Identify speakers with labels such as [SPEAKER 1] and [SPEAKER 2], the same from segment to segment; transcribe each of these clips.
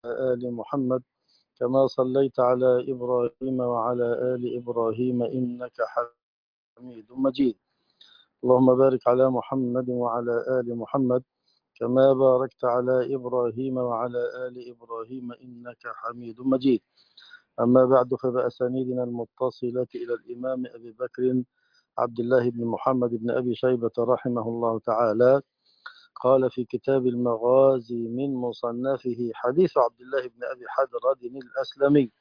[SPEAKER 1] آل محمد كما صليت على إبراهيم وعلى آل إبراهيم إنك حميد مجيد. اللهم بارك على محمد وعلى آل محمد كما باركت على إبراهيم وعلى آل إبراهيم إنك حميد مجيد. أما بعد، فبأسانيدنا المتصلة إلى الإمام أبي بكر عبد الله بن محمد بن أبي شيبة رحمه الله تعالى قال في كتاب المغازي من مصنفه: حديث عبد الله بن أبي حدرد الأسلمي.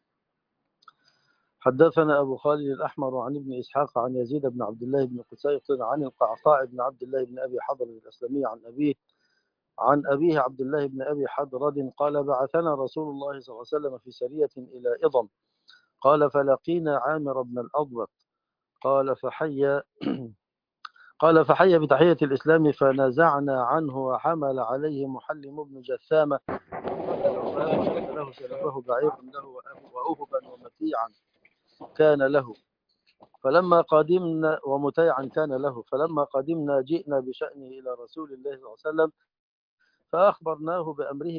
[SPEAKER 1] حدثنا أبو خالد الأحمر عن ابن إسحاق عن يزيد بن عبد الله بن قسيط عن القعقاع بن عبد الله بن أبي حضرد الأسلمي عن أبيه عبد الله بن أبي حدرد قال: بعثنا رسول الله صلى الله عليه وسلم في سرية إلى إضم، قال: فلقينا عامر بن الأضبط، قال فحي بتحية الإسلام، فنزعنا عنه وحمل عليه محلم بن جثامة له سلفه بعير له وأهبا ومتيعا كان له، فلما قدمنا ومتيعا كان له، فلما قدمنا جئنا بشأنه إلى رسول الله صلى الله عليه وسلم فأخبرناه بأمره،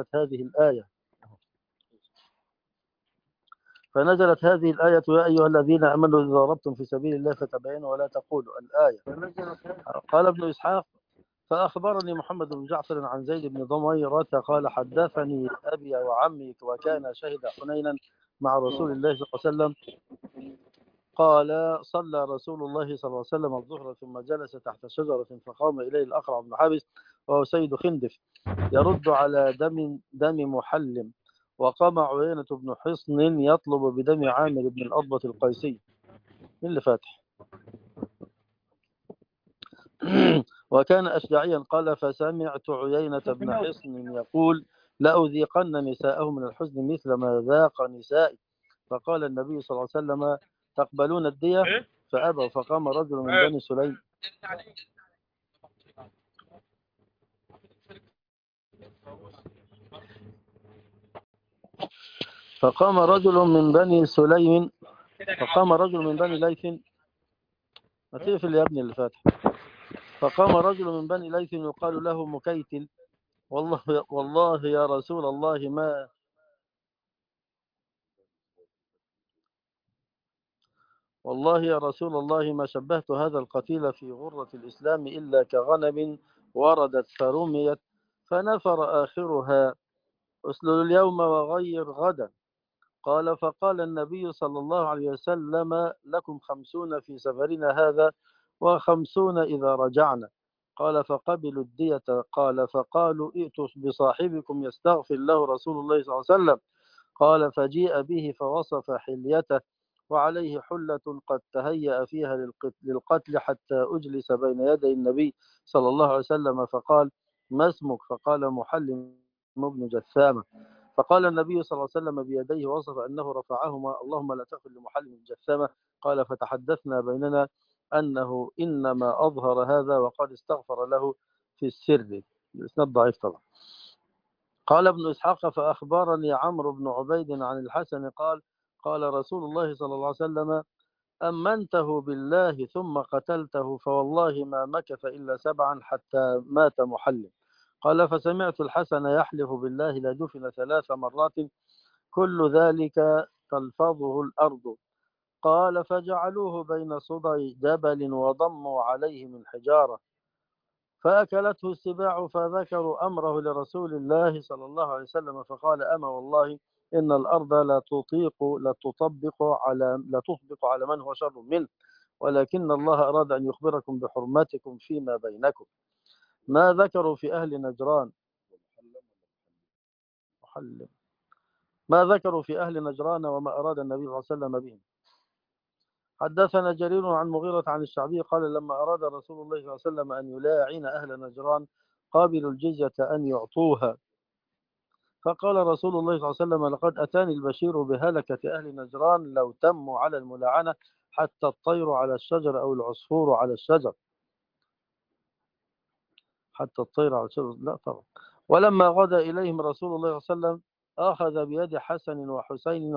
[SPEAKER 1] فنزلت هذه الآية: يا أيها الذين آمنوا إذا ضربتم في سبيل الله فتبينوا ولا تقولوا. الآية. قال ابن إسحاق: فأخبرني محمد بن جعفر عن زيد بن ضميرة قال: حدثني أبي وعمي وكان شهد حنينا مع رسول الله صلى الله عليه وسلم، قال: صلى رسول الله صلى الله عليه وسلم الظهر ثم جلس تحت شجرة فقام إليه الأقرع بن حابس وهو سيد خندف يرد على دم محلم، وقام عيينة بن حصن يطلب بدم عامر بن الأضبط القيسي. من اللي فاتح؟ وكان أشجعيا. قال: فسمعت عيينة بن حصن يقول: لأذيقن نساءه من الحزن مثل ما ذاق نسائي. فقال النبي صلى الله عليه وسلم: تقبلون الدية؟ فأبوا. فقام رجل من بني سليم فقام رجل من بني ليث. ما تقفل يا ابني اللي فاتح. فقام رجل من بني ليث يقال له مكيتل: والله يا رسول الله ما شبهت هذا القتيل في غرة الإسلام إلا كغنم وردت فرميت فنفر آخرها، أسلل اليوم وغير غدا. قال: فقال النبي صلى الله عليه وسلم: لكم 50 في سفرنا هذا و50 إذا رجعنا. قال: فقبلوا الدية. قال: فقالوا: ائتوا بصاحبكم يستغفر له رسول الله صلى الله عليه وسلم. قال: فجيء به فوصف حليته وعليه حلة قد تهيأ فيها للقتل حتى أجلس بين يدي النبي صلى الله عليه وسلم، فقال: ما اسمك؟ فقال: محلم بن جثامة. فقال النبي صلى الله عليه وسلم بيديه وصف أنه رفعهما: اللهم لا تغفر لمحلم بن جثامة. قال: فتحدثنا بيننا أنه إنما أظهر هذا وقد استغفر له في السر. الإسناد ضعيف طبعا. قال ابن إسحاق: فأخبرني عمرو بن عبيد عن الحسن قال: قال رسول الله صلى الله عليه وسلم: أمنته بالله ثم قتلته فوالله ما مكث إلا 7 حتى مات محلم. قال: فسمعت الحسن يحلف بالله لدفن 3 مرات كل ذلك تلفظه الأرض. قال: فجعلوه بين صدي جبل وضموا عليه من حجارة فأكلته السباع، فذكروا أمره لرسول الله صلى الله عليه وسلم، فقال: أما والله إن الأرض لا تطبق على من هو شر منه، ولكن الله أراد أن يخبركم بحرمتكم فيما بينكم. ما ذكروا في أهل نجران وما أراد النبي صلى الله عليه وسلم بهم. حدثنا جرير عن مغيرة عن الشعبي قال: لما أراد رسول الله صلى الله عليه وسلم أن يلاعن أهل نجران قابلوا الجزية أن يعطوها، فقال رسول الله صلى الله عليه وسلم: لقد أتاني البشير بهلكة أهل نجران لو تموا على الملاعنة حتى الطير على الشجر أو العصفور على الشجر. لا طبعا. ولما غدا إليهم رسول الله صلى الله عليه وسلم أخذ بيد حسن وحسين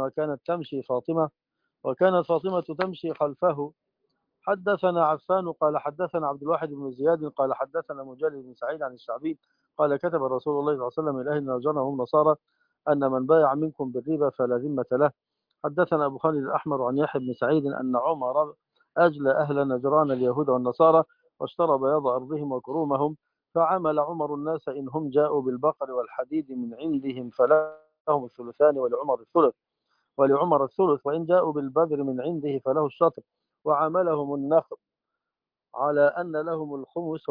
[SPEAKER 1] وكانت فاطمة تمشي خلفه. حدثنا عفان قال: حدثنا عبد الواحد بن زياد قال: حدثنا مجالد بن سعيد عن الشعبي قال كتب رسول الله صلى الله عليه وسلم إلى أهل نجران وهم نصارى أن من بايع منكم بالربا فلا ذمة له. حدثنا أبو خالد الأحمر عن يحيى بن سعيد أن عمر أجلى أهل نجران اليهود والنصارى واشترى بياض أرضهم وكرومهم، فعمل عمر الناس إن هم جاءوا بالبقر والحديد من عندهم فلهم الثلثان ولعمر الثلث، وإن جاءوا بالبذر من عنده فله الشطر، وعملهم النخل على أن لهم الخمس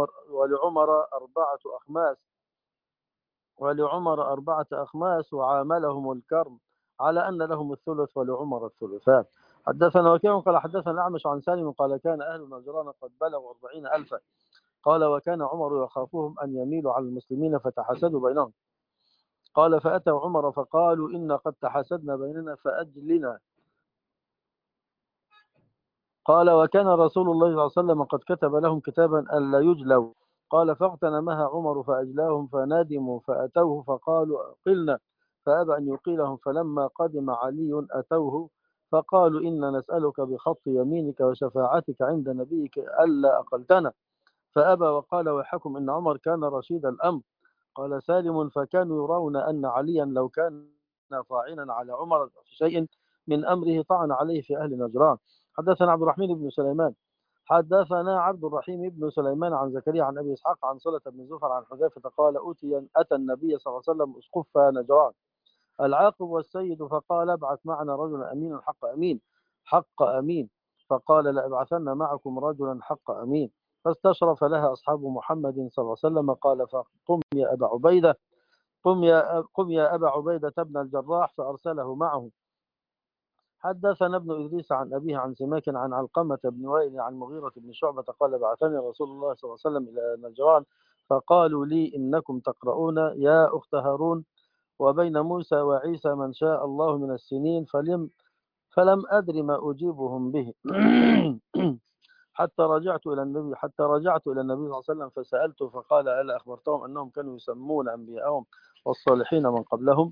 [SPEAKER 1] ولعمر أربعة أخماس، وعاملهم الكرم على أن لهم الثلث ولعمر الثلثان. حدثنا وكيع قال حدثنا الأعمش عن سالم قال كان أهل نجران قد بلغوا 40,000. قال وكان عمر يخافهم أن يميلوا على المسلمين فتحاسدوا بينهم. قال فأتوا عمر فقالوا إن قد تحاسدنا بيننا فأجلنا. قال وكان رسول الله صلى الله عليه وسلم قد كتب لهم كتابا ألا يجلوا. قال فاغتنمها عمر فأجلاهم فندموا فأتوه فقالوا أقلنا، فأبى أن يقيلهم، فلما قدم علي أتوه فقالوا إن نسألك بخط يمينك وشفاعتك عند نبيك ألا أقلتنا، فأبى وقال ويحكم إن عمر كان رشيد الأمر. قال سالم فكانوا يرون أن عليا لو كان طاعنا على عمر في شيء من أمره طعن عليه في أهل نجران. حدثنا عبد الرحمن بن سليمان حدثنا عبد الرحيم بن سليمان عن زكريا عن أبي إسحاق عن صلة بن زفر عن حذيفة قال أتى النبي صلى الله عليه وسلم أسقف نجران العاقب والسيد، فقال ابعث معنا رجلا أمينا حق أمين، فقال لأبعثن معكم رجلا حق أمين، فاستشرف لها أصحاب محمد صلى الله عليه وسلم. قال فقم يا أبا عبيدة قم يا أبا عبيدة بن الجراح، فأرسله معه. حدثنا ابن إدريس عن أبيه عن سماك عن علقمة بن وائل عن مغيرة بن شعبة قال بعثني رسول الله صلى الله عليه وسلم إلى نجران فقالوا لي إنكم تقرؤون يا أخت هارون وبين موسى وعيسى من شاء الله من السنين، فلم أدر ما أجيبهم به حتى رجعت إلى النبي صلى الله عليه وسلم فسألته فقال ألا أخبرتهم أنهم كانوا يسمون أنبياءهم والصالحين من قبلهم،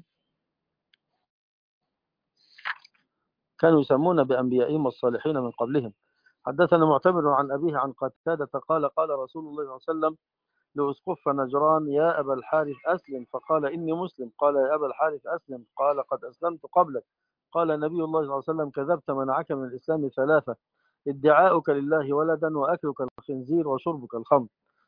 [SPEAKER 1] كانوا يسمون بأنبيائهم والصالحين من قبلهم. حدثنا معتمر عن أبيه عن قتادة قال قال رسول الله صلى الله عليه وسلم لأسقف نجران يا أبا الحارث أسلم، فقال إني مسلم. قال يا أبا الحارث أسلم، قال قد أسلمت قبلك. قال نبي الله صلى الله عليه وسلم كذبت منعك من الإسلام ثلاثة: ادعاؤك لله ولدا، وأكلك الخنزير، وشربك الخمر.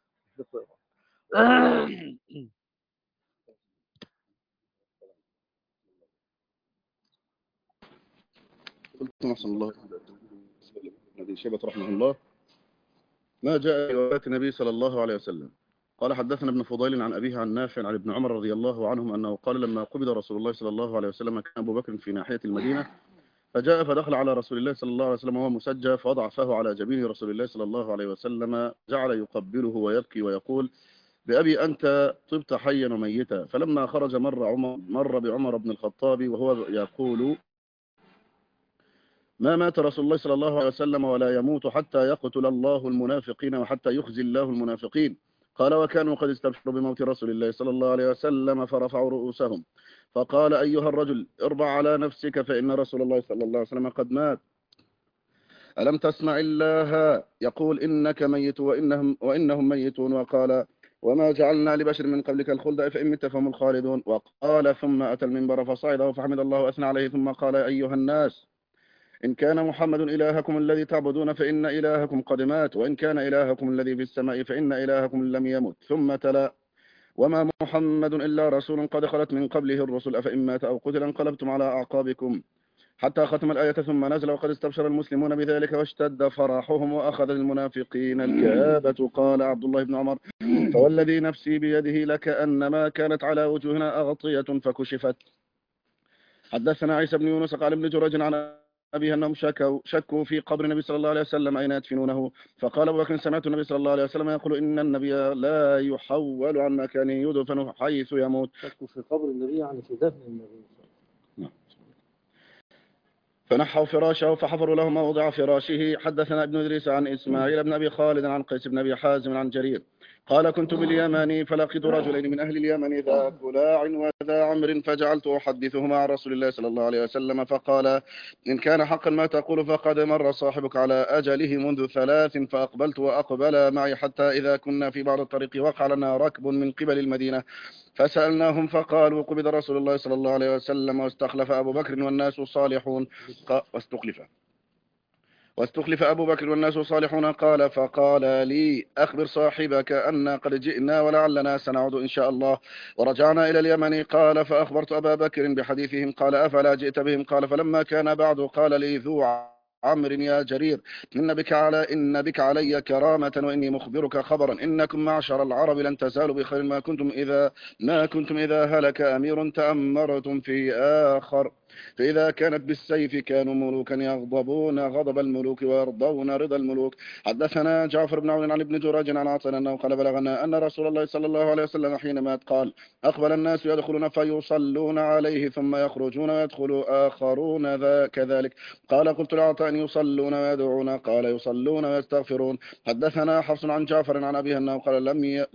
[SPEAKER 2] قلت أحسن الله الذي شيبة رحمه الله ما جاء في وفاة النبي صلى الله عليه وسلم. قال حدثنا ابن فضيل عن أبيه عن نافع عن ابن عمر رضي الله عنهم أنه قال لما قبض رسول الله صلى الله عليه وسلم كان أبو بكر في ناحية المدينة، فجاء فدخل على رسول الله صلى الله عليه وسلم وهو مسجى، فوضع فاه على جبين رسول الله صلى الله عليه وسلم، جعل يقبله ويبكي ويقول بأبي أنت طبت حيا وميتا. فلما خرج مر بعمر بن الخطاب وهو يقول ما مات رسول الله صلى الله عليه وسلم ولا يموت حتى يقتل الله المنافقين وحتى يخزي الله المنافقين. قال وكانوا قد استبشروا بموت رسول الله صلى الله عليه وسلم فرفعوا رؤوسهم، فقال أيها الرجل اربع على نفسك فإن رسول الله صلى الله عليه وسلم قد مات. ألم تسمع الله يقول إنك ميت وإنهم ميتون، وقال وما جعلنا لبشر من قبلك الخلد أفإن مت فهم الخالدون. وقال ثم أتى المنبر فصعده فحمد الله وأثنى عليه ثم قال أيها الناس إن كان محمد إلهكم الذي تعبدون فإن إلهكم قد مات، وإن كان إلهكم الذي في السماء فإن إلهكم لم يمت. ثم تلا وما محمد إلا رسول قد خلت من قبله الرسل أفإن مات أو قتل انقلبتم على أعقابكم، حتى ختم الآية ثم نزل وقد استبشر المسلمون بذلك واشتد فرحهم وأخذ المنافقين الكآبة. قال عبد الله بن عمر فوالذي نفسي بيده لكأنما كانت على وجوهنا أغطية فكشفت. حدثنا عيسى بن يونس قال ابن جريج عن أبيه أنهم شكوا في قبر النبي صلى الله عليه وسلم أين يدفنونه، فقال أبو بكر سمعت النبي صلى الله عليه وسلم يقول إن النبي لا يحول عن مكانه يدفن حيث يموت.
[SPEAKER 1] شكوا في قبر النبي يعني في دفن النبي.
[SPEAKER 2] فنحوا فراشه فحفروا له موضع فراشه. حدثنا ابن إدريس عن إسماعيل بن أبي خالد عن قيس بن أبي حازم عن جرير قال كنت باليمن فلقيت رجلين من أهل اليمن ذا كلاع وذا عمر فجعلت أحدثهما عن رسول الله صلى الله عليه وسلم فقال إن كان حقا ما تقول فقد مر صاحبك على أجله منذ 3 فأقبلت وأقبل معي حتى إذا كنا في بعض الطريق وقع لنا ركب من قبل المدينة فسألناهم فقالوا قبض رسول الله صلى الله عليه وسلم واستخلف أبو بكر والناس صالحون واستخلف أبو بكر والناس صالحون قال فقال لي أخبر صاحبك أن قد جئنا ولعلنا سنعود إن شاء الله ورجعنا إلى اليمن قال فأخبرت أبا بكر بحديثهم قال أفلا جئت بهم قال فلما كان بعد قال لي ذو عمرو يا جرير إن بك علي كرامة وإني مخبرك خبرا إنكم معشر العرب لن تزالوا بخير ما كنتم إذا هلك أمير تأمرتم في آخر فإذا كانت بالسيف كانوا ملوكا يغضبون غضب الملوك ويرضون رضا الملوك. حدثنا جعفر بن عون عن ابن جراج عن عاصم أنه قال بلغنا أن رسول الله صلى الله عليه وسلم حين مات قال أقبل الناس يدخلون فيصلون عليه ثم يخرجون ويدخل آخرون كذلك قال قلت لعطاء يصلون ويدعون قال يصلون ويستغفرون. حدثنا حفص عن جعفر عن أبيه أنه قال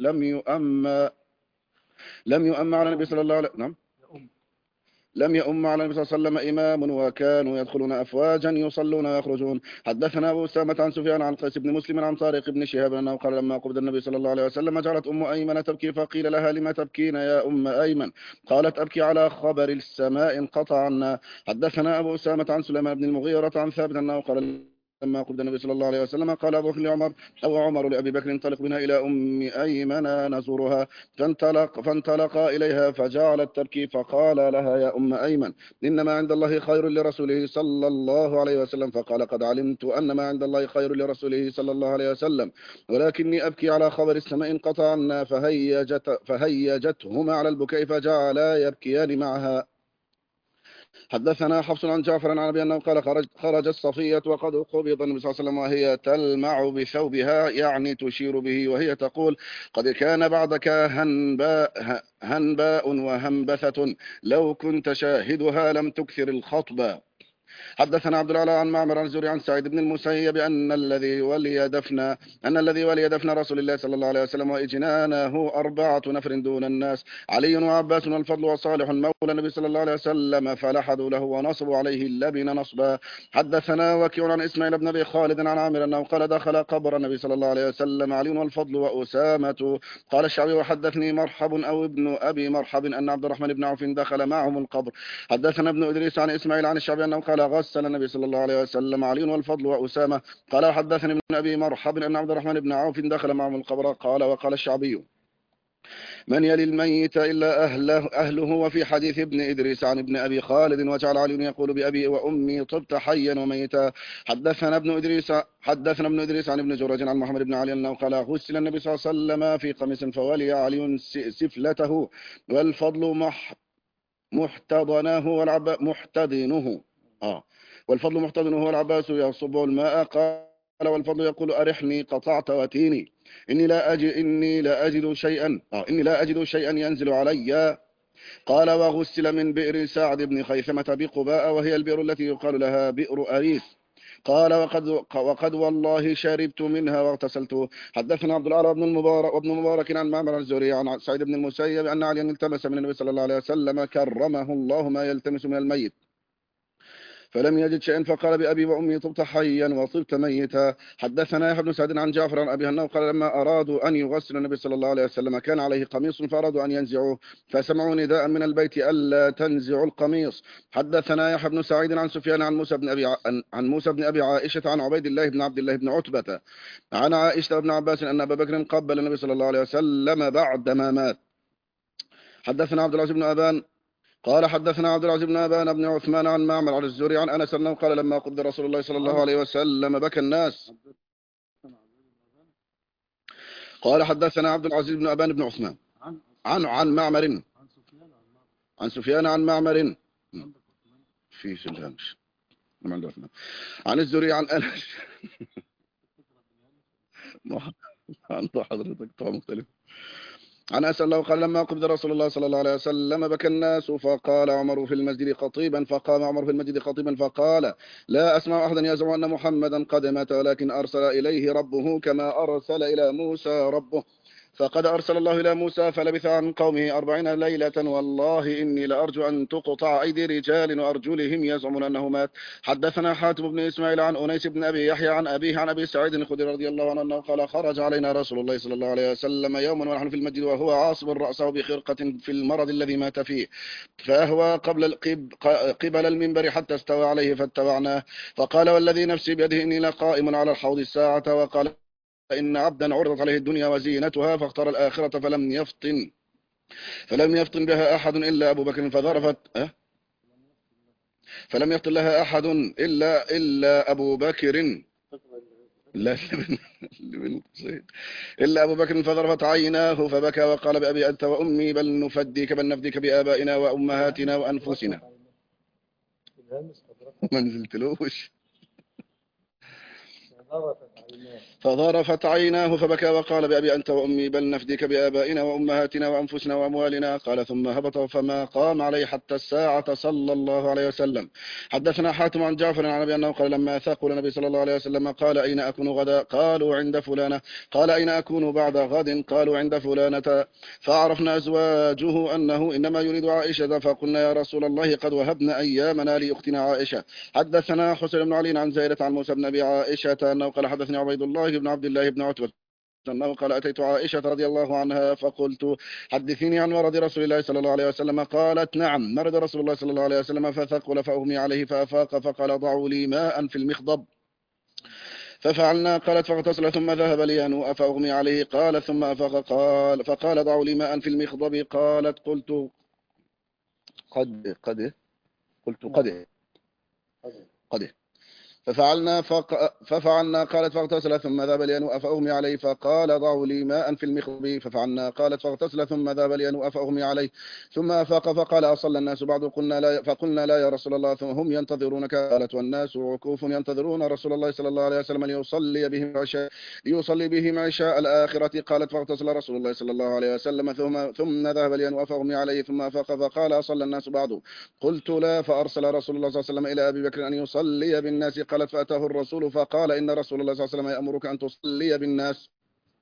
[SPEAKER 2] لم يؤم على النبي صلى الله عليه وسلم لم يؤم على النبي صلى الله عليه وسلم إمام وكانوا يدخلون أفواجا يصلون ويخرجون. حدثنا أبو أسامة عن سفيان عن قيس بن مسلم عن طارق بن شهاب أنه قال لما قبض النبي صلى الله عليه وسلم جعلت أم أيمن تبكي فقيل لها لما تبكين يا أم أيمن قالت أبكي على خبر السماء انقطع عنا. حدثنا أبو أسامة عن سليمان بن المغيرة عن ثابت أنه قال لما قبض النبي صلى الله عليه وسلم قال أبو بكر لعمر أو عمر لأبي بكر انطلق بنا إلى أم أيمن نزورها فانطلقا إليها فجعلت تبكي فقال لها يا أم أيمن إنما عند الله خير لرسوله صلى الله عليه وسلم فقال قد علمت أن ما عند الله خير لرسوله صلى الله عليه وسلم ولكني أبكي على خبر السماء انقطع عنا فهيجتهما على البكاء فجعلا يبكيان معها. حدثنا حفص عن جعفر عن أبي أنه قال خرج الصفية وقد قبض النبي صلى الله عليه وسلم وهي تلمع بثوبها يعني تشير به وهي تقول قد كان بعدك هنباء وهنبثة لو كنت شاهدها لم تكثر الخطبة. حدثنا عبد العلاء عن معمر عن الزهري عن سعيد بن المسيب أن الذي ولي دفن رسول الله صلى الله عليه وسلم وإجنانه 4 نفر دون الناس علي وعباس والفضل وصالح مولى النبي صلى الله عليه وسلم فلحدوا له ونصبوا عليه اللبن نصبا. حدثنا وكيع عن إسماعيل بن أبي خالد عن عامر أنه قال دخل قبر النبي صلى الله عليه وسلم علي والفضل وأسامة. قال الشعبي وحدثني مرحب أو ابن أبي مرحب أن عبد الرحمن بن عوف دخل معهم القبر. حدثنا ابن إدريس عن إسماعيل عن الشعبي أنه قال غسل النبي صلى الله عليه وسلم علي والفضل وأسامة. قال حدثني ابن أبي مرحب أن عبد الرحمن بن عوف دخل معهم القبر. قال وقال الشعبي من يلي الميت إلا أهله. وفي حديث ابن إدريس عن ابن أبي خالد وجعل علي يقول بأبي وأمي طبت حيا وميتا. حدثنا ابن إدريس عن ابن جريج عن محمد بن علي أنه قال غسل النبي صلى الله عليه وسلم في قميص فولي علي سفلته والفضل محتضنه والعباس يصب الماء. قال والفضل يقول أرحني قطعت وتيني إني لا أجد شيئا ينزل علي. قال وغسل من بئر سعد بن خيثمة بقباء وهي البئر التي يقال لها بئر أريث. قال وقد والله شربت منها واغتسلت. حدثنا عبد الأعلى وابن مبارك عن معمر الزهري عن سعيد بن المسيب أن عليا التمس من النبي صلى الله عليه وسلم كرمه الله ما يلتمس من الميت فلم يجد شيئا فقال بأبي وأمي طبت حيا وطبت ميتا. حدثنا يحيى بن سعد عن جعفر عن أبي أنه قال لما أرادوا أن يغسل النبي صلى الله عليه وسلم كان عليه قميص فأرادوا أن ينزعوه فسمعوا نداء من البيت ألا تنزعوا القميص. حدثنا يحيى بن سعيد عن سفيان عن موسى بن أبي عائشة عن عبيد الله بن عبد الله بن عتبة عن عائشة بن عباس أن أبا بكر قبل النبي صلى الله عليه وسلم بعدما مات. حدثنا عبد العزيز بن أبان قال حدثنا عبد العزيز بن أبان بن عثمان عن معمر عن الزهري عن أنس أنه قال لما قبض رسول الله صلى الله عليه وسلم بكى الناس. قال حدثنا عبد العزيز بن أبان بن عثمان عن معمر عن سفيان عن معمر في سلامش عن الزهري عن أنس عنده حضرتك طبعا مختلف عن أنس الله قال لما قبض رسول الله صلى الله عليه وسلم بكى الناس فقال عمر في المسجد خطيبا فقام عمر في المسجد خطيبا فقال لا أسمع أحدا يزعم أن محمدا قد مات ولكن أرسل إليه ربه كما أرسل إلى موسى ربه. فقد أرسل الله إلى موسى فلبث عن قومه 40 ليلة والله إني لأرجو أن تقطع أيدي رجال وأرجلهم يزعمون أنه مات. حدثنا حاتم بن إسماعيل عن أنيس بن أبي يحيى عن أبيه عن أبي سعيد الخدري رضي الله عنه أنه قال خرج علينا رسول الله صلى الله عليه وسلم يوما ونحن في المسجد وهو عاصب رأسه بخرقة في المرض الذي مات فيه، فأهوى قبل المنبر حتى استوى عليه فاتبعناه، فقال والذي نفسي بيده إني لقائم على الحوض الساعة، وقال إن عبدا عرضت عليه الدنيا وزينتها فاختار الآخرة فلم يفطن بها أحد إلا أبو بكر فلم يفطن لها أحد إلا أبو بكر لا إلا أبو بكر فضربت عيناه فبكى وقال بأبي أنت وأمي بل نفديك بآبائنا وأمهاتنا وأنفسنا. ما نزلتلوش. فضرفت عيناه فبكى وقال بأبي أنت وأمي بل نفديك بآبائنا وأمهاتنا وأنفسنا وأموالنا. قال ثم هبط فما قام عليه حتى الساعة صلى الله عليه وسلم. حدثنا حاتم عن جعفر عن أبي أنه قال لما ثاقوا النبي صلى الله عليه وسلم قال أين أكون غدا؟ قالوا عند فلانة. قال أين أكون بعد غد؟ قالوا عند فلانة. فعرفنا أزواجه أنه إنما يريد عائشة فقلنا يا رسول الله قد وهبنا أيامنا لأختنا عائشة. حدثنا حسين بن علي عن زينة عن موسى بن أبي عائشة أنه قال حدثني عبيد الله بن عبد الله بن عتبة أنه قال أتيت عائشة رضي الله عنها فقلت حدثيني عن مرض رسول الله صلى الله عليه وسلم. قالت نعم مرض رسول الله صلى الله عليه وسلم فثقل فأغمي عليه فأفاق فقال ضعوا لي ماء في المخضب ففعلنا. قالت فاغتسل ثم ذهب لينوء فأغمي عليه قال ثم أفاق فقال ضعوا لي ماء في المخضب. قالت قلت قد ففعلنا. قالت فاغتسل ثم ذهب لينوء فأغمي عليه فقال ضعوا لي ماء في المخضب ففعلنا. قالت فاغتسل ثم ذهب لينوء فأغمي عليه ثم أفاق فقال أصلى الناس بعد؟ فقلنا لا يا رسول الله ثم هم ينتظرونك. قالت والناس عكوف ينتظرون رسول الله صلى الله عليه وسلم ليصلي بهم عشاء الآخرة. قالت فاغتسل رسول الله صلى الله عليه وسلم ثم ذهب لينوء فأغمي عليه ثم أفاق فقال أصلى الناس بعد؟ قلت لا. فأرسل رسول الله صلى الله عليه وسلم إلى أبي بكر أن يصلي بالناس. قالت فأتاه الرسول فقال إن رسول الله صلى الله عليه وسلم يأمرك أن تصلي بالناس.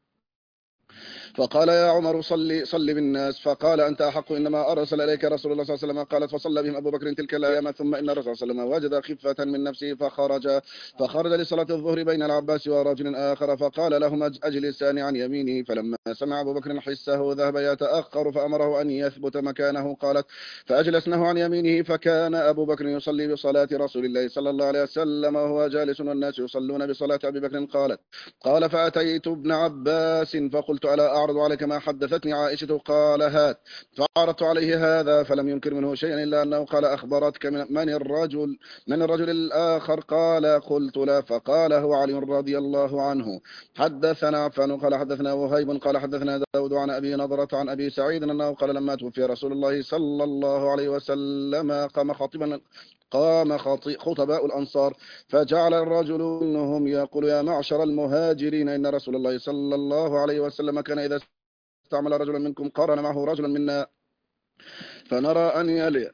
[SPEAKER 2] فقال يا عمر صل بالناس. فقال أنت أحق إنما أرسل إليك رسول الله صلى الله عليه وسلم. قالت فصلى بهم أبو بكر تلك الأيام ثم إن الرسول صلى الله عليه وسلم وجد خفة من نفسه فخرج لصلاة الظهر بين العباس ورجل آخر فقال لهم أجلسان عن يمينه. فلما سمع أبو بكر حسه ذهب يتأخر فأمره أن يثبت مكانه. قالت فأجلسناه عن يمينه فكان أبو بكر يصلي بصلاة رسول الله صلى الله عليه وسلم وهو جالس والناس يصلون بصلاة أبي بكر. قال فأتيت ابن عباس فقلت ألا أعرض عليك ما حدثتني عائشة؟ قال هات. فعرضت عليه هذا فلم ينكر منه شيئا إلا أنه قال أخبرتك من الرجل الآخر؟ قال قلت لا. فقال هو علي رضي الله عنه. حدثنا عفان قال حدثنا وهيب قال حدثنا داود عن أبي نضرة عن أبي سعيد أنه قال لما توفي رسول الله صلى الله عليه وسلم قام خطباء الأنصار فجعل الرجل منهم يقول يا معشر المهاجرين إن رسول الله صلى الله عليه وسلم كان إذا استعمل رجلا منكم قارن معه رجلا منا فنرى أن يلي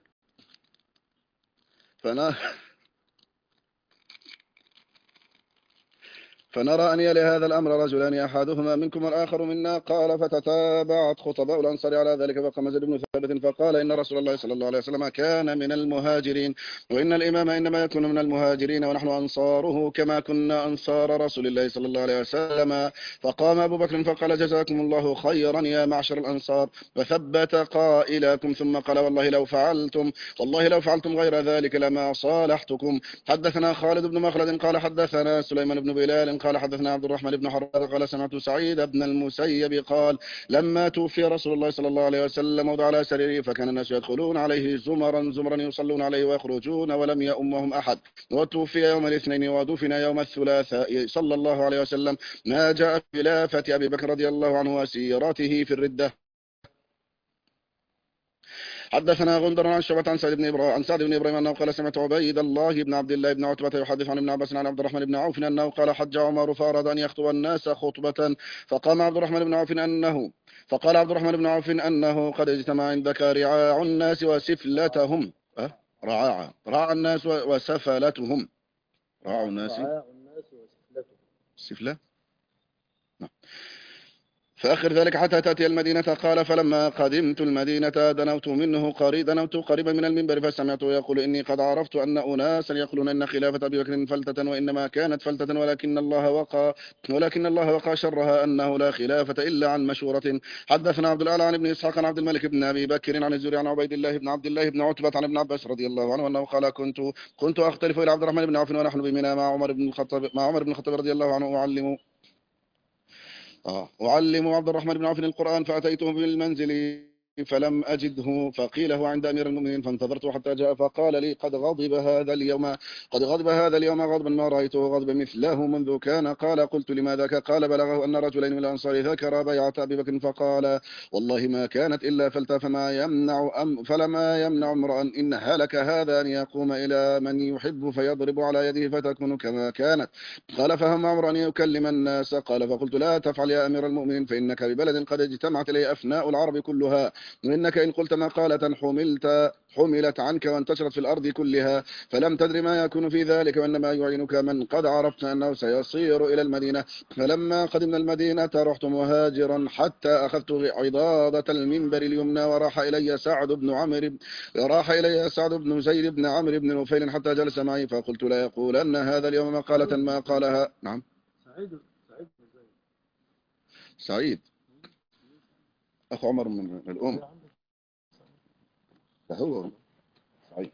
[SPEAKER 2] هذا الأمر رجلان أحدهما منكم والآخر منا. قال فتتابعت خطباء الأنصار على ذلك فقام زيد بن ثابت فقال إن رسول الله صلى الله عليه وسلم كان من المهاجرين وإن الإمام إنما يكون من المهاجرين ونحن أنصاره كما كنا أنصار رسول الله صلى الله عليه وسلم. فقام أبو بكر فقال جزاكم الله خيرا يا معشر الأنصار وثبت قائلكم ثم قال والله لو فعلتم غير ذلك لما صالحتكم. حدثنا خالد بن مخلد قال حدثنا سليمان بن بلال قال حدثنا عبد الرحمن بن حراد قال سمعت سعيد بن المسيب قال لما توفي رسول الله صلى الله عليه وسلم وضع على سريره فكان الناس يدخلون عليه زمرا يصلون عليه ويخرجون ولم يؤمهم أحد. وتوفي يوم الاثنين ودفن يوم الثلاثاء صلى الله عليه وسلم. ما جاء في خلافة أبي بكر رضي الله عنه وسيرته في الردة. حدثنا غندر عن شعبة عن سعد بن إبراهيم أنه قال سمعت عبيد الله بن عبد الله بن عتبة يحدث عن ابن عباس عن عبد الرحمن بن عوف أنه قال حج عمر فأراد أن يخطب الناس خطبة فقال عبد الرحمن بن عوف أنه قد اجتمع عندك رعاع الناس وسفلتهم رعاع الناس وسفلتهم رعاع الناس وسفلة فأخر ذلك حتى تأتي المدينة. قال فلما قدمت المدينة دنوت قريبا من المنبر فسمعته يقول إني قد عرفت أن أناسا يقولون إن خلافة أبي بكر فلتة وإنما كانت فلتة ولكن الله وقى شرها أنه لا خلافة إلا عن مشورة. حدثنا عبد الأعلى عن ابن إسحاق عن عبد الملك بن أبي بكر عن الزهري عن عبيد الله بن عبد الله بن عتبة عن ابن عباس رضي الله عنه أنه قال كنت أختلف إلى عبد الرحمن بن عوف ونحن بمنى مع عمر بن الخطاب رضي الله عنه أعلم عبد الرحمن بن عوف القرآن فأتيته بالمنزل فلم أجده فقيل هو عند أمير المؤمنين فانتظرته حتى جاء فقال لي قد غضب هذا اليوم غضبا ما رأيته غضب مثله منذ كان. قلت لما ذاك؟ قال بلغه أن رجلين من الأنصار ذكر بيعة أبي بكر فقال والله ما كانت إلا فلتة فلما يمنع امرأ إن هلك هذا أن يقوم إلى من يحب فيضرب على يده فتكون كما كانت. قال فهم عمر أن يكلم الناس. قال فقلت لا تفعل يا أمير المؤمنين فإنك ببلد قد اجتمعت إليه أفناء العرب كلها وإنك إن قلت مقالة حملت عنك وانتشرت في الأرض كلها فلم تدر ما يكون في ذلك وإنما يعينك من قد عرفت أنه سيصير إلى المدينة. فلما قدمنا المدينة رحت مهاجرا حتى أخذت عضادة المنبر اليمنى وراح إلي سعد بن زيد بن عمرو بن نفيل حتى جلس معي فقلت لا يقولن هذا اليوم مقالة ما قالها. نعم سعيد أخو عمر من الأم فهو سعيد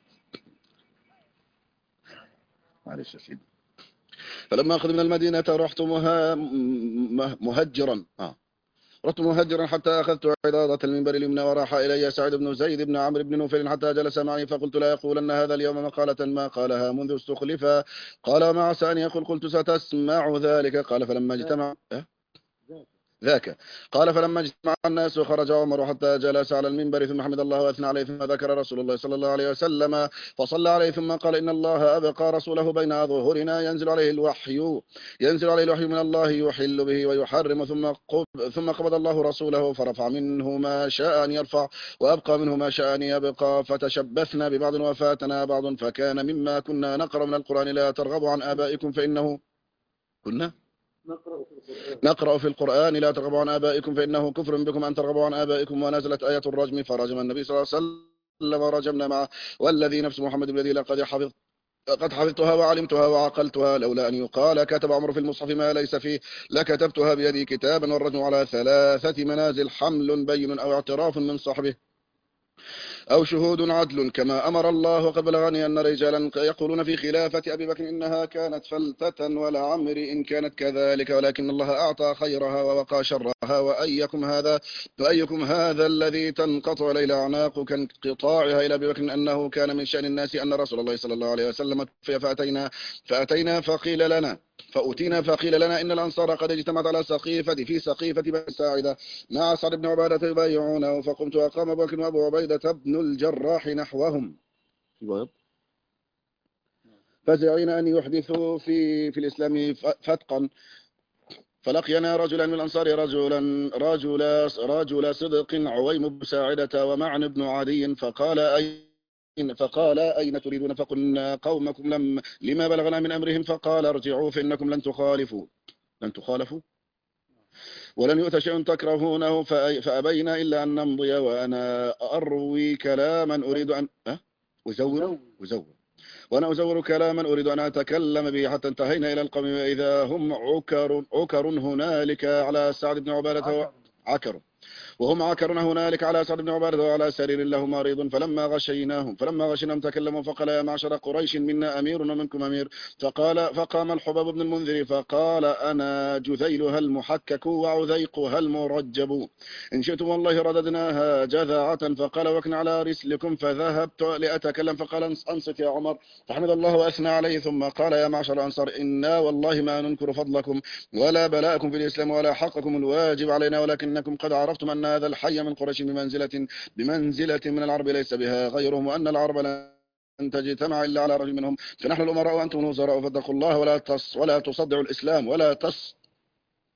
[SPEAKER 2] معلش يا سيدي. فلما أخذ من المدينة رحت مهجرا حتى أخذت عضادة المنبر اليمنى وراح إلي سعيد بن زيد بن عمرو بن نفيل حتى جلس معي فقلت لا يقولن هذا اليوم مقالة ما قالها منذ استخلف. قال ما عسى أن يقول؟ قلت ستسمع ذلك. قال فلما اجتمع فلما اجتمع الناس وخرج عمر حتى جلس على المنبر ثم حمد الله واثنى عليه ثم ذكر رسول الله صلى الله عليه وسلم فصلى عليه ثم قال إن الله أبقى رسوله بين ظهورنا ينزل عليه الوحي من الله يحل به ويحرم ثم قبض الله رسوله فرفع منه ما شاء أن يرفع وأبقى منه ما شاء أن يبقى فتشبثنا ببعض وفاتنا بعض فكان مما كنا نقرأ من القرآن لا ترغبوا عن آبائكم فإنه كنا نقرأ في القرآن لا ترغبوا عن آبائكم فإنه كفر بكم أن ترغبوا عن آبائكم ونزلت آية الرجم فرجم النبي صلى الله عليه وسلم ورجمنا معه والذي نفس محمد بن لقد حفظتها وعلمتها وعقلتها لولا أن يقال كتب عمر في المصحف ما ليس فيه لكتبتها بيدي كتابا والرجم على 3 منازل حمل بين أو اعتراف من صحبه أو شهود عدل كما أمر الله. وقد بلغني أن رجالا يقولون في خلافة أبي بكر إنها كانت فلتة ولعمر إن كانت كذلك ولكن الله أعطى خيرها ووقى شرها وأيكم هذا الذي تنقطع إليه الأعناق كانقطاعها إلى أبي بكر أنه كان من شأن الناس أن رسول الله صلى الله عليه وسلم فأتينا فقيل لنا إن الأنصار قد اجتمعت على في سقيفة بني ساعدة مع سعد بن عبادة يبايعونه فقمت وقام أبو بكر وأبو عبيدة بن الجراح نحوهم فزعين أن يحدثوا في الإسلام فتقا. فلقينا رجلا من الأنصار رجل صدق عويم بن ساعدة ومعن بن عدي فقال أين تريدون؟ فقلنا قومكم لما بلغنا من أمرهم. فقال ارجعوا فإنكم لن تخالفوا ولن يؤت شيء تكرهونه فأبينا إلا أن نمضي وأنا أروي كلاما أريد أن أزور كلاما أريد أن أتكلم به حتى انتهينا إلى القوم وإذا هم عكر هنالك على سعد بن عبادة هنالك على سعد بن عبادة وعلى سرير له مريض. فلما غشيناهم تكلموا فقال يا معشر قريش منا أمير ومنكم أمير. فقام الحباب بن المنذر فقال أنا جذيلها المحكك وعذيقها المرجب إن شئتم والله رددناها جذعة. فقال وكن على رسلكم. فذهبت لأتكلم فقال أنصت يا عمر فحمد الله وأثنى عليه ثم قال يا معشر الأنصار إنا والله ما ننكر فضلكم ولا بلاءكم في الإسلام ولا حقكم الواجب علينا ولكنكم قد عرفتم أن هذا الحي من قريش بمنزلة من العرب ليس بها غيرهم وأن العرب لن تجتمع إلا على رجل منهم فنحن الأمراء وأنتم الوزراء فاتقوا الله ولا تصدعوا الإسلام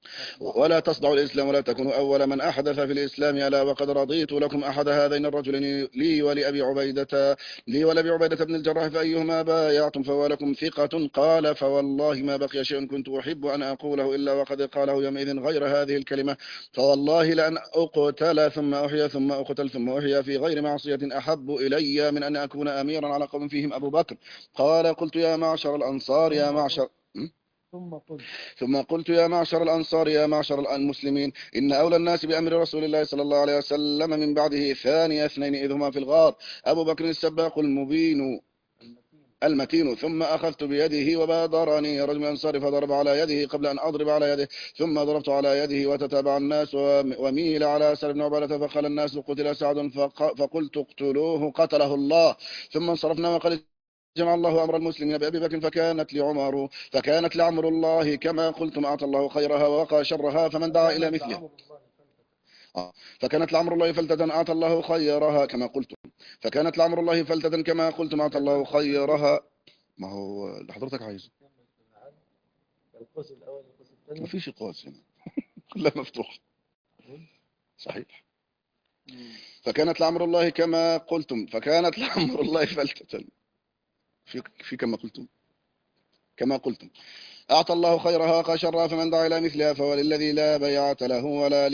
[SPEAKER 2] ولا تصدعوا الإسلام ولا تكونوا أول من أحدث في الإسلام، ألا وقد رضيت لكم أحد هذين الرجلين لي ولأبي عبيدة بن الجراح، فأيهما بايعتم فهو لكم ثقة. قال فوالله ما بقي شيء كنت أحب أن أقوله إلا وقد قاله يومئذ غير هذه الكلمة، فوالله لأن أقتل ثم أحيا ثم أقتل ثم أحيا في غير معصية أحب إلي من أن أكون أميرا على قوم فيهم أبو بكر. قال قلت يا معشر الأنصار يا معشر ثم قلت يا معشر الأنصار يا معشر المسلمين، إن أولى الناس بأمر رسول الله صلى الله عليه وسلم من بعده ثاني اثنين إذ هما في الغار أبو بكر السباق المبين المتين. ثم أخذت بيده وبادرني رجل من الأنصار فضرب على يده قبل أن أضرب على يده، ثم ضربت على يده وتتابع الناس وميل على سعد بن عبادة فقال الناس قتل سعد، فقلت اقتلوه قتله الله. ثم انصرفنا وقال جمع الله أمر المسلمين بأبي بكر فكانت لعمر الله كما قلتم أعطى الله خيرها ووقى شرها فمن دعا إلى مثله. فكانت لعمر الله فلتة أعطى الله خيرها كما قلتم، فكانت لعمر الله فلتة كما قلتم أعطى الله خيرها. ما هو اللي حضرتك عايزه
[SPEAKER 1] القوس الأول القوس الثاني
[SPEAKER 2] ما فيش قوس هنا كلها مفتوح صحيح. فكانت لعمر الله كما قلتم، فكانت لعمر الله فلتة في كما قلتم أعطى الله خيرها وقى شرها فمن دعا إلى مثلها فوللذي لا بيعة له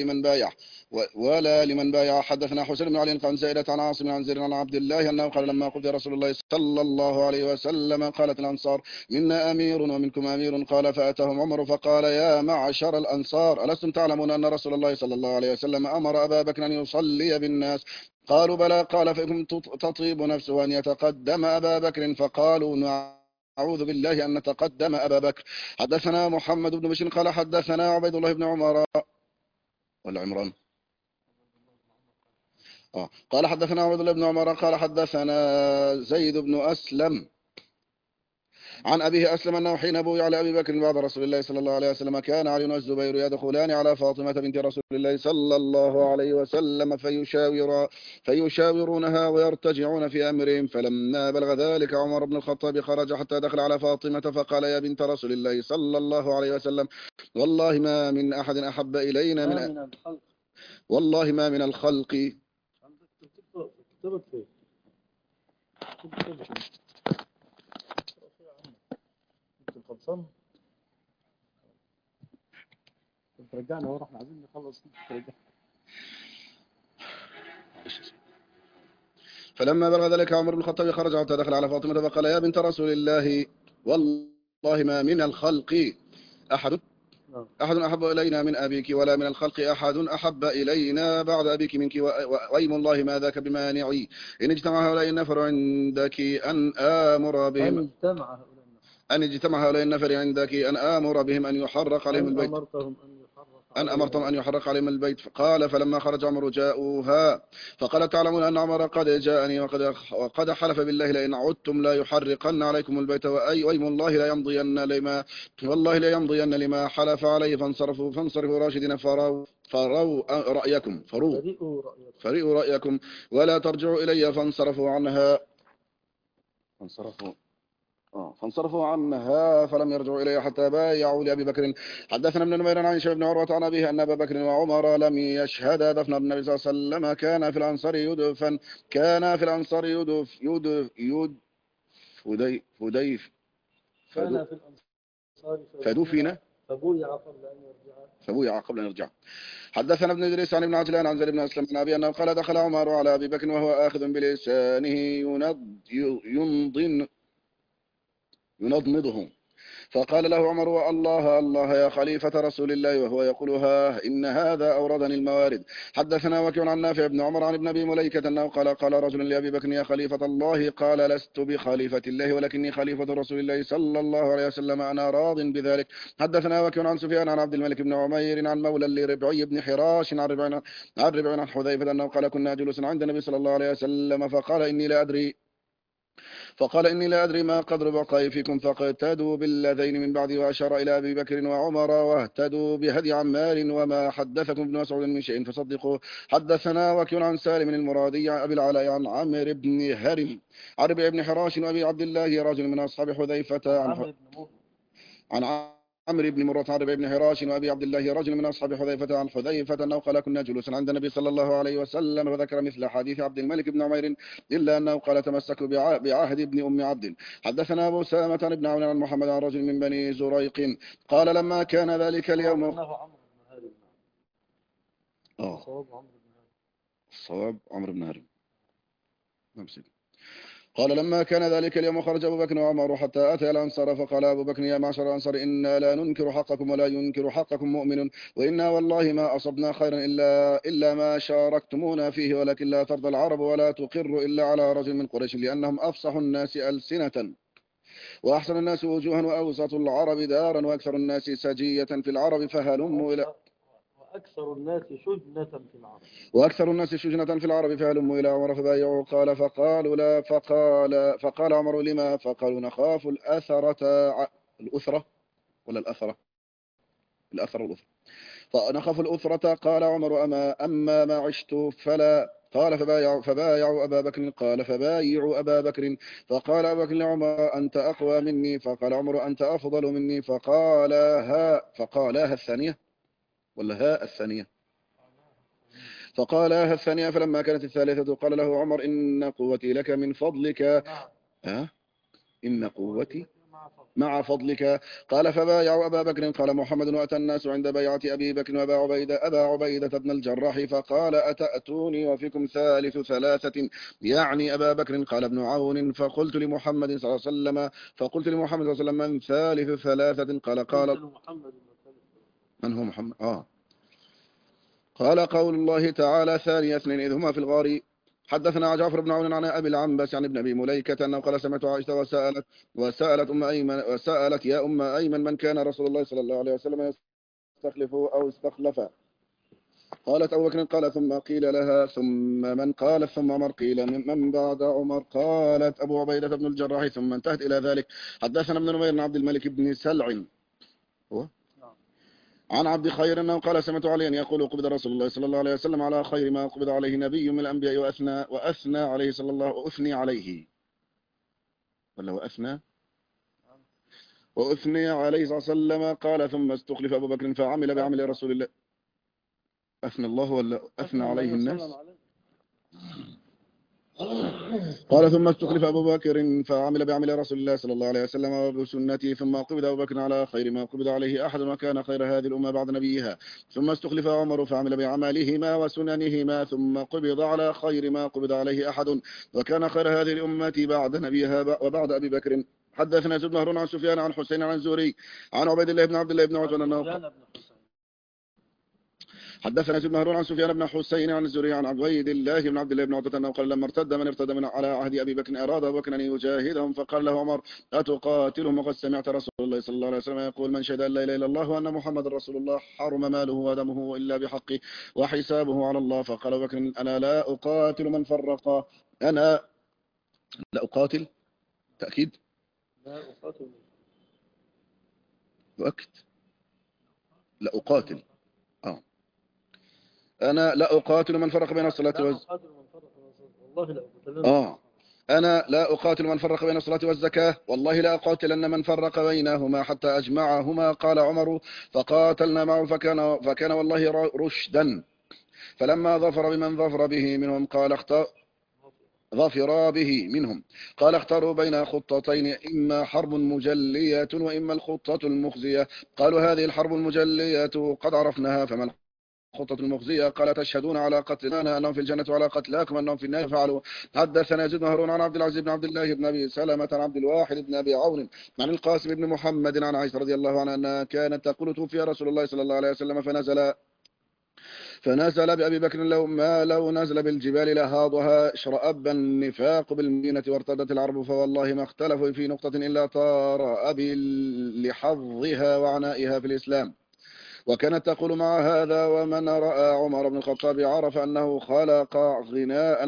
[SPEAKER 2] ولا لمن بايع. حدثنا حسين بن علي عن زائدة عن عاصم عن زيد عن عبد الله أنه قال لما قضي رسول الله صلى الله عليه وسلم قالت الأنصار منا أمير ومنكم أمير. قال فأتاهم عمر فقال يا معشر الأنصار ألستم تعلمون أن رسول الله صلى الله عليه وسلم أمر أبا بكر أن يصلي بالناس؟ قالوا بلى. قال فإنكم تطيب نفسه أن يتقدم أبا بكر؟ فقالوا أعوذ بالله أن نتقدم أبا بكر. حدثنا محمد بن بشير قال حدثنا عبيد الله بن عمر ولا عمران قال حدثنا عبيد الله بن عمر قال حدثنا زيد بن أسلم عن أبيه أسلم أنه حين بويع على أبي بكر بعد رسول الله صلى الله عليه وسلم كان علي والزبير يدخلان على فاطمة بنت رسول الله صلى الله عليه وسلم فيشاورونها ويرتجعون في أمرهم. فلما بلغ ذلك عمر بن الخطاب خرج حتى دخل على فاطمة فقال يا بنت رسول الله صلى الله عليه وسلم والله ما من أحد أحب إلينا والله ما من الخلق
[SPEAKER 1] خلصان رجعنا ورحنا عايزين نخلص
[SPEAKER 2] فلما بلغ ذلك عمر بن الخطاب خرج حتى دخل على فاطمة فقال يا بنت رسول الله والله ما من الخلق أحد أحب إلينا من أبيك ولا من الخلق أحد أحب إلينا بعد أبيك منك وأيم الله ما ذاك بمانعي إن اجتمع هؤلاء النفر عندك أن آمر بهم أن اجتمع هؤلاء النفر عندك أن آمر بهم أن يحرق عليهم البيت أمرتهم أن يحرق عليهم البيت. قال فلما خرج عمر جاءوها فقال تعلمون أن عمر قد جاءني وقد حلف بالله لئن عدتم لا يحرقن عليكم البيت وأيم الله لا يمضين لما حلف عليه. فانصرفوا راشدين فروا رأيكم ولا ترجعوا إلي. فانصرفوا عنها فلم يرجعوا إليه حتى بايعوا لأبي بكر. حدثنا ابن نمير عن هشام بن عروة عن أبيه أن أبا بكر وعمر لم يشهدا دفن النبي صلى الله عليه وسلم. كان في الأنصار فدفن فبويع قبل أن يرجع. حدثنا ابن إدريس عن ابن عجلان عن زيد بن أسلم عن أبي أنه قال دخل عمر على أبي بكر وهو آخذ بلسانه ينضنضه فقال له عمر الله يا خليفة رسول الله وهو يقولها إن هذا أوردني الموارد. حدثنا وكيع عن نافع بن عمر عن ابن أبي مليكة أنه قال رجل لأبي بكر يا خليفة الله؟ قال لست بخليفة الله ولكني خليفة رسول الله صلى الله عليه وسلم أنا راض بذلك. حدثنا وكيع عن سفيان عن عبد الملك بن عمير عن مولى لربعي بن حراش عن ربعي عن حذيفة أنه قال كنا جلوسا عند النبي صلى الله عليه وسلم فقال إني لا أدري ما قدر بقائي فيكم فاقتدوا بالذين من بعدي. وأشار إلى أبي بكر وعمر واهتدوا بهدي عمار وما حدثكم ابن مسعود من شيء فصدقوه. حدثنا وكيع عن سالم المرادي أبي العلاء عن عمرو بن هرم عربي بن حراش وأبي عبد الله رجل من أصحاب حذيفة عن عمرو بن مرة عن ربيع بن حراش وأبي عبد الله رجل من أصحاب حذيفة عن حذيفة أنه قال كنا جلوسا عند النبي صلى الله عليه وسلم فذكر مثل حديث عبد الملك بن عمير إلا أنه قال تمسكوا بعهد ابن أم عبد. حدثنا أبو سامة بن عون عن محمد عن رجل من بني زريق قال لما كان ذلك اليوم الصواب عمرو بن هارم. قال لما كان ذلك اليوم خرج أبو بكر وعمر حتى أتى الأنصار فقال أبو بكر يا معشر الأنصار إنا لا ننكر حقكم ولا ينكر حقكم مؤمن وإنا والله ما أصبنا خيرا إلا ما شاركتمونا فيه ولكن لا ترضى العرب ولا تقر إلا على رجل من قريش لأنهم أفصح الناس ألسنة وأحسن الناس وجوها وأوسط العرب دارا وأكثر الناس سجية في العرب فهلموا إلى
[SPEAKER 1] وأكثر الناس شجنة في العرب
[SPEAKER 2] فهلموا إلى عمر فبايعوا قال فقالوا لا فقال عمر لما فقالوا نخاف الأثرة ولا الأثرة والأثرة فنخاف الأثرة قال عمر أما ما عشت فلا قال فبايعوا أبا بكر قال فبايعوا أبا بكر فقال أبا بكر لعمر أنت أقوى مني فقال عمر أنت أفضل مني فقالها الثانية ولا ها الثانية فقالها الثانية فلما كانت الثالثة قال له عمر إن قوتي لك من فضلك إن قوتي مع فضلك قال فبايعوا أبا بكر قال محمد وأتى الناس عند بيعة أبي بكر وأبا عبيدة بن الجراح فقال أتأتوني وفيكم ثالث ثلاثة يعني أبا بكر قال ابن عون فقلت لمحمد صلى الله عليه وسلم من ثالث ثلاثة قال من هو محمد قال قول الله تعالى ثاني اثنين إذ هما في الغار. حدثنا جعفر بن عون عن أبي العنبس عن ابن أبي مليكة أنه قال سمعت عائشة وسألت يا أم أيمن من كان رسول الله صلى الله عليه وسلم يستخلف أو استخلف قالت أبو بكر قال ثم قيل لها ثم من قال ثم عمر قيل من بعد عمر قالت أبو عبيدة بن الجراح ثم انتهت إلى ذلك. حدثنا ابن نمير بن عبد الملك بن سلع عن عبد خير أنه قال سمعت عليا يقول قبض رسول الله صلى الله عليه وسلم على خير ما قبض عليه نبي من الأنبياء وأثنى عليه صلى الله وأثني عليه ولا وأثني عليه صلى الله عليه وسلم قال ثم استخلف أبو بكر فعمل بعمل رسول الله. أثنى الله ولا أثنى عليه الناس؟ قال ثم استخلف أبو بكر فعمل بعمل رسول الله صلى الله عليه وسلم وبسنته ثم قبض أبو بكر على خير ما قبض عليه أحد وكان خير هذه الأمة بعد نبيها ثم استخلف عمر فعمل بعملهما وسننهما ثم قبض على خير ما قبض عليه أحد وكان خير هذه الأمة بعد نبيها وبعد أبي بكر. حدثنا زيد بن هارون عن سفيان عن حسين عن زوري عن عبيد الله بن عبد الله بن عتبة أنه حدثنا زيد بن هارون عن سفيان بن حسين عن الزهري عن عبيد الله بن عبد الله بن عتبة أنه قال لما ارتد من على عهد أبي بكر أراد أبو بكر أن يجاهدهم فقال له عمر أتقاتلهم وقد سمعت رسول الله صلى الله عليه وسلم يقول من شهد أن لا إله إلا الله وأن محمد رسول الله حرم ماله ودمه إلا بحقه وحسابه على الله. فقال أبو بكر أنا لا أقاتل من فرق أنا لا أقاتل تأكيد
[SPEAKER 1] لا أقاتل
[SPEAKER 2] يؤكد لا أقاتل أنا لا أقاتل من فرق بين الصلاة أنا لا أقاتل من فرق بين الصلاة والزكاة والله لا أقاتلن من فرق بينهما حتى أجمعهما. قال عمر فقاتلنا معه فكان والله رشدا فلما ظفر بمن ظفر به منهم قال اختاروا بين خطتين إما حرب مجلية وإما الخطة المخزية. قالوا هذه الحرب المجلية قد عرفناها فما خطة المخزية؟ قال تشهدون على قتلنا أنهم في الجنة وعلى قتلاكم أنهم في النار فعلوا. حدثنا زيد بن هارون عن عبد العزيز بن عبد الله بن أبي سلمة عن عبد الواحد بن أبي عون عن القاسم بن محمد عن عائشة رضي الله عنها أنها كانت تقول توفي رسول الله صلى الله عليه وسلم فنزل بأبي بكر لو نزل بالجبال لهاضها اشرأب النفاق بالمدينة وارتدت العرب فوالله ما اختلفوا في نقطة إلا طار أبي لحظها وعنائها في الإسلام. وكانت تقول مع هذا ومن رأى عمر بن الخطاب عرف أنه خلق غناء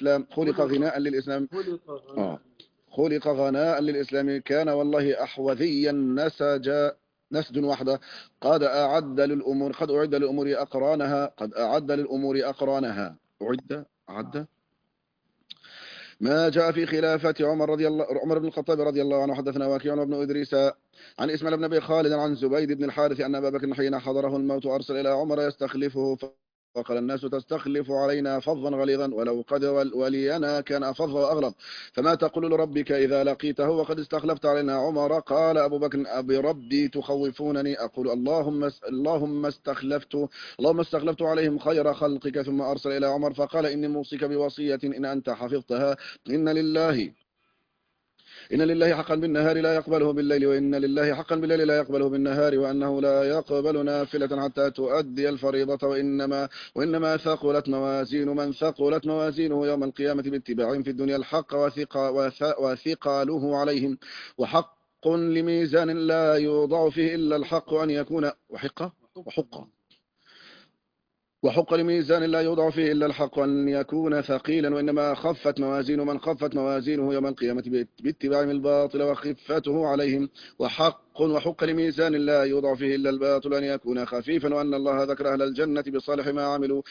[SPEAKER 2] للإسلام كان والله أحوذيا نسج وحده قد أعد للأمور أقرانها ما جاء في خلافة عمر بن الخطاب رضي الله عنه. حدثنا وكيع بن إدريس عن إسماعيل بن أبي خالد عن زبيد بن الحارث أن أبا بكر حين حضره الموت أرسل إلى عمر يستخلفه، فقال الناس تستخلف علينا فظا غليظا، ولو قد ولينا كان أفظ وأغلظ، فما تقول لربك إذا لقيته وقد استخلفت علينا عمر؟ قال أبو بكر أبي ربي تخوفونني، أقول اللهم استخلفت عليهم خير خلقك. ثم أرسل إلى عمر فقال إني موصيك بوصية إن أنت حفظتها، إن لله حقا بالنهار لا يقبله بالليل، وإن لله حقا بالليل لا يقبله بالنهار، وأنه لا يقبل نافلة حتى تؤدي الفريضة، وإنما ثقلت موازين من ثقلت موازينه يوم القيامة باتباعهم في الدنيا الحق وثقاله عليهم، وحق لميزان لا يوضع فيه إلا الحق أن يكون وحق لميزان لا يوضع فيه إلا الحق أن يكون ثقيلا، وإنما خفت موازين من خفت موازينه يوم القيامة باتباعهم الباطل وخفته عليهم، وحق لميزان لا يوضع فيه إلا الباطل أن يكون خفيفا، وأن الله ذكر أهل الجنة بصالح ما عملوا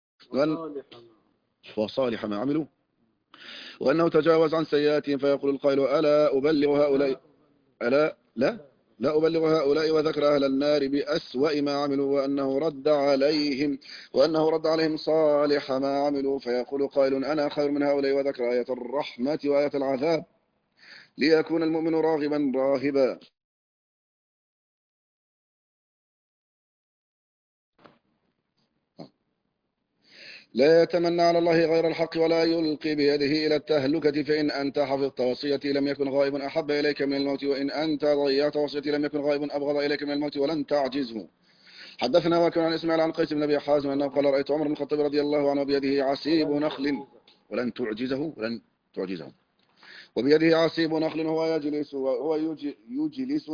[SPEAKER 2] وصالح ما عملوا، وأنه تجاوز عن سيئاتهم، فيقول القائل ألا أبلغ هؤلاء لا أبلغ هؤلاء، وذكر أهل النار بأسوأ ما عملوا، وأنه رد عليهم صالح ما عملوا، فيقول قائل أنا خير من هؤلاء، وذكر آية الرحمة وآية العذاب ليكون المؤمن راغبا راهبا. لا يتمنى على الله غير الحق، ولا يلقي بيده إلى التهلكة، فإن أنت حفظت وصيتي لم يكن غائب أحب إليك من الموت، وإن أنت ضيعت وصيتي لم يكن غائب أبغض إليك من الموت ولن تعجزه. حدثنا وكان عن إسماعيل عن قيس بن أبي حازم أنه قال رأيت عمر بن الخطاب رضي الله عنه بيده عصيب نخل ولن تعجزه وبيده عصيب نخل وهو يجلس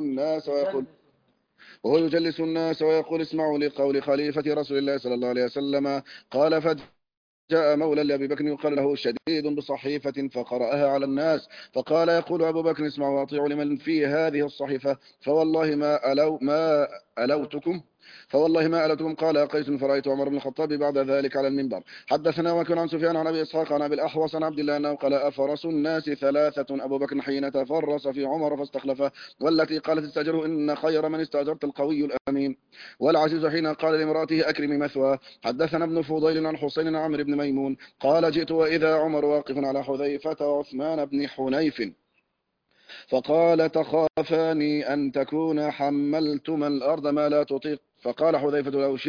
[SPEAKER 2] الناس ويقول اسمعوا لقول خليفة رسول الله صلى الله عليه وسلم. قال فجاء مولى لأبي بكر يقال له شديد بصحيفة فقرأها على الناس، فقال يقول أبو بكر اسمعوا واطيعوا لمن في هذه الصحيفة، فوالله ما ألوتكم. قال قيس فرأيت عمر بن الخطاب بعد ذلك على المنبر. حدثنا وكان عن سفيان عن أبي إسحاق عن أبي الأحوص عن عبد الله أنه قال أفرس الناس ثلاثة، أبو بكر حين تفرس في عمر فاستخلفه، والتي قالت استأجره إن خير من استأجرت القوي الأمين، والعزيز حين قال لامرأته أكرمي مثوى. حدثنا ابن فضيل عن حسين عن عمرو بن ميمون قال جئت وإذا عمر واقف على حذيفة وعثمان بن حنيف، فقال تخافاني أن تكون حملتما الأرض ما لا تطيق، فقال حذيفة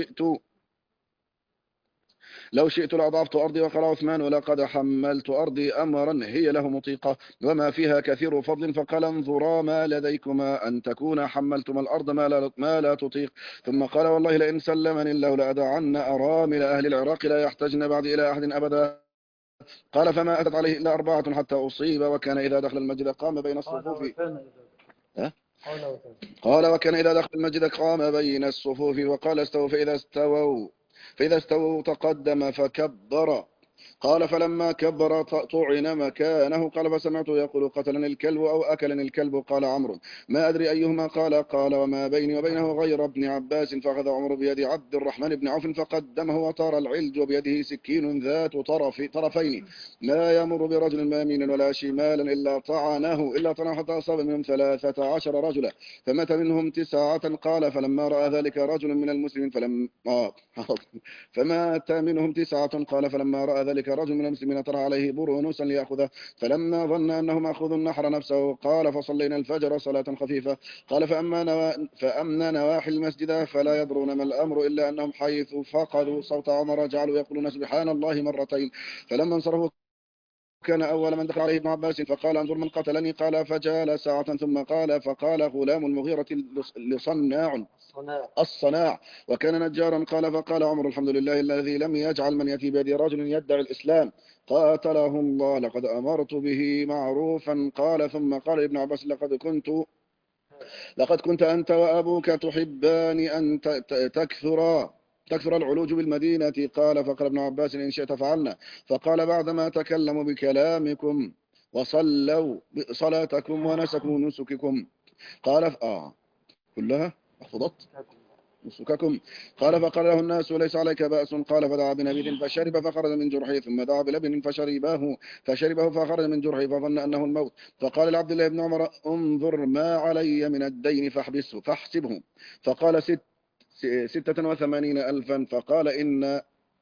[SPEAKER 2] لو شئت لأضعفت أرضي، وقال عثمان ولقد حملت أرضي أمرا هي له مطيقة وما فيها كثير فضل، فقال انظرا ما لديكما أن تكون حملتما الأرض ما لا تطيق، ثم قال والله لئن سلمني الله لأدعن أرامل أهل العراق لا يحتجن بعد إلى أحد أبدا. قال فما أتت عليه إلا 4 حتى أصيب، وكان إذا دخل المسجد قام بين الصفوف وكان إذا دخل المسجد قام بين الصفوف وقال استووا، فإذا استووا تقدم فكبر. قال فلما كبر طعن مكانه. قال فسمعته يقول قتلني الكلب أو أكلني الكلب. قال عمرو ما أدري أيهما قال وما بيني وبينه غير ابن عباس. فأخذ عمرو بيد عبد الرحمن بن عوف فقدمه وطار العلج، وبيده سكين ذات طرفين لا يمر برجل يمينا ولا شمالا إلا طعنه حتى أصاب منهم 13 رجلا فمات منهم 9. قال فلما رأى ذلك رجل من المسلمين فمات منهم 9. قال فلما رأى ذلك رجل من المسلمين طرح عليه برونوسا ليأخذه، فلما ظن أنه مأخوذ نحر نفسه. قال فصلينا الفجر صلاة خفيفة. قال فأما نواحي المسجد فلا يدرون ما الأمر إلا أنهم حيث فقدوا صوت عمر جعلوا يقولون سبحان الله مرتين. فلما انصرفوا كان أول من دخل عليه ابن عباس فقال انظر من قتلني. قال فجال ساعة ثم فقال غلام المغيرة الصناع وكان نجارا. قال فقال عمر الحمد لله الذي لم يجعل من يأتي بيد رجل يدعي الإسلام قاتله الله لقد أمرت به معروفا. قال ثم قال ابن عباس لقد كنت أنت وأبوك تحبان أن تكثر العلوج بالمدينة. قال فقال ابن عباس إن شئت فعلنا. فقال بعدما تكلموا بكلامكم وصلوا صلاتكم ونسكوا نسككم. قال كلها أخفضت نسككم. قال فقال له الناس ليس عليك بأس. قال فدعا بنبيذ فشرب فخرج من جرحه، ثم دعا بلبن فشربه فخرج من جرحه فظن أنه الموت. فقال لعبد الله بن عمر انظر ما علي من الدين فاحسبه. فقال 86,000. فقال إن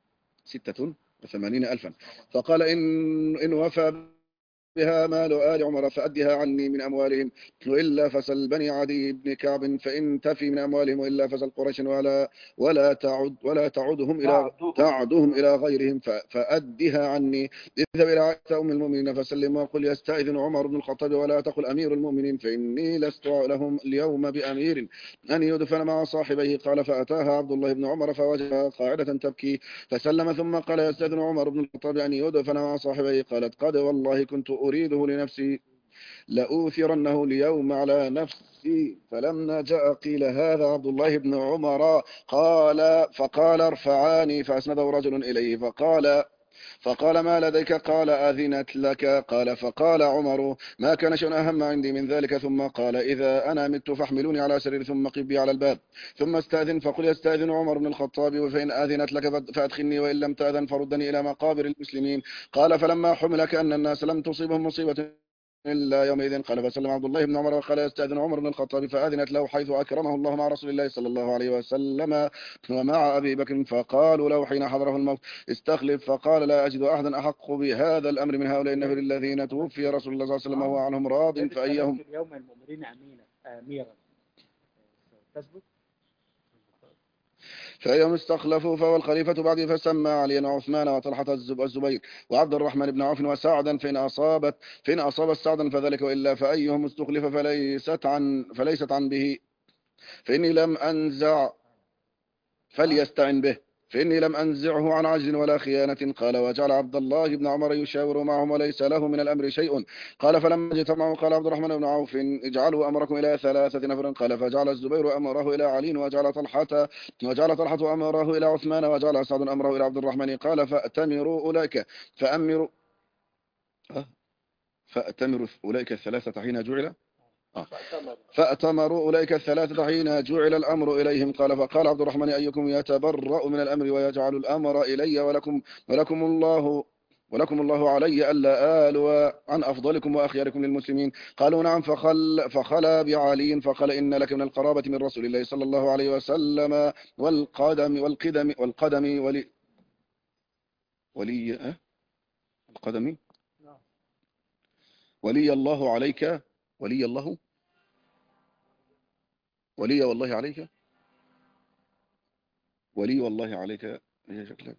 [SPEAKER 2] 86,000. فقال إن وفى بها مال آل عمر فأدها عني من أموالهم، وإلا فسل بني عدي بن كعب فإن تفي من أموالهم، وإلا فسل قريش ولا تعدهم إلى غيرهم فأدها عني. اذهب إلى عائشة أم المؤمنين فسلم وقل يستأذن عمر بن الخطاب ولا تقل أمير المؤمنين فإني لست لهم اليوم بأمير أن يدفن مع صاحبيه. قال فأتاها عبد الله بن عمر فوجدها قاعدة تبكي فسلم، ثم قال يستأذن عمر بن الخطاب أن يدفن مع صاحبيه. قالت قد والله كنت أريده لنفسي لأوثرنه اليوم على نفسي. فلما جاء قيل هذا عبد الله بن عمر فقال ارفعاني فأسنده رجل إليه فقال ما لديك؟ قال أذنت لك. قال فقال عمر ما كان شيء أهم عندي من ذلك. ثم قال إذا أنا مت فاحملوني على سرير ثم قبي على الباب ثم استأذن. فقل يستأذن عمر بن الخطاب وفإن أذنت لك فأدخلني وإن لم تأذن فردني إلى مقابر المسلمين. قال فلما حمل كأن الناس لم تصيبهم مصيبة إلا يومئذ. قال فسلم عبد الله بن عمر وقال يستأذن عمر بن الخطاب فأذنت له حيث أكرمه الله مع رسول الله صلى الله عليه وسلم ومع أبي بكر. فقالوا له حين حضره الموت استخلف. فقال لا أجد أحدا أحق بهذا الأمر من هؤلاء النفر الذين توفي رسول الله صلى الله عليه وسلم وهو عنهم راض فأيهم
[SPEAKER 3] اليوم المؤمنين أميرا تثبت.
[SPEAKER 2] فيوم استخلفوا فهو الخليفة بعد فسمى عليا وعثمان وطلحة الزبير وعبد الرحمن بن عوف وسعدا فإن أصابت سعدا فذلك، وإلا فأيهم استخلف فليست عن به فإني لم أنزع فليستعن به فإني لم أنزعه عن عجز ولا خيانة. قال وجعل عبد الله بن عمر يشاور معهم وليس له من الأمر شيء. قال فلما اجتمعوا قال عبد الرحمن بن عوف اجعلوا أمركم إلى 3 نفر. قال فجعل الزبير أمره إلى علي وجعل طلحة أمره إلى عثمان وجعل سعد أمره إلى عبد الرحمن. قال فأتمروا أولئك الثلاثة حين جعل فأتمروا أولئك الثلاثة حين جعل الأمر إليهم. قال فقال عبد الرحمن أيكم يتبرأ من الأمر ويجعل الأمر إلي ولكم الله علي ألا آلو عن أفضلكم وأخياركم للمسلمين. قالوا نعم. فخلا بعلي فقال إن لك من القرابة من رسول الله صلى الله عليه وسلم والقدم ولي الله عليك ولي والله عليك هي شكلها.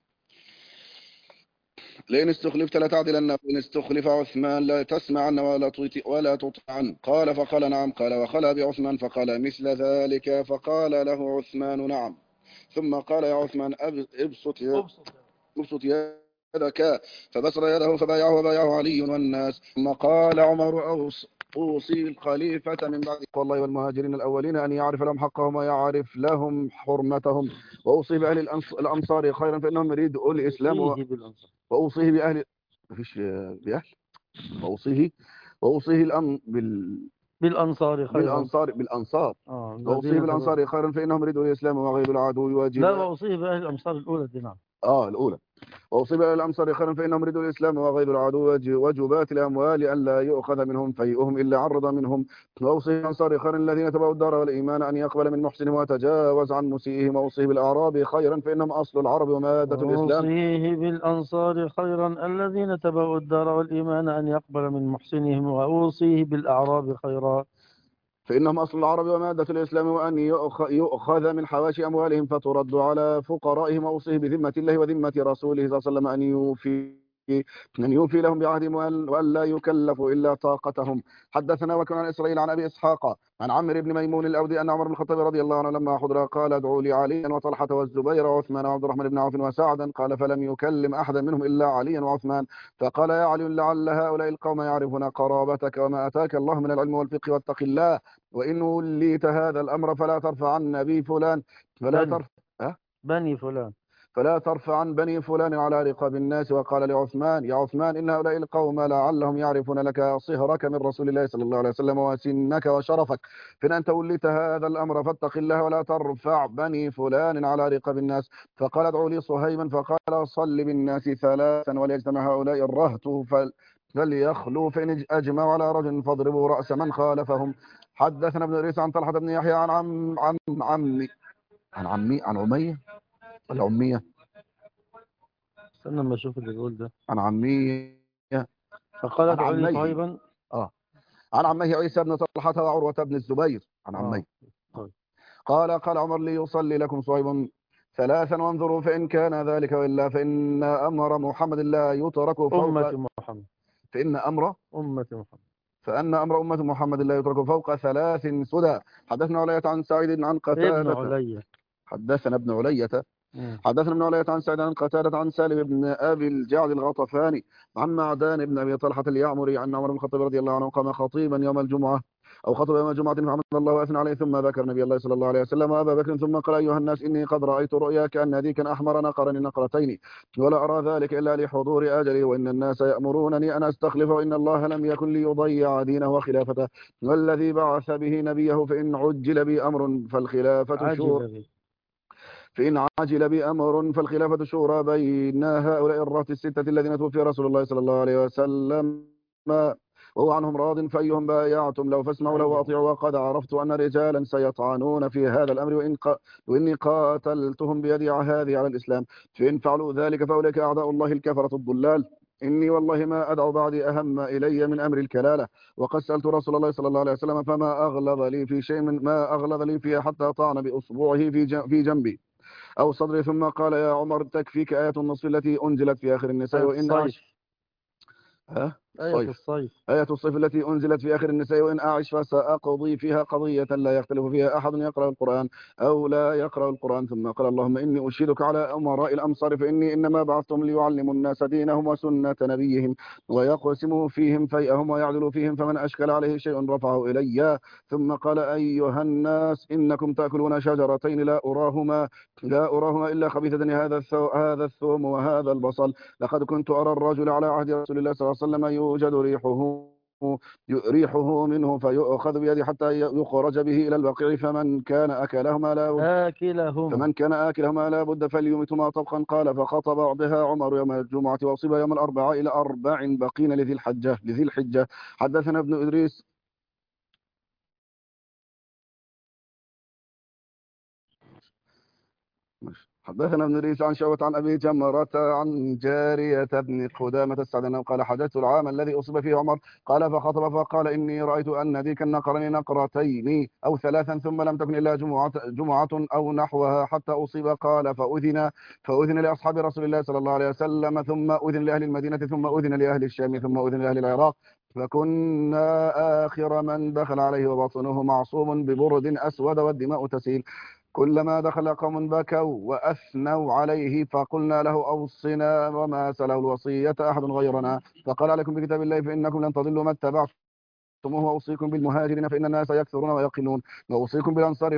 [SPEAKER 2] لئن استخلفت لتعدلن وإن استخلف عثمان لا تسمعن ولا تطعن. قال فقال نعم. قال وخلى بعثمان فقال مثل ذلك. فقال له عثمان نعم. ثم قال يا عثمان ابسط يدك. فبسر يده فبايعه وبايعه علي والناس. ثم قال عمر أوصي الخليفة من بعد والله والمهاجرين الأولين أن يعرف لهم حقهم ويعرف لهم حرمتهم، وأوصي بأهل الأمصار خيرا فإنهم يريدوا الإسلام وأوصيه بأهل مفيش بأهل وأوصيه
[SPEAKER 1] بالأنصار خيرا
[SPEAKER 2] وأوصيه بالأنصار خيرا فإنهم يريدوا الإسلام وغير العدو واجب.
[SPEAKER 1] لا وأوصيه بأهل الأمصار الأولى دي. نعم
[SPEAKER 2] الأولى. وأصيب الأمصار خيرا فإنهم يريدوا الإسلام وغير العدو وجبات الأموال أن لا يؤخذ منهم فيئهم إلا عرض منهم. وأوصي الأنصار خيرا الذين تبعوا الدار والإيمان أن يقبل من محسنهم وتجاوز عن مسيئهم. وأوصي بالأعراب خيرا فإنهم أصل العرب ومادة الإسلام.
[SPEAKER 1] وأوصيه بالأنصار خيرا الذين تبعوا الدار والإيمان أن يقبل من محسنهم. وأوصيه بالأعراب خيرا
[SPEAKER 2] فإنهم أصل العرب ومادة الإسلام وأن يؤخذ من حواشي أموالهم فترد على فقرائهم. وأوصيه بذمة الله وذمة رسوله صلى الله عليه وسلم أن يوفي لهم بعهدهم وأن لا يكلفوا إلا طاقتهم. حدثنا وكان عن إسرائيل عن أبي إسحاق عن عمرو بن ميمون الأودي أن عمر بن الخطاب رضي الله عنه لما حضر قال ادعوا لي عليا وطلحة والزبير وعثمان وعبد الرحمن بن عوف وسعدا. قال فلم يكلم أحدا منهم إلا عليا وعثمان. فقال يا علي لعل هؤلاء القوم يعرفون قرابتك وما أتاك الله من العلم والفقه واتق الله، وإن وليت هذا الأمر فلا ترفع عن نبي فلان
[SPEAKER 1] بني فلان
[SPEAKER 2] فلا ترفعن بني فلان على رقاب الناس. وقال لعثمان: يا عثمان، إن هؤلاء القوم لعلهم يعرفون لك صهرك من رسول الله صلى الله عليه وسلم وسنك وشرفك، فإن أنت وليت هذا الأمر فاتق الله ولا ترفع بني فلان على رقاب الناس. فقال: ادعوا لي صهيبا. فقال: صل بالناس ثلاثا وليجتمع هؤلاء الرهط فليخلوا، فإن أجمعوا على رجل فاضربوا رأس من خالفهم. حدثنا ابن إدريس عن طلحة بن يحيى عن عن عمية ولا عمية؟
[SPEAKER 1] استنى لما اشوف اللي بيقول ده.
[SPEAKER 2] عن عمية.
[SPEAKER 1] فقال:
[SPEAKER 2] عن
[SPEAKER 1] ادعوا لي
[SPEAKER 2] عميه.
[SPEAKER 1] صهيبا.
[SPEAKER 2] عن عمه عيسى بن طلحة وعروة بن الزبير عن عميه.
[SPEAKER 1] طيب.
[SPEAKER 2] قال عمر: ليصلي لكم صهيب ثلاثا وانظروا، فإن كان ذلك وإلا فإن أمر محمد لا يترك فوق
[SPEAKER 1] أمة محمد.
[SPEAKER 2] فإن أمر
[SPEAKER 1] أمة محمد.
[SPEAKER 2] أمة محمد لا يترك فوق ثلاث سدى. حدثنا علية عن سعيد عن
[SPEAKER 1] ابن
[SPEAKER 2] قتادة.
[SPEAKER 1] علي.
[SPEAKER 2] حدثنا ابن علية
[SPEAKER 1] مم.
[SPEAKER 2] حدثنا ابن علية عن سعيد عن قتادة عن سالم بن أبي الجعد الغطفاني عن معدان بن أبي طلحة اليعمري عن عمر بن الخطاب رضي الله عنه قام خطيبا يوم الجمعة أو خطب يوم الجمعة فحمد الله وأثنى عليه، ثم ذكر نبي الله صلى الله عليه وسلم وأبا بكر، ثم قال: أيها الناس، إني قد رأيت رؤيا كأن ديكا أحمر نقرني نقرتين، ولا أرى ذلك إلا لحضور أجلي، وإن الناس يأمرونني أن أستخلف، وإن الله لم يكن ليضيع دينه وخلافته، والذي بعث به نبيه، فإن عجل بي أمر فالخلافة شورى فالخلافة شورى بين هؤلاء الرهط الستة الذين توفي رسول الله صلى الله عليه وسلم وهو عنهم راض، فأيهم بايعتم له فاسمعوا له وأطيعوا، وقد عرفت أن رجالا سيطعنون في هذا الأمر، وإني قاتلتهم بيدي هذه على الإسلام، فإن فعلوا ذلك فأولئك أعداء الله الكفرة الضلال. إني والله ما أدعو بعدي أهم إلي من أمر الكلالة، وقد سألت رسول الله صلى الله عليه وسلم فما أغلظ لي في شيء ما أغلظ لي فيها حتى طعن بأصبعه في جنبي أو صدري، ثم قال: يا عمر، تكفيك آية النصف التي أنزلت في آخر النساء، وإن أعش آية الصيف التي أنزلت في آخر النساء، وإن أعش فسأقضي فيها قضية لا يختلف فيها أحد يقرأ القرآن أو لا يقرأ القرآن. ثم قال: اللهم إني أشهدك على أمراء الأمصار، فإني إنما بعثتهم ليعلموا الناس دينهم وسنة نبيهم ويقسموا فيهم فيئهم ويعدلوا فيهم، فمن أشكل عليه شيء رفعه إلي. ثم قال: أيها الناس، إنكم تأكلون شجرتين لا أراهما إلا خبيثتين، هذا الثوم وهذا البصل. لقد كنت أرى الرجل على عهد رسول الله صلى الله عليه وسلم يوجد ريحه منه فيؤخذ بيده حتى يخرج به إلى البقيع، فمن كان آكلهما لا بد فليمتهما طبخا. قال: فخطب بها عمر يوم الجمعة وأصيب يوم الأربعاء إلى 4 بقين لذي الحجة. حدثنا ابن إدريس حدثنا ابن إدريس عن شعبة عن أبي جمرة عن جارية بن قدامة السعدي قال: حدثت العام الذي أصيب فيه عمر. قال: فخطب فقال: إني رأيت أن ديكا نقرني نقرتين أو ثلاثا، ثم لم تكن إلا جمعة أو نحوها حتى أصيب. قال: فأذن لأصحاب رسول الله صلى الله عليه وسلم، ثم أذن لأهل المدينة، ثم أذن لأهل الشام، ثم أذن لأهل العراق، فكنا آخر من دخل عليه وبطنه معصوم ببرد أسود والدماء تسيل. كلما دخل قوم بكوا وأثنوا عليه فقلنا له: أوصنا، وما سله الوصية أحد غيرنا. فقال: عليكم بكتاب الله، فإنكم لن تضلوا ما اتبعتموه. وأوصيكم بالمهاجرين فإن الناس يكثرون ويقلون. وأوصيكم بالأنصار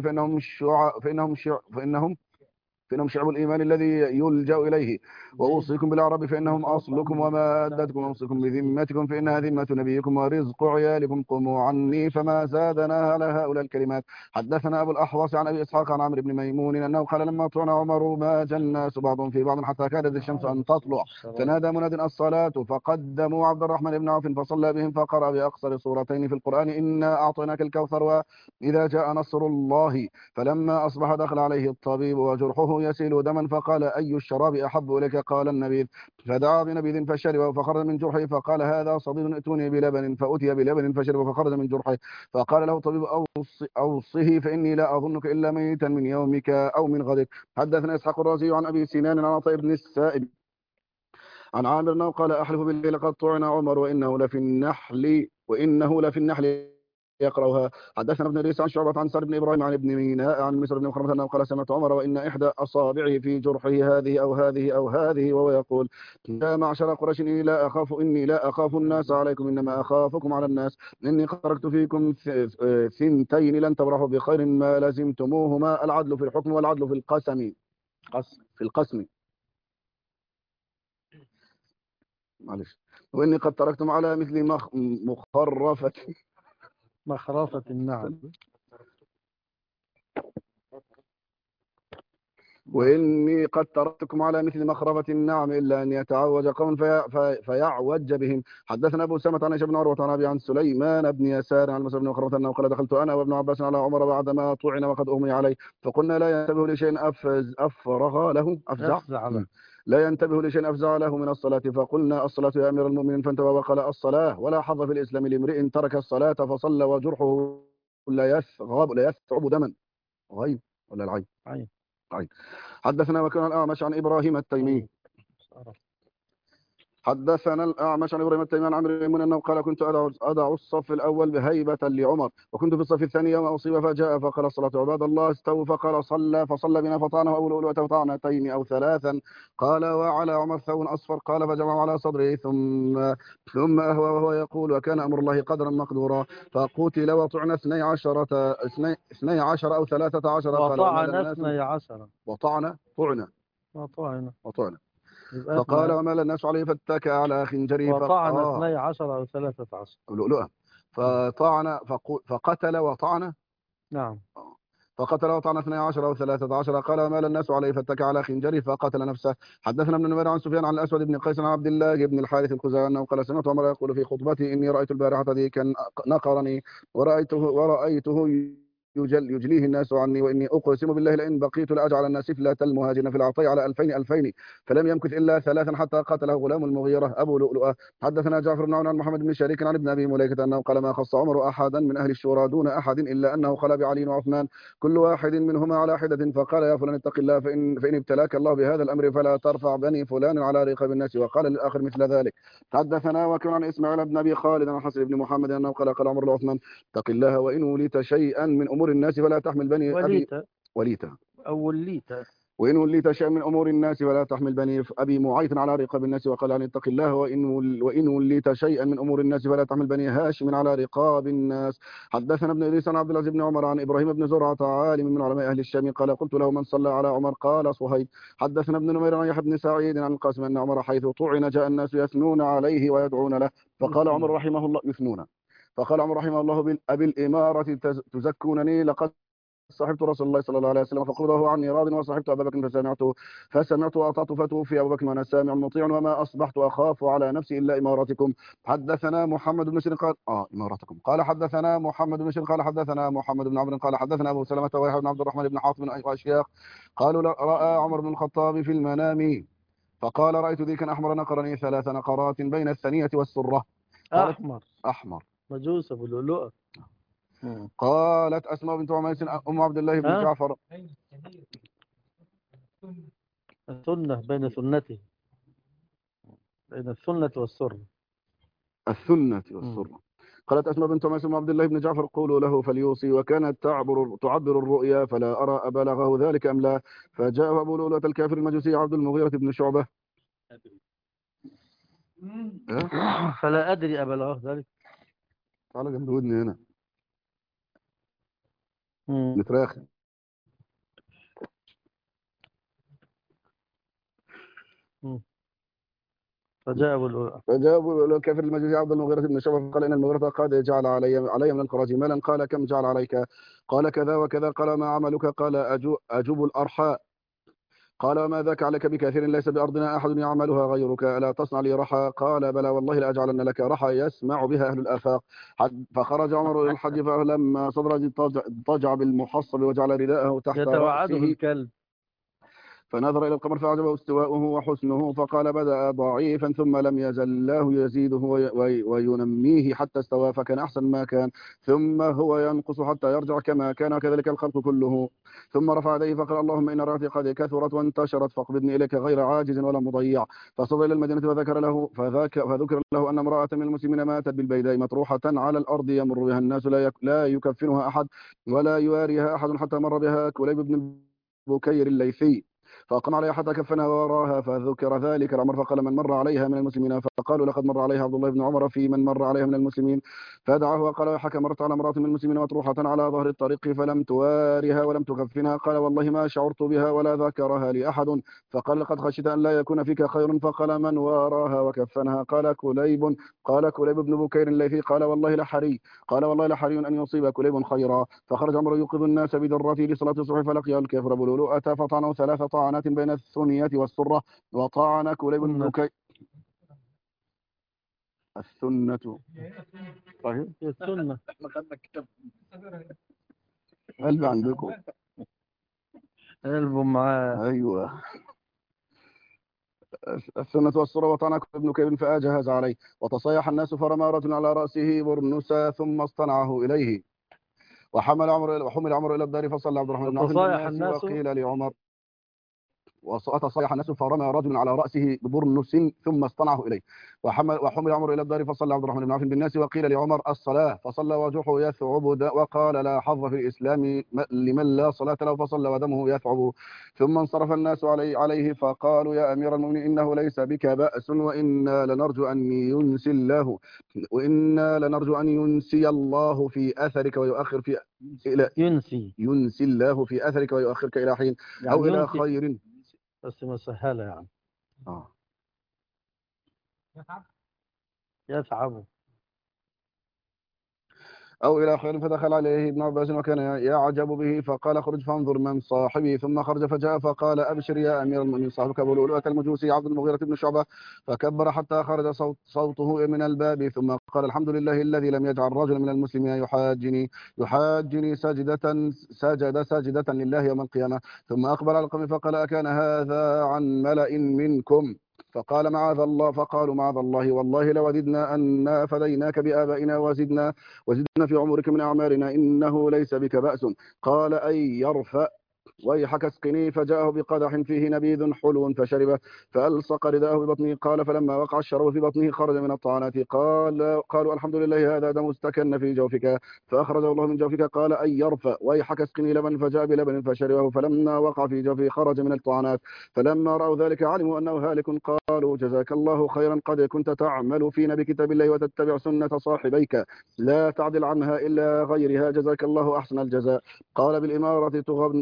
[SPEAKER 2] فإنهم شعب الإيمان الذي يلجأ إليه. وأوصيكم بالأعراب فإنهم أصلكم ومادتكم. وأوصيكم بذمتكم فإنها ذمة نبيكم ورزق عيالكم. قوموا عني. فما زادنا على هؤلاء الكلمات. حدثنا أبو الأحوص عن أبي إسحاق عن عمرو بن ميمون أنه قال: لما طعن عمر ما جن الناس بعضهم في بعض حتى كادت الشمس أن تطلع، فنادى مناد الصلاة، فقدموا عبد الرحمن بن عوف فصلى بهم، فقرأ بأقصر سورتين في القرآن: إنا أعطيناك الكوثر وإذا جاء نصر الله. فلما أصبح دخل عليه الطبيب وجرحه يسيل دما، فقال: أي الشراب أحب إليك؟ قال: النبيذ. فدعا بنبيذ فشرب فخرج من جرحه، فقال: هذا صديد، ائتوني بلبن. فأتي بلبن فشرب فخرج من جرحه، فقال له الطبيب: أوصه فإني لا أظنك إلا ميتا من يومك أو من غدك. حدثنا إسحاق الرازي عن أبي سنان عن عطاء بن السائب عن عامر قال: أحلف بالله لقد طعن عمر وإنه لفي النحل يقرأها. حدثنا ابن إدريس عن شعبة عن سعد بن إبراهيم عن ابن ميناء عن مسر بن مخرمة أنه قال: سمعت عمر وإن إحدى أصابعه في جرحه هذه أو هذه أو هذه، وهو يقول: يا معشر قريش، إني لا أخاف الناس عليكم، إنما أخافكم على الناس. إني خرجت فيكم ثنتين لن تبرحوا بخير ما لزمتموهما: العدل في الحكم والعدل في القسم. معلش. وإني قد تركتم على مثل مخرفة
[SPEAKER 1] مخرفة النعم.
[SPEAKER 2] وإني قد تركتكم على مثل مخرفة النعم إلا أن يتعوج قوم فيعوج بهم. حدثنا أبو سلمة عن هشام بن عروة عن أبي عن سليمان بن يسار عن مسعود بن مخرفة أنه قال دخلت أنا وابن عباس على عمر بعدما طعن وقد أغمي عليه فقلنا لا ينتبه لشيء أفرغ له
[SPEAKER 1] أفزع له.
[SPEAKER 2] لا ينتبه لشيء أفزع له من الصلاة فقلنا الصلاة يا أمير المؤمنين فانتبه وقال الصلاة ولا حظ في الإسلام لامرئ ترك الصلاة فصلى وجرحه لا يثعب دما. غيب ولا العين؟ عين. حدثنا وكان الأعمش عن إبراهيم التيمي حدثنا الأعمش عن إبراهيم التيمي عن عمرو بن أنه قال كنت أدع الصف الأول بهيبة لعمر وكنت في الصف الثاني يوم أصيب فجاء فقال الصلاة عباد الله استووا فقال فصلى بنا فطعنه أول أولوة طعنتين أو ثلاثا قال وعلى عمر ثوب أصفر قال فجمع على صدره ثم أهوى وهو يقول وكان أمر الله قدرا مقدورا فقتل وطعن 12 أو 13
[SPEAKER 1] وطعن 12
[SPEAKER 2] وطعن فقال ومال الناس عليه فاتكى على خنجره
[SPEAKER 1] وطعن 12 أو 13
[SPEAKER 2] لؤلؤة فطعن فقتل وطعن.
[SPEAKER 1] نعم.
[SPEAKER 2] فقتل وطعن 12 أو 13 قال ومال الناس عليه فاتكى على خنجره فقتل نفسه. حدثنا ابن نمير عن سفيان عن الأسود بن قيس عن عبد الله بن الحارث الخزاعي أنه قال سمعت عمر يقول في خطبته إني رأيت البارحة ذيكا نقرني ورأيته يجليه الناس عني وإني أقسم بالله لئن بقيت لأجعل الناس فلة المهاجرين في العطاء على 2000 فلم يمكث إلا 3 حتى قتله غلام المغيرة أبو لؤلؤة. حدثنا جعفر بن عون عن محمد بن شريك عن ابن أبي مليكة أنه قال ما خص عمر أحدا من أهل الشورى دون أحد إلا أنه خلا بعلي وعثمان كل واحد منهما على حدة فقال يا فلان اتق الله فإن ابتلاك الله بهذا الأمر فلا ترفع بني فلان على رقاب الناس وقال للآخر مثل ذلك. حدثنا وكان عن إسماعيل بن أبي خالد عن حسن بن محمد أنه قال عمر لعثمان اتق الله وإن وليت شيئا من أمور الناس فلا تحمل بني وإن وليت شيئا من أمور الناس فلا تحمل بني أبي معيط على رقاب الناس وقال عن اتق الله وإن وليت شيئا من أمور الناس فلا تحمل بني هاشم على رقاب الناس. حدثنا ابن إدريس عن عبد العزيز بن عمر عن إبراهيم بن زرعة عالم من علماء أهل الشام قال قلت له من صلى على عمر قال صهيب. حدثنا ابن نمير عن يحيى بن سعيد عن القاسم أن عمر حيث طعن جاء الناس يثنون عليه ويدعون له فقال عمر رحمه الله يثنون فقال عمر رحمه الله أبي الإمارة تزكونني لقد صحبت رسول الله صلى الله عليه وسلم فقبضه عني راض وصحبت أبا بكر فسمعت وأطعت فتوفي أبو بكر وأنا سامع مطيع وما أصبحت أخاف على نفسي إلا إمارتكم. حدثنا محمد بن بشير قال إمارتكم قال حدثنا محمد بن بشير قال حدثنا محمد بن عمرو قال حدثنا أبو سلمة ويحيى بن عبد الرحمن بن حاطب وأشياخ قالوا رأى عمر بن الخطاب في المنام فقال رأيت ذيكا أحمر نقرني 3 نقرات بين الثنية والسرة. أحمر
[SPEAKER 1] مجوس أبو لؤلؤة.
[SPEAKER 2] قالت أسماء بنت عميس أم عبد الله بن جعفر
[SPEAKER 1] السنة بين سنته بين السنة والسرة.
[SPEAKER 2] قالت أسماء بنت عميس أم عبد الله بن جعفر قولوا له فليوصي وكانت تعبر الرؤيا فلا أرى أبلغه ذلك أم لا فجاء أبو لؤلؤة الكافر المجوسي عبد المغيرة بن شعبة
[SPEAKER 1] فلا أدري أبلغه ذلك.
[SPEAKER 2] تعال جنب ودني هنا نتراخي.
[SPEAKER 1] فجاء أبو
[SPEAKER 2] لؤلؤة الكافر المجوسي عبد المغيرة بن شعبة قال إن المغيرة قد جعل علي من الخراج مالا قال كم جعل عليك قال كذا وكذا قال ما عملك قال أجوب الأرحاء قال وما ذاك عليك بكثير ليس بأرضنا أحد يعملها غيرك ألا تصنع لي رحى قال بلى والله لأجعلن لك رحى يسمع بها أهل الآفاق. فخرج عمر إلى الحج فلما صدر ضجع بالمحصب وجعل رداءه تحت
[SPEAKER 1] يتوعده الكلب
[SPEAKER 2] فنظر إلى القمر فأعجبه استواؤه وحسنه فقال بدأ ضعيفا ثم لم يزل الله يزيده وينميه حتى استوى فكان أحسن ما كان ثم هو ينقص حتى يرجع كما كان كذلك الخلق كله. ثم رفع يديه فقال اللهم إن رأتي قد كثرت وانتشرت فاقبضني إليك غير عاجز ولا مضيع. فصعد إلى المدينة فذكر له أن امرأة من المسلمين ماتت بالبيداء مطروحة على الأرض يمر بها الناس لا يكفنها أحد ولا يواريها أحد حتى مر بها كليب بن بكير الليثي فأقام عليها حتى كفنها وراها، فذكر ذلك العمر فقال: من مر عليها من المسلمين؟ فقالوا: لقد مر عليها عبد الله بن عمر في من مر عليها من المسلمين. فدعاه وقال: ويحك مرت على امرأة من المسلمين مطروحة على ظهر الطريق فلم توارها ولم تكفنها. قال: والله ما شعرت بها ولا ذكرها لي أحد. فقال: لقد خشيت أن لا يكون فيك خير. فقال: من واراها وكفنها؟ قال كليب بن بكير الليثي: قال: والله لحري أن يصيب كليب خيرا. فخرج عمرو يوقظ الناس بدرته لصلاة الصبح، فلقي الكافر بلولؤة فطعنه 3 طعنات بين الثنية والسرة. وطعن كليب بن بكير السنة. طيب
[SPEAKER 1] السنة.
[SPEAKER 2] قلب عندكم.
[SPEAKER 1] قلبوا معاه.
[SPEAKER 2] أيوة، السنة والسرة. وطعن ابن كيب فأجهز عليه، وتصيح الناس فرمى رجل على رأسه برنسا ثم اصطنعه إليه. وحمل عمر إلى الدار فصلى عبد الرحمن بن عوف
[SPEAKER 1] وتصايح
[SPEAKER 2] بالناس.
[SPEAKER 1] الناس.
[SPEAKER 2] وقيل لعمر وتصيح الناس فرمى رجل على رأسه ببرنس ثم اصطنعه إليه. وحمل عمر إلى الدار فصلى عبد الرحمن بن عوف بالناس. وقيل لعمر: الصلاة. فصلى وجهه يثعب وقال: لا حظ في الإسلام لمن لا صلاة له، فصلى ودمه يثعب. ثم انصرف الناس عليه فقالوا: يا أمير المؤمنين، إنه ليس بك بأس، وإنا لنرجو أن ينسي الله في أثرك ويؤخر في إلى ينسي الله في أثرك ويؤخرك إلى حين
[SPEAKER 1] يعني
[SPEAKER 2] أو إلى
[SPEAKER 1] ينسي.
[SPEAKER 2] خير.
[SPEAKER 1] بس مسهلة يعني.
[SPEAKER 2] آه.
[SPEAKER 1] يتعب.
[SPEAKER 2] أو إلى خير. فدخل عليه ابن عباس وكان يعجب به، فقال: اخرج فانظر من صاحبي. ثم خرج فجاء فقال: أبشر يا أمير المؤمنين، صاحبك أبو لؤلؤة المجوسي عبد المغيرة بن شعبة. فكبر حتى خرج صوته من الباب، ثم قال: الحمد لله الذي لم يجعل رجلا من المسلمين يحاجني ساجدة لله يوم القيامة. ثم أقبل على القوم فقال: أكان هذا عن ملأ منكم؟ فقالوا: معاذ الله، والله لوددنا أن فديناك بآبائنا وزدنا في عمرك من أعمارنا، إنه ليس بك بأس. قال: أي يرفع ويحك اسقني. فجاءه بقدح فيه نبيذ حلو فشربه، فألصق رداءه ببطنه. قال: فلما وقع الشراب في بطنه خرج من الطعنات. قالوا: الحمد لله، هذا دم استكن في جوفك، فأخرجه الله من جوفك. قال: أي يرفع ويحك اسقني لبن. فجاء بلبن فشربه، فلما وقع في جوفه خرج من الطعنات. فلما رأوا ذلك علموا أنه هالك. قالوا: جزاك الله خيرا، قد كنت تعمل فينا بكتاب الله وتتبع سنة صاحبيك، لا تعدل عنها إلا غيرها، جزاك الله أحسن الجزاء. قال: بالإمارة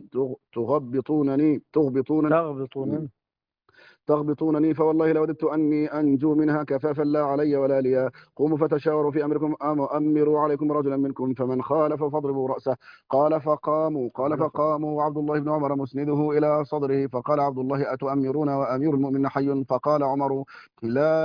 [SPEAKER 2] تغبطونني، فوالله لوددت أني أنجو منها كفافا لا علي ولا لي. قوموا فتشاوروا في أمركم، أمروا عليكم رجلا منكم، فمن خالف فاضربوا رأسه. قال فقاموا وعبد الله بن عمر مسنده إلى صدره. فقال عبد الله: أتؤمرون وأمير المؤمنين حي؟ فقال عمر: لا،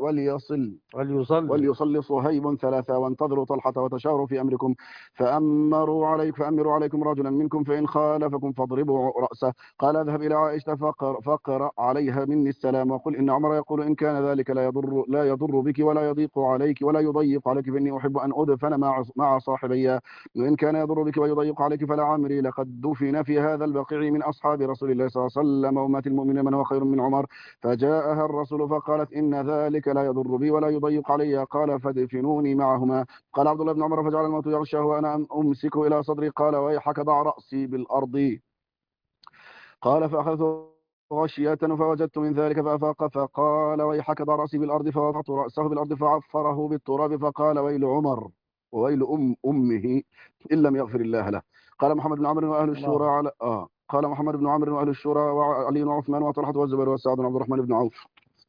[SPEAKER 2] وليصلي صهيب 3 وانتظروا طلحة وتشاوروا في أمركم، فأمروا عليكم رجلا منكم، فإن خالفكم فاضربوا رأسه. قال: اذهب إلى عائشة فاقرأ عليها مني السلام، وقل إن عمر يقول: إن كان ذلك لا يضر بك ولا يضيق عليك فإني أحب أن أدفن مع صاحبي، وإن كان يضر بك ويضيق عليك فلا عمري، لقد دفن في هذا البقيع من أصحاب رسول الله صلى الله عليه وسلم وأمة المؤمنين من هو خير من عمر. فجاءها الرسول فقالت: إن ذلك لا يضر بي ولا يضيق علي. قال: فادفنوني معهما. قال عبد الله بن عمر: فجعل الموت يغشاه وأنا أمسكه إلى صدري. قال: ويحك ضع رأسي بالأرض. قال: فأخذت غشية فوجدت من ذلك فأفاق، فقال: ويحك ضع رأسي بالأرض. فوضعت رأسه بالأرض فعفره بالتراب، فقال: ويل عمر وويل أمه إن لم يغفر الله له. قال محمد بن عمرو وأهل الشورى قال محمد بن عمرو وأهل الشورى وعلي وعثمان وطلحة والزبير وسعد وعبد الرحمن بن عوف.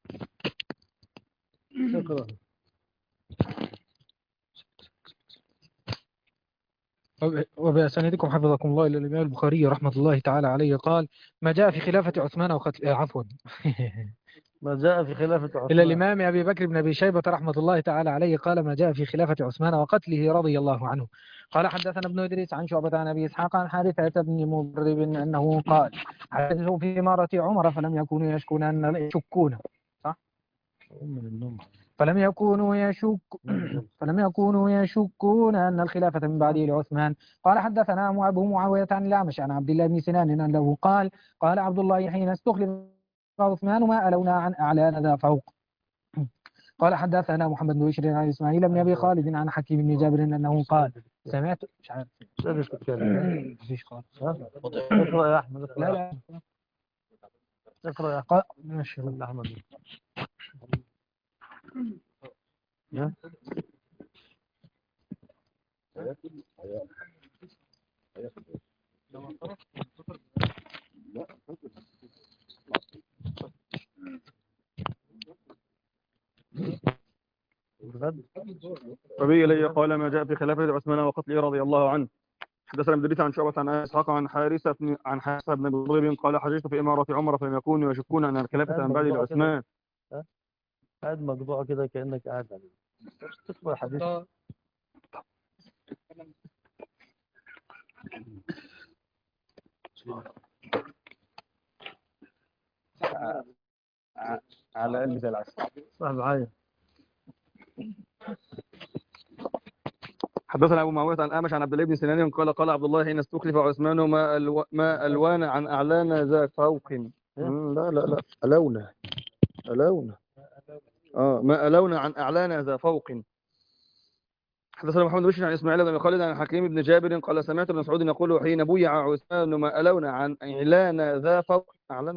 [SPEAKER 1] شكرا.
[SPEAKER 4] وبأسانيدكم حفظكم الله إلى الإمام البخاري رحمة الله تعالى عليه قال: ما جاء في خلافة عثمان وقتل عفوا
[SPEAKER 1] ما جاء في خلافة عثمان.
[SPEAKER 4] إلى الإمام أبي بكر بن أبي شيبة رحمة الله تعالى عليه قال: ما جاء في خلافة عثمان وقتله رضي الله عنه. قال: حدثنا ابن إدريس عن شعبة عن أبي إسحاق عن حارثة بن مضرب أنه قال: حدثوا في إمارة عمر فلم يكونوا يشكون أن الخلافة من بعده لعثمان. قال: حدثنا أبو معاوية عن الأعمش عن عبد الله بن سنان أنه قال: قال عبد الله حين استخلف عثمان: ما ألونا عن أعلان ذا فوق. قال: حدثنا محمد بن بشير عن إسماعيل بن أبي خالد عن حكيم بن جابر أنه قال: سمعت مش عارف مفيش خالص.
[SPEAKER 1] اقرأ يا أحمد.
[SPEAKER 4] لا
[SPEAKER 1] اقرأ يا
[SPEAKER 4] ماشي.
[SPEAKER 1] أحمد.
[SPEAKER 2] فبي إلي قال ما جاء في خلافة عثمان وقتله رضي الله عنه. حدثنا مدرس عن شعبة عن إسحاق عن حارثة بن ضرب قال حججت في إمارة عمر فلم يكونوا يشكون أن الخلافة من بعد لعثمان.
[SPEAKER 1] قاعد مقطوع كده كأنك قاعد عليه. تقرأ حديث.
[SPEAKER 2] على قلب زي العسل.
[SPEAKER 1] صح معايا.
[SPEAKER 2] حدثنا ابو معاويه عن الأعمش عن عبد الله بن سنان قال قال عبد الله حين استخلف عثمان ما الوان عن اعلان ذا فوق.
[SPEAKER 1] لا ألونا
[SPEAKER 2] ما الون عن اعلان ذا فوق. حدثنا محمد بن بشر عن اسماعيل بن خالد عن حكيم بن جابر قال سمعت ابن مسعود يقول حين بويع عثمان ما الون عن اعلان ذا فوق.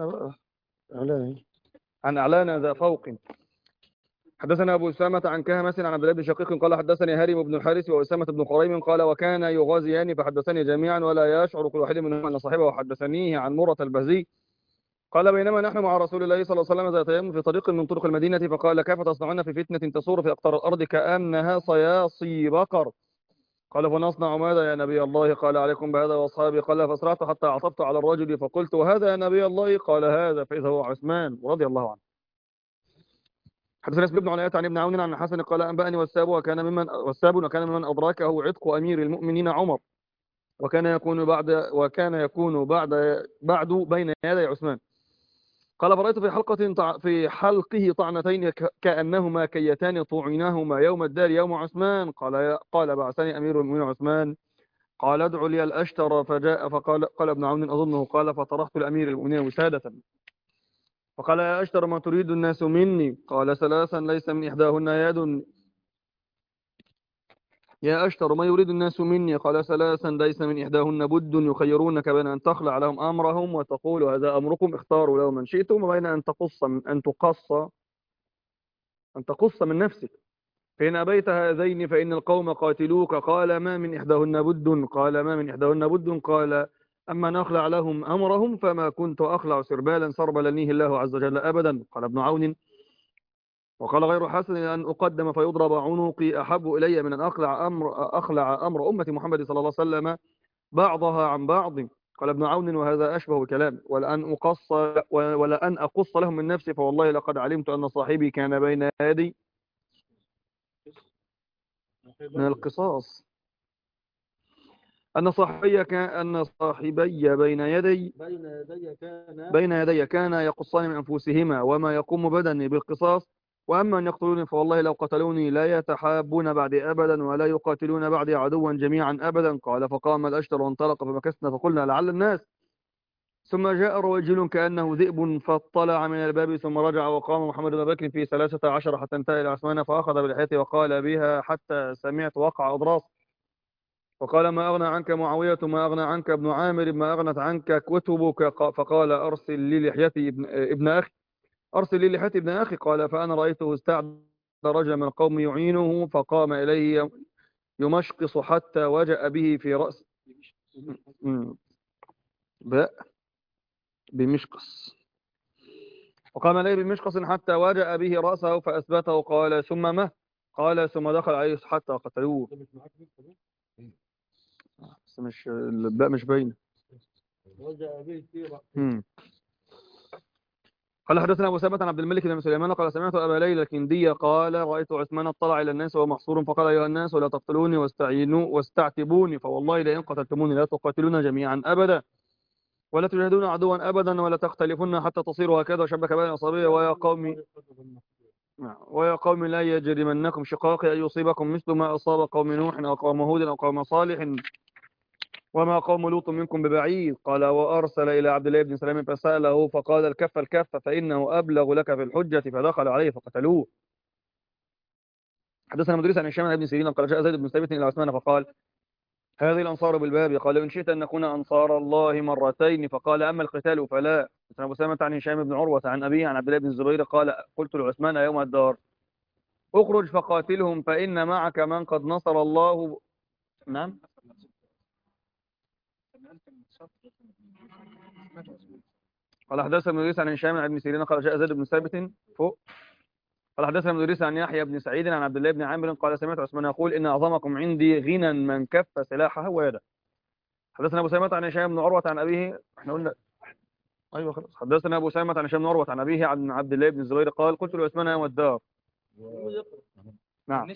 [SPEAKER 2] عن اعلان ذا فوق. حدثنا أبو أسامة عن كهمس عن عبد الله بن شقيق قال حدثني هارم بن الحارث وأسامة بن خريم قال وكان يغازيان فحدثني جميعا ولا يشعر كل واحد منهم أن صاحبه وحدثنيه عن مرة البهزي قال بينما نحن مع رسول الله صلى الله عليه وسلم ذات يوم في طريق من طرق المدينة فقال كيف تصنعون في فتنة تصور في أقطار الأرض كأنها صياصي بقر قال فنصنع ماذا يا نبي الله قال عليكم بهذا وأصحابي قال فأسرعت حتى عطفت على الرجل فقلت وهذا يا نبي الله قال هذا فإذا هو عثمان رضي الله عنه. حدثنا اسم ابن علية عن ابن عون عن الحسن قال أنبأني والساب وكان ممن أدركه عتق أمير المؤمنين عمر وكان يكون بعد بين يدي عثمان قال فرأيت في حلقه طعنتين كأنهما كيتان طعناهما يوم الدار يوم عثمان قال بعثني أمير المؤمنين عثمان قال ادعوا لي الأشتر فجاء قال ابن عون أظنه قال فطرحت الأمير المؤمنين وسادة فقال يا أشتر ما تريد الناس مني قال ثلاثا ليس من إحداهن يد. يا أشتر ما يريد الناس مني قال ثلاثا ليس من إحداهن بد يخيرونك بين أن تخلع لهم أمرهم وتقول هذا أمركم اختاروا له من شئتم وبين أن تقص من نفسك فإن أبيت هذين فإن القوم قاتلوك قال ما من إحداهن بد قال أما نخلع لهم أمرهم فما كنت أخلع سربالا سربلنيه الله عز وجل أبدا. قال ابن عون وقال غير حسن أن أقدم فيضرب عنقي أحب إلي من أن أخلع أمر أمة محمد صلى الله عليه وسلم بعضها عن بعض. قال ابن عون وهذا أشبه بكلام ولأن أقص لهم من نفسي فوالله لقد علمت أن صاحبي كان بين يدي من القصاص أن صاحبي بين يدي كان يقصان من أنفسهما وما يقوم بدني بالقصاص وأما أن يقتلوني فوالله لو قتلوني لا يتحابون بعدي أبدا ولا يقاتلون بعدي عدوا جميعا أبدا. قال فقام الأشتر وانطلق فمكثنا فقلنا لعل الناس ثم جاء رجل كأنه ذئب فاطلع من الباب ثم رجع وقام محمد بن بكر في 13 حتى انتهى إلى عثمان فأخذ بلحيته وقال بها حتى سمعت وقع أضراس وقال ما أغنى عنك معاوية ما أغنى عنك ابن عامر ما أغنت عنك كتبك فقال أرسل لي لحيتي ابن أخي قال فأنا رأيته استعد رجل من القوم يعينه فقام إليه يمشقص حتى وجأ به في رأس بمشقص وقام إليه بمشقص حتى وجأ به رأسه فأثبته قال ثم ما قال ثم دخل عليه حتى قتلوه بس مش الباء مش باينه. قال حدثنا ابو ثابت عن عبد الملك بن سليمان قال سمعت ابا ليلى الكندي قال رايت عثمان اطلع الى الناس وهو محصور فقال ايها الناس لا تقتلوني واستعتبوني فوالله لئن قتلتموني لا تقاتلون جميعا ابدا ولا تجاهدون عدوا ابدا ولا تختلفون حتى تصيروا هكذا وشبك بين اصابعي ويا قوم لا يجرمنكم شقاقي ان يصيبكم مثل ما اصاب قوم نوح او قوم هود او قوم صالح وما قوم لوط منكم ببعيد. قال وأرسل إلى عبد الله بن سلام فسأله فقال الكف فإنه أبلغ لك في الحجة فدخل عليه فقتلوه. حدثنا مدرس عن هشام بن سيرين قال جاء زيد بن ثابت إلى عثمان فقال هذه الأنصار بالباب قال إن شئت أن نكون أنصار الله مرتين فقال أما القتال فلا
[SPEAKER 5] حدثنا أبو سلمة عن هشام بن عروة عن أبيه عن عبد الله بن الزبير قال قلت لعثمان يوم الدار اخرج فقاتلهم فإن معك من قد نصر الله. نعم. قال حدثنا ابن إدريس عن هشام عن ابن سيرين قال جاء زيد بن ثابت فوق. قال حدثنا ابن إدريس عن يحيى بن سعيد عن عبد الله بن عامر قال سمعت عثمان يقول إن أعظمكم عندي غنى من كف سلاحه ويده. حدثنا أبو سلمة عن هشام بن عروة عن أبيه. احنا قلنا أيوه خلاص. حدثنا أبو سلمة عن هشام بن عروة عن أبيه عن عبد الله بن الزبير قال قلت لعثمان يوم الدار نعم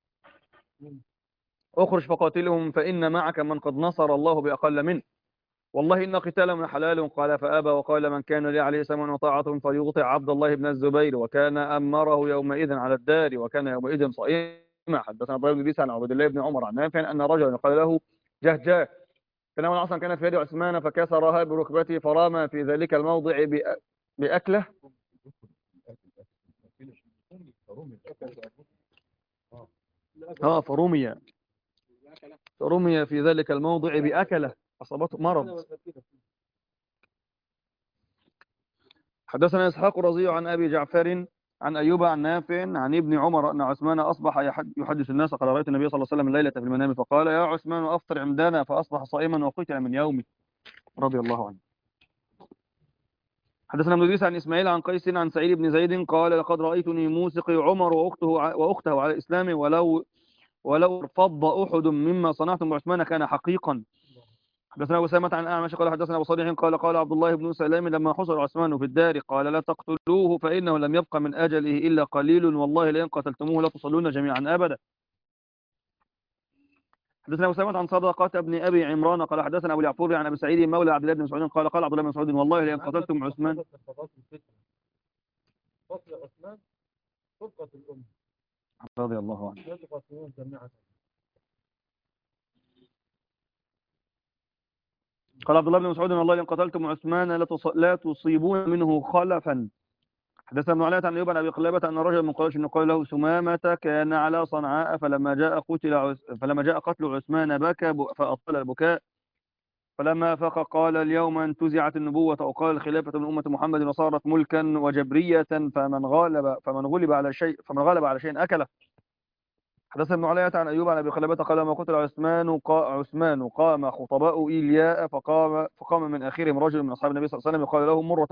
[SPEAKER 5] اخرج فقاتلهم فإن معك من قد نصر الله بأقل منه والله إن قتالهم حلال. قال فأبى وقال من كان لي عليه سمع وطاعة فليطع عبد الله بن الزبير وكان أمره يومئذ على الدار وكان يومئذ صائما. حدثنا عبد الله بن بيس عن عبد الله بن عمر عن نافع أن رجلا قال له جهجاه فنام العصا كانت في يد عثمان فكسرها بركبته فرمى في ذلك الموضع بأكله. فرمي في ذلك الموضع بأكله أصابته مرض. حدثنا إسحاق الرضي عن أبي جعفر عن أيوب عن نافع عن ابن عمر أن عثمان أصبح يحدث الناس قال رأيت النبي صلى الله عليه وسلم الليلة في المنام فقال يا عثمان أفطر عندنا فأصبح صائما وقتل من يومه رضي الله عنه. حدثنا ابن إدريس عن إسماعيل عن قيس عن سعيد بن زيد قال لقد رأيتني موسقي عمر وأخته على الإسلام ولو ارفض أحد مما صنعتم بعثمان كان حقيقا. حدثنا أبو سلمة عن أعمش قال حدثنا أبو صالح قال عبد الله بن سلام لما حصر عثمان في الدار قال لا تقتلوه فإنه لم يبق من أجله إلا قليل والله لئن قتلتموه لتصلون جميعا أبدا. حدثنا أبو سلمة عن صدقة ابن أبي عمران قال حدثنا أبو اليعقوب عن أبي سعيد مولى عبد الله بن مسعود قال عبد الله بن مسعود والله لئن قتلتم عثمان رضي الله عنه. قال عبد الله بن مسعود والله لئن قتلتم عثمان لا تصيبون منه خلفا. حدثنا ابن علاء عن ايوب عن ابي قلابه ان رجلا من قريش قال له سمامه كان على صنعاء فلما جاء قتل عثمان بكى فاطال البكاء فلما افاق قال اليوم انتزعت النبوه وقال الخلافه من امه محمد وصارت ملكا وجبريه فمن غلب على شيء اكله. حدثنا ابن علاء عن ايوب عن ابي قلابه قال لما قتل عثمان قام خطباء ايلياء فقام من اخرهم رجل من اصحاب النبي صلى الله عليه وسلم يقال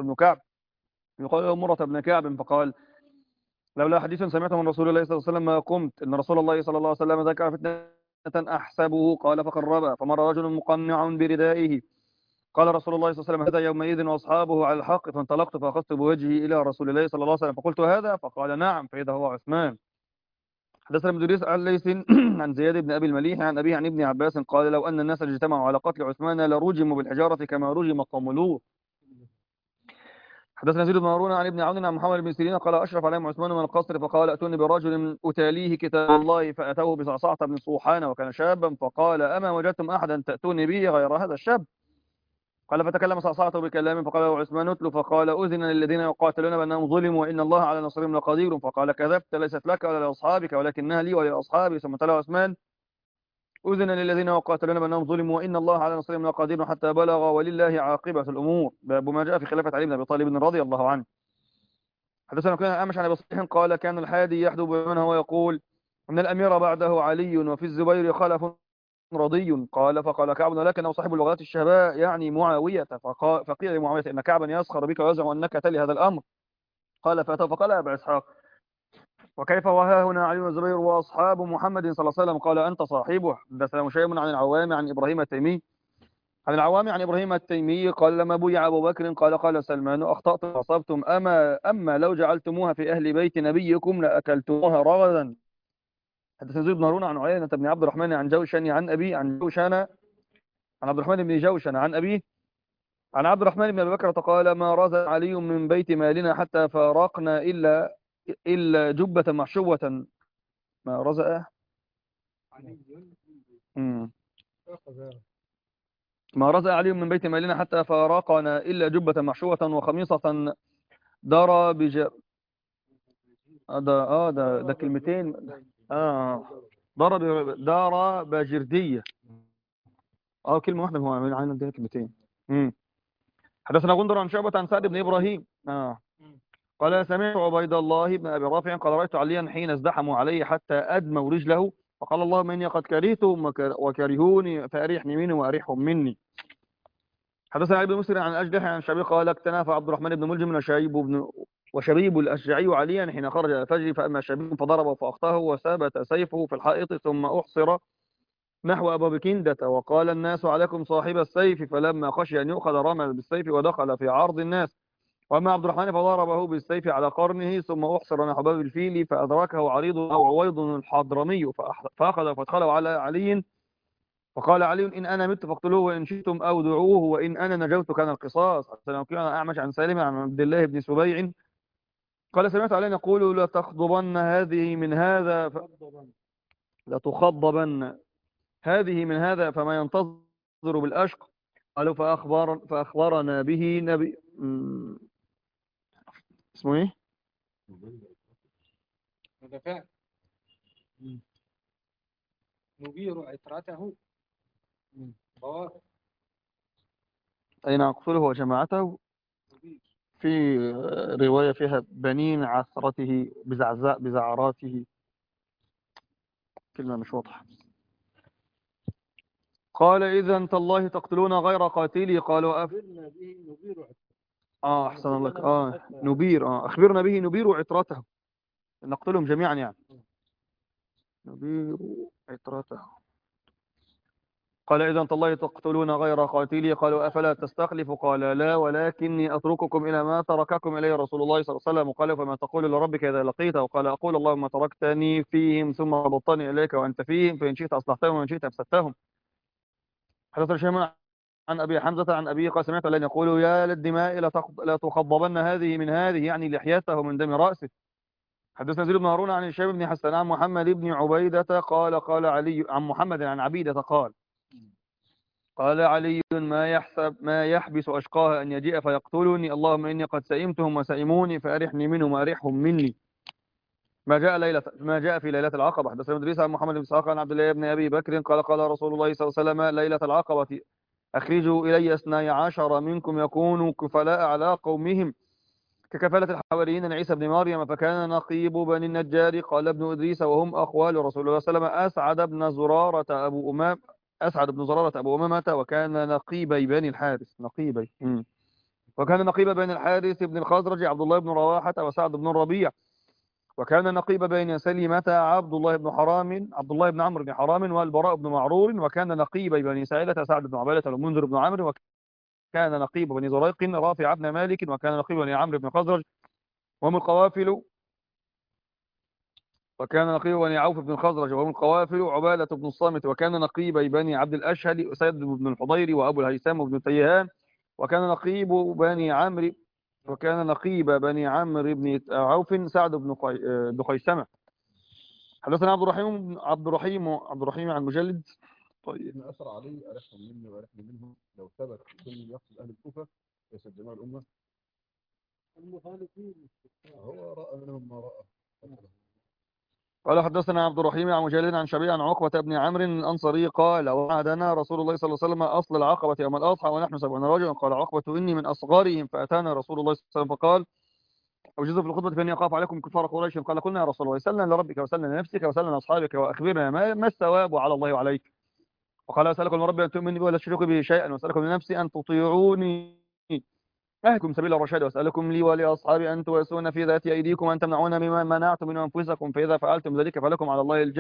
[SPEAKER 5] له مرة بن كعب فقال لولا حديث سمعته من رسول الله صلى الله عليه وسلم ما قمت إن رسول الله صلى الله عليه وسلم ذكر فتنة أحسبه قال فقربها فمر رجل مقنع بردائه قال رسول الله صلى الله عليه وسلم هذا يومئذ وأصحابه على الحق فانطلقت فأخذت بوجهي إلى رسول الله صلى الله عليه وسلم فقلت هذا فقال نعم فإذا هو عثمان. حدثنا ابن إدريس عن ليث عن زياد بن أبي المليح عن أبيه عن ابن عباس قال لو أن الناس اجتمعوا على قتل عثمان لرجموا بالحجارة كما رجم قوم لوط. حدثنا يزيد بن هارون عن ابن عون عن محمد بن سيرين قال أشرف عليهم عثمان من القصر فقال أتوني برجل أتاليه كتاب الله فأتوه بصعصعة بن صوحان وكان شابا فقال أما وجدتم أحدا تأتوني به غير هذا الشاب؟ قال فتكلم صعصعة بكلام فقال له عثمان اتلو فقال أذن للذين يقاتلون بأنهم ظلموا وإن الله على نصرهم لقدير فقال كذبت ليست لك ولا لأصحابك ولكنها لي ولأصحابي. ثم تلا عثمان أذن للذين يقاتلون بأنهم ظلموا وإن الله على نصرهم لقدير حتى بلغ ولله عاقبة الأمور. باب ما جاء في خلافة علي بن أبي طالب رضي الله عنه. حدثنا كان أعمش عن أبي صالح قال كان الحادي يحدو بمن هو يقول إن الأمير بعده علي وفي الزبير خلف رضي. فقال كعب لكنه صاحب اللغات الشهباء يعني معاوية فقيل لمعاوية إن كعبا يسخر بك ويزعم أنك تلي هذا الأمر. قال فأتوا فقال أبا إسحاق وكيف وها هنا علي والزبير وأصحاب محمد صلى الله عليه وسلم قال أنت صاحبه. حدثنا هشيم عن العوام عن إبراهيم التيمي قال لما بويع أبو بكر قال سلمان أخطأتم وأصبتم أما لو جعلتموها في أهل بيت نبيكم لأكلتموها رغدا. حدثنا زيد بن هارون عن عيينة بن عبد الرحمن عن جوشن عن أبي عن عبد الرحمن بن جوشن عن أبيه عن عبد الرحمن بن أبي بكر قال ما رزق علي من بيت مالنا حتى فارقنا إلا جبة محشوة. ما رزق ما رزق علي من بيت مالنا حتى فارقنا إلا جبة محشوة وخميصة دار ده كلمتين دار بجردية كلمة واحدة هو عامل عين ده كلمتين. حدثنا غندر عن شعبة عن سعد بن إبراهيم قال سمعت عبيد الله بن أبي رافع قال رأيت عليا حين ازدحموا عليه حتى أدموا رجله فقال اللهم إني قد كرهتهم وكرهوني فأريحني منهم وأريحهم مني. حدثنا علي بن مسلم عن الأجدح عن شعبي قال اكتنف عبد الرحمن بن ملجم وشبيب الأشجعي عليا حين خرج إلى الفجر فأما شبيب فضربه فأخطاه وثبت سيفه في الحائط ثم أحصر نحو أبا بكندة وقال الناس عليكم صاحب السيف فلما خشي أن يؤخذ رمى بالسيف ودخل في عرض الناس. وأما عبد الرحمن فضربه بالسيف على قرنه ثم أحصر نحو باب الفيل فأدركه عريض أو عويض الحضرمي فأخذ فادخله على علي فقال علي إن أنا مت فاقتلوه وإن شئتم أو دعوه وإن أنا نجوت كان القصاص. حدثنا وكيع عن أعمش عن سالم عن عبد الله بن سبيع قال سمعت علي يقول لتخضبن هذه من هذا لتخضبن هذه من هذا فما ينتظر بالأشق. قالوا فأخبرنا به نبي اسمه إيه؟
[SPEAKER 3] هذا فعل نبير عترته
[SPEAKER 5] أين أقتله وجماعته في رواية فيها بنين عثرته بزعراته كلمة مش واضحة. قال إذا تالله تقتلون غير قاتلي قالوا أحسن لك نبير أخبرنا به نبير عترته نقتلهم جميعا يعني نبير عترته. قال إذا تالله تقتلون غير قاتلي قالوا أفلا تستخلف قال لا ولكني أترككم إلى ما ترككم إليه رسول الله صلى الله عليه وسلم. قال فما تقول لربك إذا لقيته قال أقول اللهم تركتني فيهم ثم ربطتني إليك وأنت فيهم فإن شئت أصلحتهم وإن شئت أفسدتهم. حدثنا هشام عن أبي حمزة عن أبي قال سمعت الذين يقولوا يا للدماء لا تخضبن هذه من هذه يعني لحيته من دم رأسه. حدثنا زيد بن هارون عن هشام بن حسان عن محمد بن عبيدة قال علي عن محمد عن عبيدة قال علي ما يحبس أشقاه أن يجيء فيقتلني اللهم إني قد سئمتهم وسئموني فأرحني منهم وأرحهم مني. ما جاء في ليلة العقبة. حدثنا إدريس عن محمد بن إسحاق عن عبد الله بن أبي بكر قال رسول الله صلى الله عليه وسلم ليلة العقبة أخرجوا إلي 12 منكم يكونوا كفلاء على قومهم ككفالة الحواريين عيسى بن مريم فكان نقيب بني النجار قال ابن إدريس وهم أخوال رسول الله صلى الله عليه وسلم أسعد بن زرارة أبو أمامة وكان نقيبي بني الحارث وكان نقيب بين الحارث بن الخزرج عبد الله بن رواحة وسعد بن الربيع وكان نقيب بين سلمة عبد الله بن عمرو بن حرام والبراء بن معرور وكان نقيب بني سائلة سعد بن عبادة والمنذر بن عمرو وكان نقيب بني زريق رافع بن مالك وكان نقيب بني عمرو بن الخزرج وهم القوافل وكان نقيب بني عوف بن الخزرج وهم القوافل عبادة بن الصامت وكان نقيب بني عبد الأشهل أسيد بن الحضير وأبو الهيثم بن تيهان وكان نقيب بني عمرو بن عوف سعد بن خيثمة. حدثنا عبد الرحيم عن مجلد.
[SPEAKER 2] طيب إن أثر علي أرحهم مني وأرحني منهم لو ثبت كل يقصد أهل الكوفة ليس جماع الأمة هو رأى منهم ما رأى.
[SPEAKER 5] قال حدثنا عبد الرحيم عن مجلد عن شبيع عن عقبة بن عمرو الأنصاري قال وعدنا رسول الله صلى الله عليه وسلم أصل العقبة يوم الأضحى ونحن 70 رجلا قال عقبة إني من أصغرهم فأتانا رسول الله صلى الله عليه وسلم فقال أوجزوا في الخطبة فإني أخاف عليكم كفار قريش قال قلنا يا رسول الله سلنا لربك وسلنا لنفسك وسلنا لأصحابك وأخبرنا ما الثواب على الله وعليك. وقال أسألكم من ربي أن تؤمنوا بي ولا تشركوا به شيئا وأسألكم لنفسي أن تطيعوني أهلكم سبيل الرشاد وأسألكم لي ولأصحابي أن تواسون في ذات أيديكم وأن تمنعون مما منعتم من أنفسكم فإذا فعلتم ذلك فلكم على الله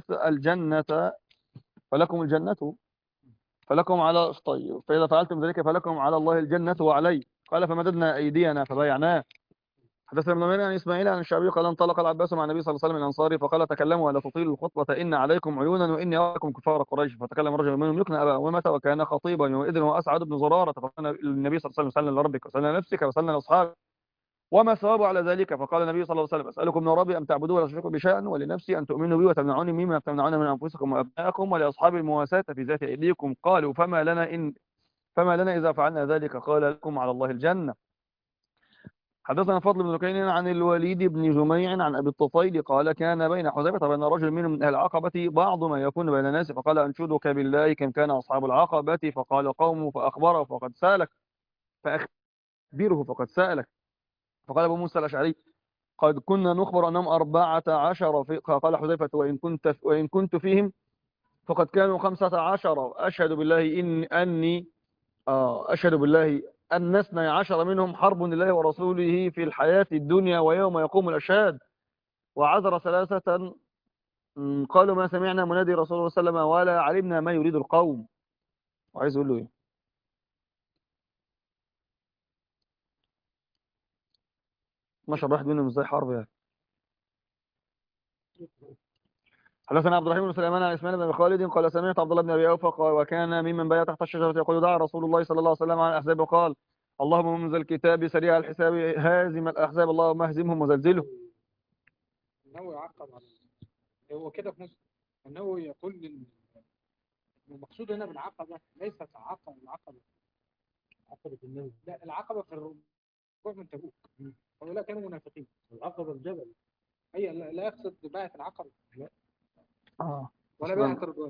[SPEAKER 5] فلكم على طيب فإذا فعلتم ذلك فلكم على الله الجنة وعلي. قال فمددنا أيدينا فبايعناه. حدثنا ابن عن إسماعيل عن الشعبي قال انطلق العباس مع النبي صلى الله عليه وسلم الأنصاري فقال تكلموا ولا تطيلوا الخطبة إن عليكم عيونا وإني أراكم كفار قريش. فتكلم رجل منهم يقنع أبا أمامة وكان خطيبا يومئذ هو أسعد بن زرارة فقال النبي صلى الله عليه وسلم سلم لربك وسلم لنفسك وسلم لأصحابك وما الثواب على ذلك. فقال النبي صلى الله عليه وسلم أسألكم من ربي أن تعبدوا ولا تشركوا بشيئا ولنفسي أن تؤمنوا بي وتمنعوني مما تمنعون من أنفسكم وأبنائكم ولأصحاب المواساة في ذات أيديكم. قالوا فما لنا إذا فعلنا ذلك قال لكم على الله الجنة. حدثنا فضل بن لكين عن الوليد بن جميع عن أبي الطفيل قال كان بين حذيفة وبين رجل منهم من أهل العقبة بعض ما يكون بين الناس فقال أنشدك بالله كم كان أصحاب العقبة فقال قوم فأخبره فقد سالك أخبره فقد سألك. فقال أبو موسى الأشعري قد كنا نخبر أنهم 14 قال حذيفة وإن كنت فيهم فقد كانوا 15. أشهد بالله أني أشهد بالله أن 12 منهم حرب لله ورسوله في الحياة الدنيا ويوم يقوم الأشهاد. وعذر 3 قالوا ما سمعنا منادي رسول الله صلى الله عليه وسلم ولا علمنا ما يريد القوم. وعايز يقول له إيه؟ ما شرحت منهم ازاي حرب يعني. حدثنا عبد الرحيم بن سليمان عن اسماعيل بن خالد قال سمعت عبد الله بن ابي اوفى وكان ممن بايع تحت الشجره يقول دعا رسول الله صلى الله عليه وسلم على الاحزاب وقال اللهم منزل الكتاب سريع الحساب هازم الاحزاب اللهم اهزمهم وزلزلهم.
[SPEAKER 3] النووي يعقب على هو كده في نص. النووي يقول المقصود هنا بالعقبة ليست العقبة عقبة النووي، لا العقبة في الرجوع من تبوك. هؤلاء كانوا منافقين. العقبة الجبل هي لا يقصد بيعة العقبة، لا ولا بيعة الرجوع.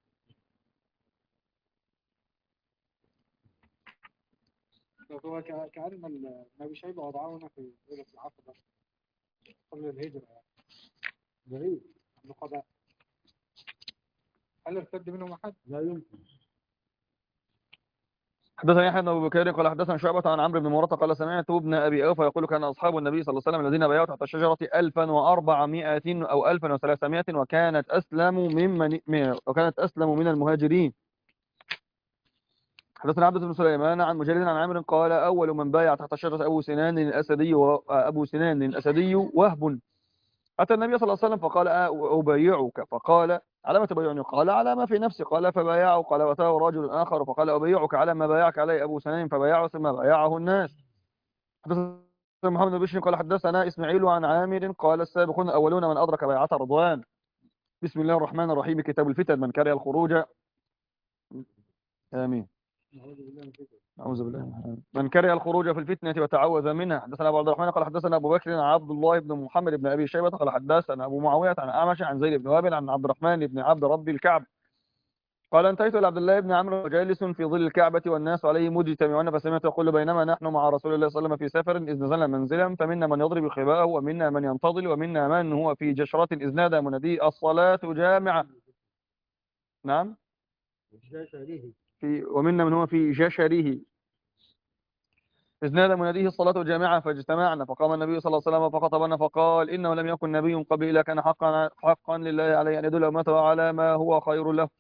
[SPEAKER 3] هو كأن النبي شيبة وضعه هنا في ليلة العقبة قبل الهجرة يعني. بعيد النقباء. هل ارتد منهم أحد؟ لا يمكن.
[SPEAKER 5] حدثنا يحيى بن ابي بكير قال حدثنا شعبة عن عمرو بن مرة قال سمعت ابن ابي اوفى يقول كان اصحاب النبي صلى الله عليه وسلم الذين بايعوا تحت الشجرة 1400 او 1300 وكانت اسلم من المهاجرين. حدثنا عبد بن سليمان عن مجالد عن عامر قال اول من بايع تحت الشجرة ابو سنان الاسدي وهب اتى النبي صلى الله عليه وسلم فقال ابايعك فقال على ما تبايعني قال على ما في نفسي قال فبايعه قال واتاه رجل اخر فقال ابايعك على ما بايعك عليه ابو سنان فبايعه ثم بايعه الناس. حدثنا محمد بن بشر قال حدثنا اسماعيل عن عامر قال السابقون الاولون من ادرك بيعه رضوان. بسم الله الرحمن الرحيم. كتاب الفتن من كره الخروج امين. أعوذ بالله من كره الخروج في الفتنة وتعوذ منها. حدثنا أبو عبد الرحمن قال حدثنا أبو بكر عن عبد الله بن محمد بن أبي شيبة قال حدثنا أبو معاوية عن أعمش عن زيد بن وابل عن عبد الرحمن بن عبد رب الكعب قال انتهيت إلى عبد الله بن عمرو جالس في ظل الكعبة والناس عليه مجتمعون فسمعت يقول بينما نحن مع رسول الله صلى الله عليه وسلم في سفر إذ نزلنا منزلا فمنا من يضرب خباءه ومنا من ينتظل ومنا من هو في جشرة إذ نادى منادي الصلاة جامعة. نعم ومنا من هو في جشره إذ نادى مناديه الصلاة جامعة فاجتمعنا فقام النبي صلى الله عليه وسلم فخطبنا فقال إنه لم يكن نبي قبل إلا كان حقا لله عليه أن يدل أمته على ما هو خير له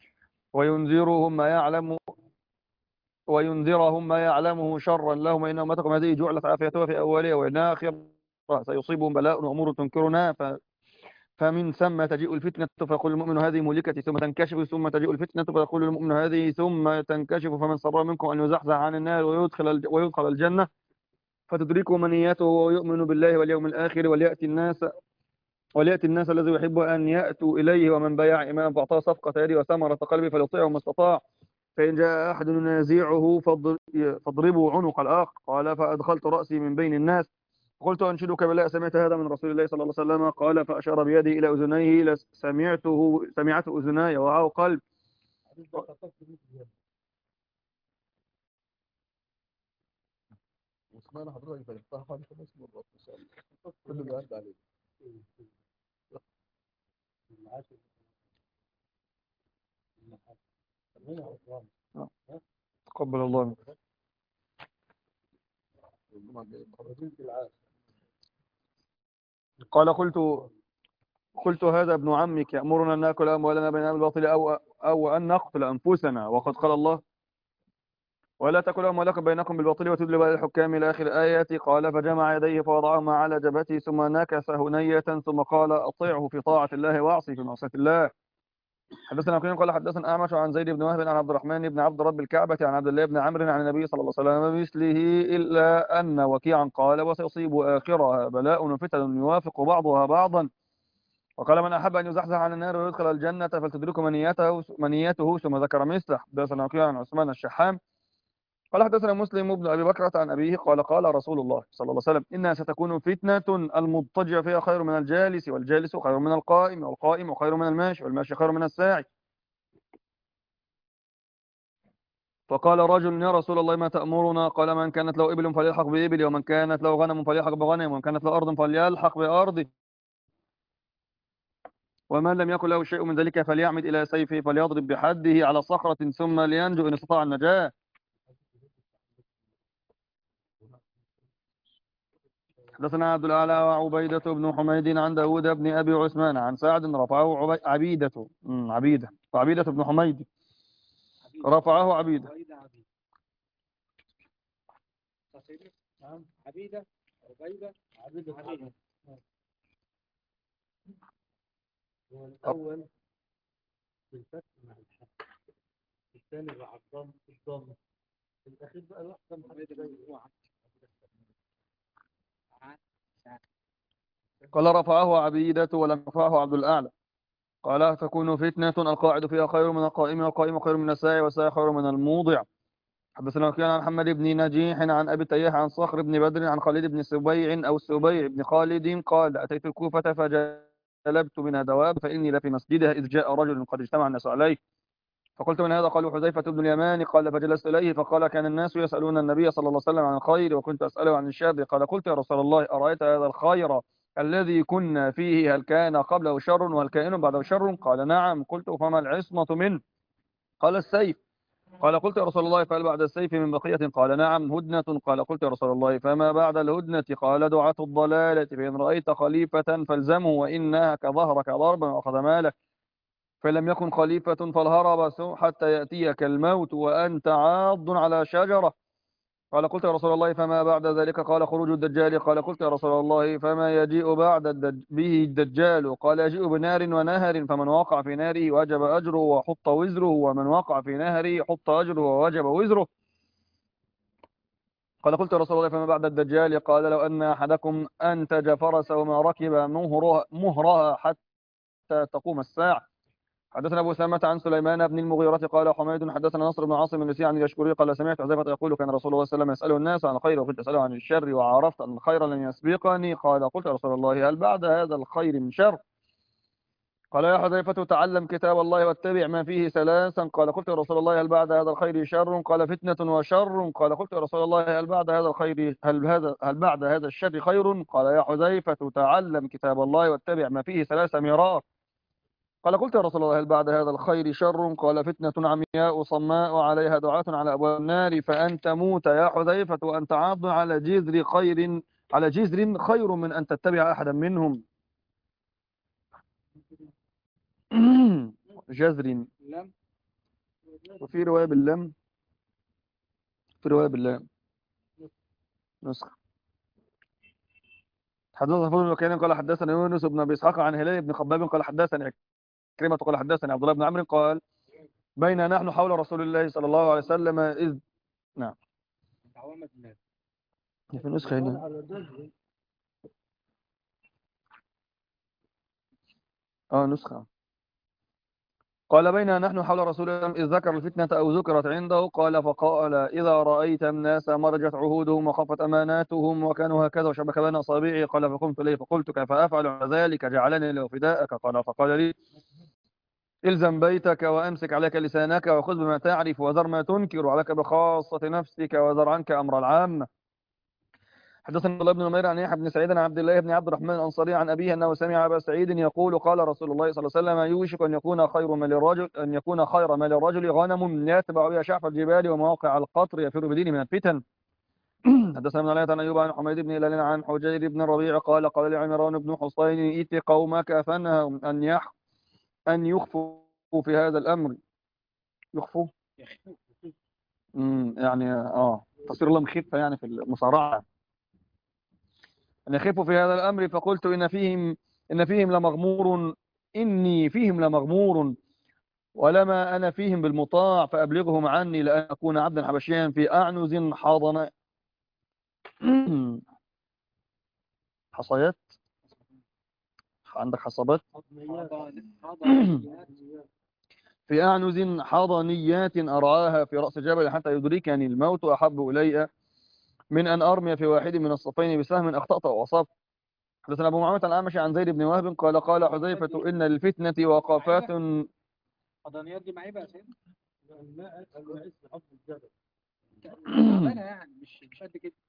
[SPEAKER 5] وينذرهم ما يعلمه شرا لهم إن أمتكم هذه جعلت عافيتها في أولها وإن آخرها سيصيبهم بلاء وأمور تنكرنا فمن ثم تجيء الفتنة فيقول المؤمن هذه مهلكتي ثم تنكشف ثم تجيء الفتنة فيقول المؤمن هذه ثم تنكشف فمن سر منكم أن يزحزح عن النار ويدخل الجنة فتدركه منيته ويؤمن بالله واليوم الآخر وليأتي الناس الذي يحب أن يأتوا إليه ومن بايع إمام فأعطاه صفقة يدي وثمرة قلبه فليطيعه ما استطاع فإن جاء أحد ينازعه فاضربوا عنق الآخر قال فأدخلت رأسي من بين الناس قلت أنشدك بالله سمعت هذا من رسول الله صلى الله عليه وسلم قال فأشار بيده إلى أذنيه سمعته أذناي وعاه قلب.
[SPEAKER 2] وسمعنا حضرتك بلغتها حوالي 5 مرات ان شاء الله كله بيعدي عليك.
[SPEAKER 5] تقبل الله منك. قال قلت هذا ابن عمك يأمرنا أن نأكل أموالنا بين الباطل أو أن نقتل أنفسنا وقد قال الله ولا تأكلوا أموالكم بينكم بالباطل وتدلوا على الحكام إلى آخر الآيات قال فجمع يديه فوضعهما على جبهته ثم نكس هنية ثم قال أطيعه في طاعة الله وأعصي في معصية الله. حدثنا وكيع قال حدثنا أعمش عن زيد بن وهب عن عبد الرحمن بن عبد رب الكعبة عن عبد الله بن عمرو عن النبي صلى الله عليه وسلم مثله إلا أن وكيعا قال وسيصيب آخرها بلاء وفتن يوافق بعضها بعضا وقال من أحب أن يزحزح عن النار ويدخل الجنة فلتدرك منيته ثم ذكر مثله. حدثنا وكيع عن عثمان الشحام قال حدثنا مسلم بن أبي بكرة عن أبيه قال قال رسول الله صلى الله عليه وسلم إنها ستكون فتنة المضطجع فيها خير من الجالس والجالس خير من القائم والقائم خير من الماشي والماشي خير من الساعي. فقال رجل يا رسول الله ما تأمرنا؟ قال من كانت له إبل فليلحق بإبل، ومن كانت له غنم فليلحق بغنم، ومن كانت له أرض فليلحق بأرضه، ومن لم يكن له شيء من ذلك فليعمد إلى سيفه فليضرب بحده على صخرة ثم لينجو إن استطاع النجاة. حدثنا عبد الأعلى وعبيدة بن حميد عن داود بن أبي عثمان عن سعد رفعه عبيدة وعبيدة بن حميد رفعه عبيدة.
[SPEAKER 3] نعم عبيدة عبيدة.
[SPEAKER 1] هو الأول بالفتح مع الحق، الثاني مع الضم، الأخير بقى يحكم
[SPEAKER 5] قال رفعه عبيدة ولم يرفعه عبد الأعلى. قال تكون فتنة القاعد فيها خير من القائم، والقائم خير من الساعي، والساعي خير من الموضع. حدثنا وكيع عن محمد بن نجيح عن أبي تياح عن صخر بن بدر عن خالد بن سبيع أو السبيع بن خالد قال أتيت الكوفة فجلبت منها دواب فإني لفي مسجدها إذ جاء رجل قد اجتمع الناس عليه، فقلت من هذا؟ قالوا حذيفة بن اليمان. قال فجلست إليه فقال كان الناس يسألون النبي صلى الله عليه وسلم عن الخير وكنت أسأله عن الشر. قال قلت يا رسول الله أرأيت هذا الخير الذي كنا فيه هل كان قبله شر وهل كائن بعده شر؟ قال نعم. قلت فما العصمة منه؟ قال السيف. قال قلت يا رسول الله فهل بعد السيف من بقية؟ قال نعم هدنة. قال قلت يا رسول الله فما بعد الهدنة؟ قال دعاة الضلالة، فإن رأيت خليفة فالزمه وإنها كظهرك ضربا وأخذ مالك، فلم يكن خليفة فالهرب حتى يأتيك الموت وأنت عاض على شجرة. قال قلت يا رسول الله فما بعد ذلك؟ قال خروج الدجال. قال قلت يا رسول الله فما يجيء بعد به الدجال؟ قال يجيء بنار ونهر، فمن وقع في ناره وجب أجره وحط وزره، ومن وقع في نهره حط أجره ووجب وزره. قال قلت يا رسول الله فما بعد الدجال؟ قال لو أن أحدكم أنتج فرسه وما ركب مهرها حتى تقوم الساعة. حدثنا أبو سامة عن سليمان بن المغيرة قال حميد حدثنا نصر بن عاصم النسي عن اليشكري قال سمعت حذيفة يقول كان رسول الله صلى الله عليه وسلم يسأله الناس عن الخير وكنت أسأله عن الشر وعرفت أن الخير لن يسبقني. قال قلت يا رسول الله هل بعد هذا الخير من شر؟ قال يا حذيفة تعلم كتاب الله واتبع ما فيه ثلاثا. قال قلت يا رسول الله هل بعد هذا الخير شر؟ قال فتنة وشر. قال قلت يا رسول الله هل بعد هذا الخير هل بعد هذا الشر خير؟ قال يا حذيفة تعلم كتاب الله واتبع ما فيه ثلاث مرار. قال قلت يا رسول الله هل بعد هذا الخير شر؟ قال فتنة عمياء صماء عليها دعاة على أبواب النار فأن تموت يا حذيفة وأنت عاض على جذر خير من أن تتبع أحدا منهم. جذر، وفي رواية باللم، في رواية باللام نسخة. حدثنا فضل وكان قال حدثنا يونس بن أبي إسحاق عن هلال بن خباب قال حدثني كريمة قال حدثني عبد الله بن عمرو قال بين نحن حول رسول الله صلى الله عليه وسلم إذ نعم في نسخة هنا نسخة. قال بيننا نحن حول رسول الله إذ ذكر الفتنة أو ذكرت عنده قال فقال إذا رأيت الناس مرجت عهودهم وخفت أماناتهم وكانوا هكذا وشبك بين أصابعي. قال فقمت إليه فقلت كيف أفعل على ذلك؟ جعلني له فداءك. قال فقال لي إلزم بيتك وأمسك عليك لسانك وخذ بما تعرف وذر ما تنكر عليك بخاصة نفسك وذر عنك أمر العامة. حدثنا الله بن نمير عن يحيى بن سعيد عن عبد الله بن عبد الرحمن الأنصاري عن أبيه أنه سمع أبا سعيد يقول قال رسول الله صلى الله عليه وسلم يوشك أن يكون خير ما للرجل غنم يتبع بها شعف الجبال ومواقع القطر يفر بدينه من الفتن. حدثنا من علي عن أيوب عن حميد بن هلال عن حجير بن الربيع قال قال لعمران بن حصين ائت قومك فانههم أن يخفوا في هذا الأمر. يخفوا يعني تصير لهم خفة يعني في المصارعة، أن يخفوا في هذا الأمر. فقلت إن فيهم لمغمور، إني فيهم لمغمور ولما أنا فيهم بالمطاع فأبلغهم عني لأن أكون عبدا حبشيا في أعنز حاضن حصيات عندك حصبات في أعنز حضنيات أرعاها في رأس جبل حتى يدركني الموت أحب إلي من أن أرمي في واحد من الصفين بسهم أخطأت أو أصبت. حدثنا أبو معاوية الأعمش عن زيد بن وهب قال قال حذيفة إن للفتنة وقافات.
[SPEAKER 3] حضانيات دي معيبة يا سيدي؟ تعبانة يعني مش قد كده.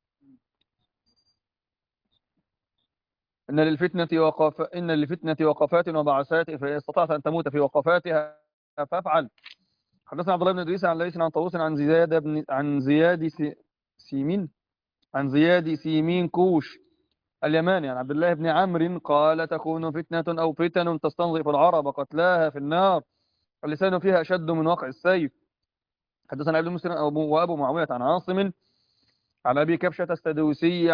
[SPEAKER 5] إن للفتنة وقفات وبعثات، فإن استطعت أن تموت في وقفاتها فافعل. حدثنا عبد الله بن إدريس عن ليث عن طاووس عن زياد سيمين كوش اليماني عن عبد الله بن عمرو قال: تكون فتنة أو فتن تستنظف العرب قتلاها في النار، اللسان فيها أشد من وقع السيف. حدثنا ابن مسلم وأبو معاوية عن عاصم عن أبي كبشة السدوسي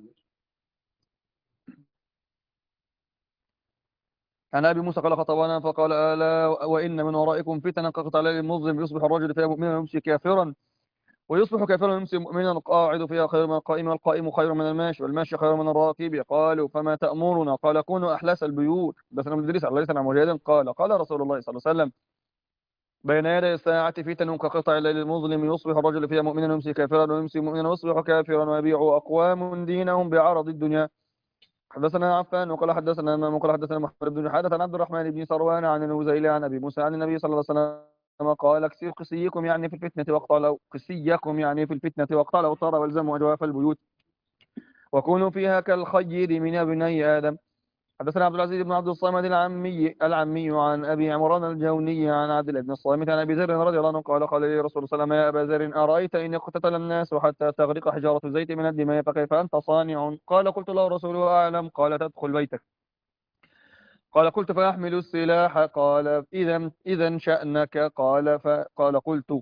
[SPEAKER 5] عن أبي موسى قال: خطبنا فقال: ألا وإن من ورائكم فتنا كقطع الليل المظلم، يصبح الرجل فيها مؤمنا ويمسي كافرا، ويصبح كافرا ويمسي مؤمنا، القاعد فيها خير من القائم، والقائم خير من الماشي، والماشي خير من الراكب. قالوا: فما تأمرنا؟ قال: كونوا أحلاس البيوت. حدثنا ابن إدريس على ليث عن مجاهد قال رسول الله صلى الله عليه وسلم: بين يدي الساعة فتن كقطع الليل المظلم، يصبح الرجل فيها مؤمنا ويمسي كافرا، ويمسي مؤمنا ويصبح كافرا، ويبيع أقوام دينهم بعرض الدنيا. حدثنا عفان وقال حدثنا امام وقال حدثنا محمد بن حدث عن عبد الرحمن بن سروان عن الوزيلي عن ابي موسى عن النبي صلى الله عليه وسلم قال: اكسر قسيكم يعني في الفتنه واقطعوا قسيكم يعني في الفتنه واقطعوا الأوتار والزموا اجواف البيوت، وكونوا فيها كالخير من ابني ادم. حدثنا عبد العزيز بن عبد الصمد العمي عن ابي عمران الجوني عن عبد الله بن الصامت عن ابي ذر رضي الله عنه قال: قال لي رسول الله صلى الله عليه وسلم: يا ابا ذر، ارايت ان اقتتل الناس حتى تغرق حجاره زيت من الدماء فكيف انت صانع؟ قال: قلت له رسول اعلم. قال: تدخل بيتك. قال: قلت: فأحمل السلاح. قال: إذا شأنك. قال: قلت: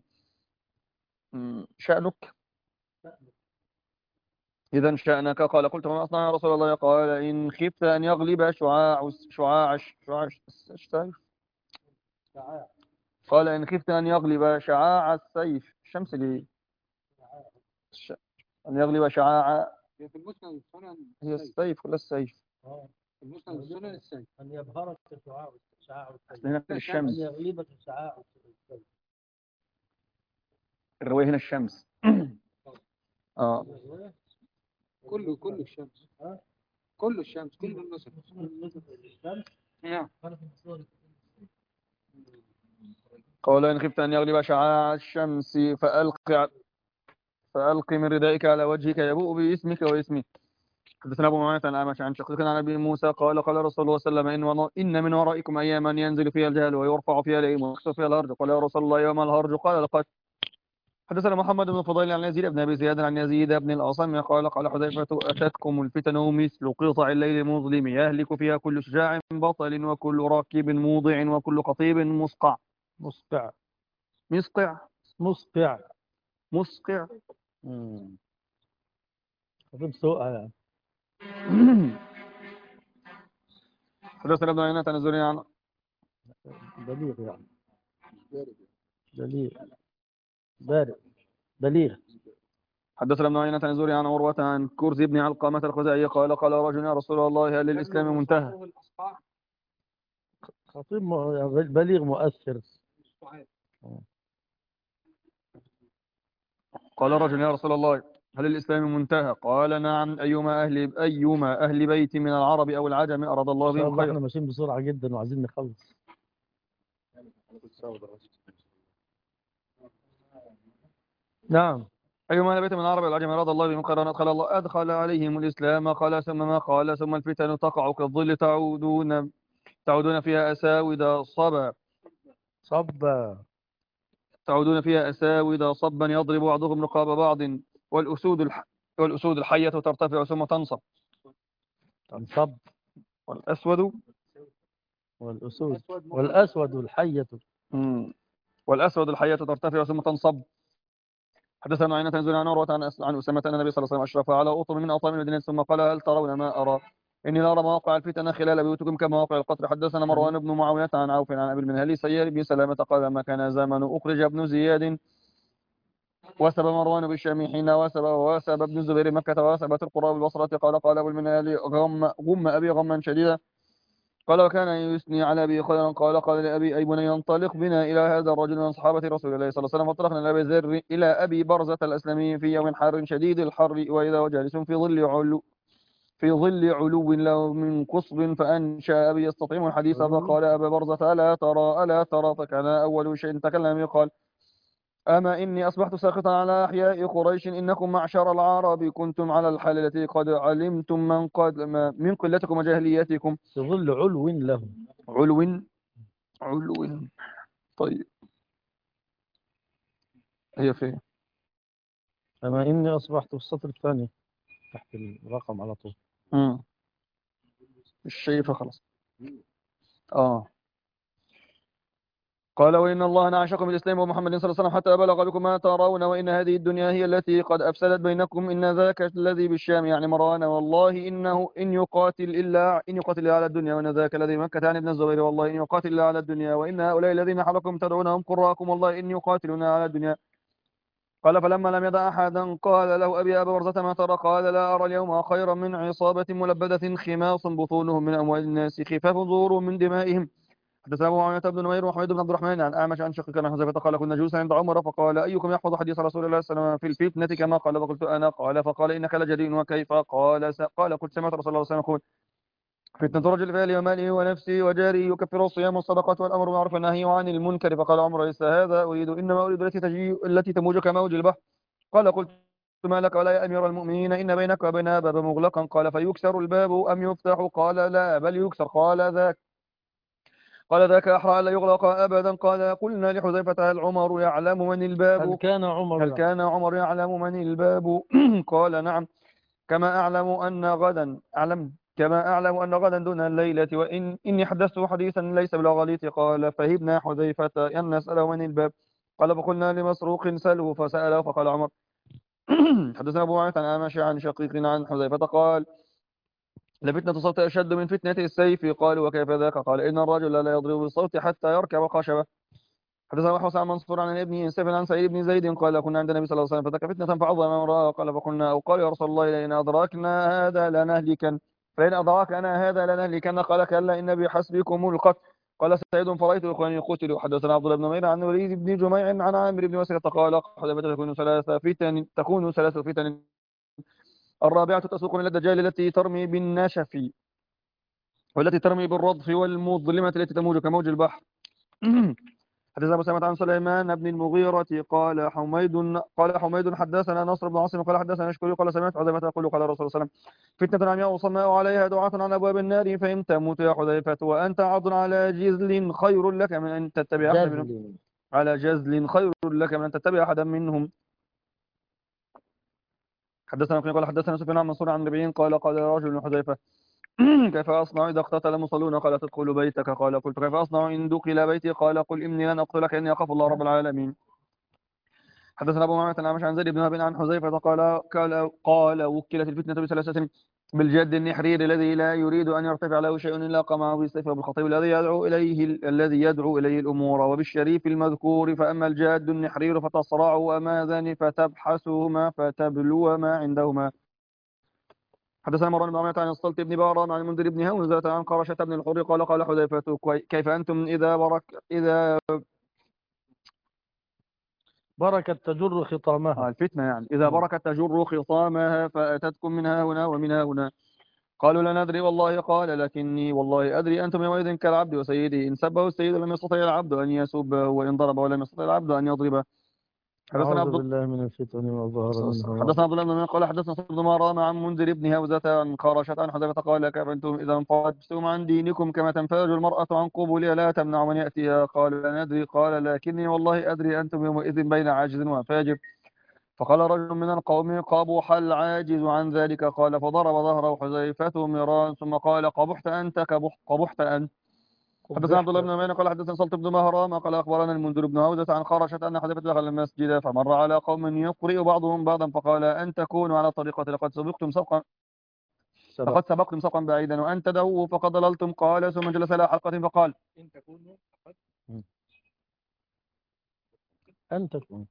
[SPEAKER 5] شأنك. إذا شأنك. قال: قلت: فما أصنع يا رسول الله؟ قال: إن خفت أن يغلب السيف. قال: إن خفت أن يغلب شعاع السيف. الشمس دي ش- أن يغلب شعاع.
[SPEAKER 3] هي في المسند السنن
[SPEAKER 5] هي
[SPEAKER 3] السيف.
[SPEAKER 5] السيف ولا السيف؟
[SPEAKER 3] في المسند السنن السيف.
[SPEAKER 6] أن يبهرك شعاع
[SPEAKER 5] أصل هنا في الشمس.
[SPEAKER 6] أن يغلبك شعاع السيف.
[SPEAKER 5] الرواية هنا الشمس.
[SPEAKER 3] كله الشمس. كله الشمس، كله النسب. نعم.
[SPEAKER 5] قال: إن خفت أن يغلب شعاع الشمس فألق من ردائك على وجهك يبوء باسمك واسمه. حدثنا أبو معاوية عن أعمش عن شقيق عن أبي موسى قال: قال رسول الله صلى الله عليه وسلم: إن من ورائكم أياما ينزل فيها الجهل ويرفع فيها العلم ويكثر فيها الهرج. قال: يا رسول الله يوم الهرج؟ قال: لقد. حدثنا محمد بن فضيل عن يزيد بن أبي زياد عن يزيد بن الأصم قال: قال حذيفة: أتتكم الفتن مثل قطع الليل المظلم، يهلك فيها كل شجاع بطل، وكل راكب موضع، وكل خطيب مسقع.
[SPEAKER 6] مسقع.
[SPEAKER 5] مسقع.
[SPEAKER 6] مسقع.
[SPEAKER 5] مسقع.
[SPEAKER 6] خطيب سوء يعني.
[SPEAKER 5] حدثنا ابن عيينة عن الزهري عن
[SPEAKER 6] بليغ يعني. بليغ.
[SPEAKER 5] حدثنا ابن عيينة عن الزهري عن عروة عن كرز بن علقمة الخزاعي قال: قال رجل: يا رسول الله هل للإسلام منتهى؟
[SPEAKER 6] خطيب بليغ مؤثر.
[SPEAKER 5] قال رجل: يا رسول الله هل الإسلام منتهى؟ قال: نعم. أيما أهل بيت من العرب أو العجم أراد الله
[SPEAKER 6] إن شاء
[SPEAKER 5] بهم
[SPEAKER 6] الله
[SPEAKER 5] خير.
[SPEAKER 6] احنا ماشيين بسرعة جدا وعايزين نخلص. نعم.
[SPEAKER 5] أيما أهل بيت من العرب أو العجم أراد الله بهم خيرا أدخل عليهم الإسلام. قال: ثم ما قال: ثم الفتن تقع كالظل تعودون فيها صبا يضرب بعضهم رقاب بعض، والأسود الحية ترتفع ثم تنصب.
[SPEAKER 6] تنصب.
[SPEAKER 5] والأسود
[SPEAKER 6] الحية.
[SPEAKER 5] والأسود الحية ترتفع ثم تنصب. حدثنا عينة تنزل عن عروة عن أسامة أن النبي صلى الله عليه وسلم أشرف على أطم من أطام المدينة ثم قال: هل ترون ما أرى؟ إني لأرى مواقع الفتن خلال بيوتكم كمواقع القطر. حدثنا مروان بن معاوية عن عوف عن أبي المنهلي سيار بن سلامة قال: ما كان زمن أخرج ابن زياد وسب مروان بالشام حين وسب ابن الزبير مكة وسبت القرى بالبصرة. قال أبو المنهلي: غم أبي غما شديدا. قال: وكان يثني على أبي خيرا. قال لأبي: أي بني انطلق بنا إلى هذا الرجل من صحابة رسول الله صلى الله عليه وسلم. فانطلقنا إلى أبي برزة الأسلمي في يوم حار شديد الحر، وإذا جالس في ظل علو له من قصب فأنشأ أبي يستطعم الحديث فقال أبا برزة ألا ترى فكان أول شيء تكلم قال أما إني أصبحت ساخطا على أحياء قريش إنكم معشر العرب كنتم على الحال التي قد علمتم من قلتكم وجاهليتكم.
[SPEAKER 6] في ظل علو له.
[SPEAKER 5] علو طيب هي فين؟
[SPEAKER 6] أما إني أصبحت في السطر الثاني تحت الرقم على طول.
[SPEAKER 5] مش شايفة خلاص. قال وإن الله نعشكم بالإسلام ومحمد صلى الله عليه وسلم حتى بلغ بكم ما ترون وإن هذه الدنيا هي التي قد أفسدت بينكم إن ذاك الذي بالشام يعني مروان والله إنه إن يقاتل إلا على الدنيا وإن ذاك الذي مكة يعني ابن الزبير والله إن يقاتل إلا على الدنيا وإن هؤلاء الذين حولكم تدعونهم قراءكم والله إن يقاتلون على الدنيا. قال فلما لم يدع أحدا قال له أبا برزة ما ترى قال لا أرى اليوم خيرا من عصابة ملبدة خماص بطونهم من أموال الناس خفاف ظهورهم من دمائهم. حدثنا أبو معاوية بن نمير وحميد بن عبد الرحمن عن أعمش عن شقيق عن حذيفة قال كنا جلوسا عند عمر فقال أيكم يحفظ حديث رسول الله صلى الله عليه وسلم في الفتنة كما قال فقلت أنا قال فقال إنك لجدير وكيف قال قلت سمعت رسول الله صلى الله عليه وسلم يقول فتنة رجل فعلي وماله ونفسه وجاره يكفر الصيام والصدقات والأمر بالمعروف والنهي عن المنكر فقال عمر ليس هذا أريد إنما أريد التي تموج كموج البحر. قال قلت ما لك ولا يا أمير المؤمنين إن بينك وبينها بابا مغلقا قال فيكسر الباب أم يفتح قال لا بل يكسر قال ذاك أحرى ألا يغلق أبدا. قال قلنا لحذيفة هل عمر يعلم من الباب
[SPEAKER 6] هل كان عمر
[SPEAKER 5] يعلم من الباب قال نعم كما أعلم أن غدا دون الليلة وإن إني حدثته حديثا ليس بالغليط. قال فهبنا حذيفة أن نسأله من الباب قال فقلنا لمسروق سأله فسأله فقال عمر حدثنا أبو معاوية عن أعمش عن شقيق عن حذيفة قال لفتنة الصوت أشد من فتنة السيف. قالوا وكيف ذاك قال إن الرجل لا يضرب بالصوت حتى يركب خشبة. حدثنا محمد عن منصور عن ابن سيف عن سعيد بن زيد قال كنا عند النبي صلى الله عليه وسلم فذاك فتنة فعظم امرأة قال فقلنا أو قال يا رسول الله لئن أدركنا هذا لنهلكن فإن أدركنا هذا لنهلكن قال كلا إن بحسبكم القتل. قال سعيد فرأيت إخواني قتلوا. حدثنا عبد الله بن نمير عن وليد بن جميع عن عامر بن مسكة قال حدثنا تكون ثلاث فتن الرابعة تسوق إلى الدجال التي ترمي بالنشف والتي ترمي بالرضف والمظلمة التي تموج كموج البحر. حدثنا أبو سلمة عن سليمان بن المغيرة قال حميد حدثنا نصر بن عاصم قال حدثنا اشكري قال سمعت حذيفة يقول قال الرسول صلى الله عليه وسلم فتنة عمياء صماء عليها دعاة على أبواب النار فإن تموت يا حذيفة وأنت عض على جزل خير لك من أن تتبع أحدا منهم على جزل خير لك من أن تتبع أحدا منهم. حدثنا قال حدثنا سفيان عن منصور عن ربيعين قال رجل من حذيفة كيف أصنع إذا اقتتل المصلون قال تدخل بيتك قال قلت كيف أصنع إن دخل بيتي قال قل إني لن أقتلك إني أخاف الله رب العالمين. حدثنا أبو معاوية عن زيد بن وهب عن حذيفة قال وكلت الفتنة بثلاثة بالجد النحرير الذي لا يريد أن يرتفع له شيء إلا قمعه بالسيف وبالخطيب الذي يدعو إليه الأمور وبالشريف المذكور فأما الجاد النحرير فتصرعه أماذن فتبحثهما فتبلو ما عندهما. حدثنا مروان بن عمية عن الصلت بن باران عن المنذر بن هوزة عن قرشة بن الحر قال حذيفة كيف أنتم إذا
[SPEAKER 6] بركت تجر خطامها
[SPEAKER 5] الفتنة يعني إذا بركت تجر خطامها فأتتكم من ها هنا ومن ها هنا قالوا لا ندري والله قال لكني والله أدري أنتم يومئذ كالعبد وسيده إن سبه السيد لم يستطع العبد أن يسبه وإن ضربه لم يستطع العبد أن يضربه.
[SPEAKER 6] أعوذ بالله من الفتن والظهر منها.
[SPEAKER 5] حدثنا عبد الله بن قال حدثنا صدق ما رام عن منذر بن هوزة عن قرشة عن حذيفة قال كيف أنتم إذا انفردتم عن دينكم كما تنفرج المرأة عن قبولها لا تمنع من يأتيها قال لا ندري قال لكني والله أدري أنتم يومئذ بين عاجز وفاجر. فقال رجل من القوم قبح العاجز عن ذلك قال فضرب ظهره حذيفة مران ثم قال قبحت أنت قبحت أنت. حدثنا عبد الله بن عمير قال حدثنا صلت بن مهران قال أخبرنا المنذر بن هوزة عن خرشة أن حذيفة دخل المسجد فمر على قوم يقرئ بعضهم بعضا فقال أن تكونوا على طريقة لقد سبقتم سبقا بعيدا وأن تدعوه فقد ضللتم. قال ثم جلس إلى حلقة فقال
[SPEAKER 6] أن تكون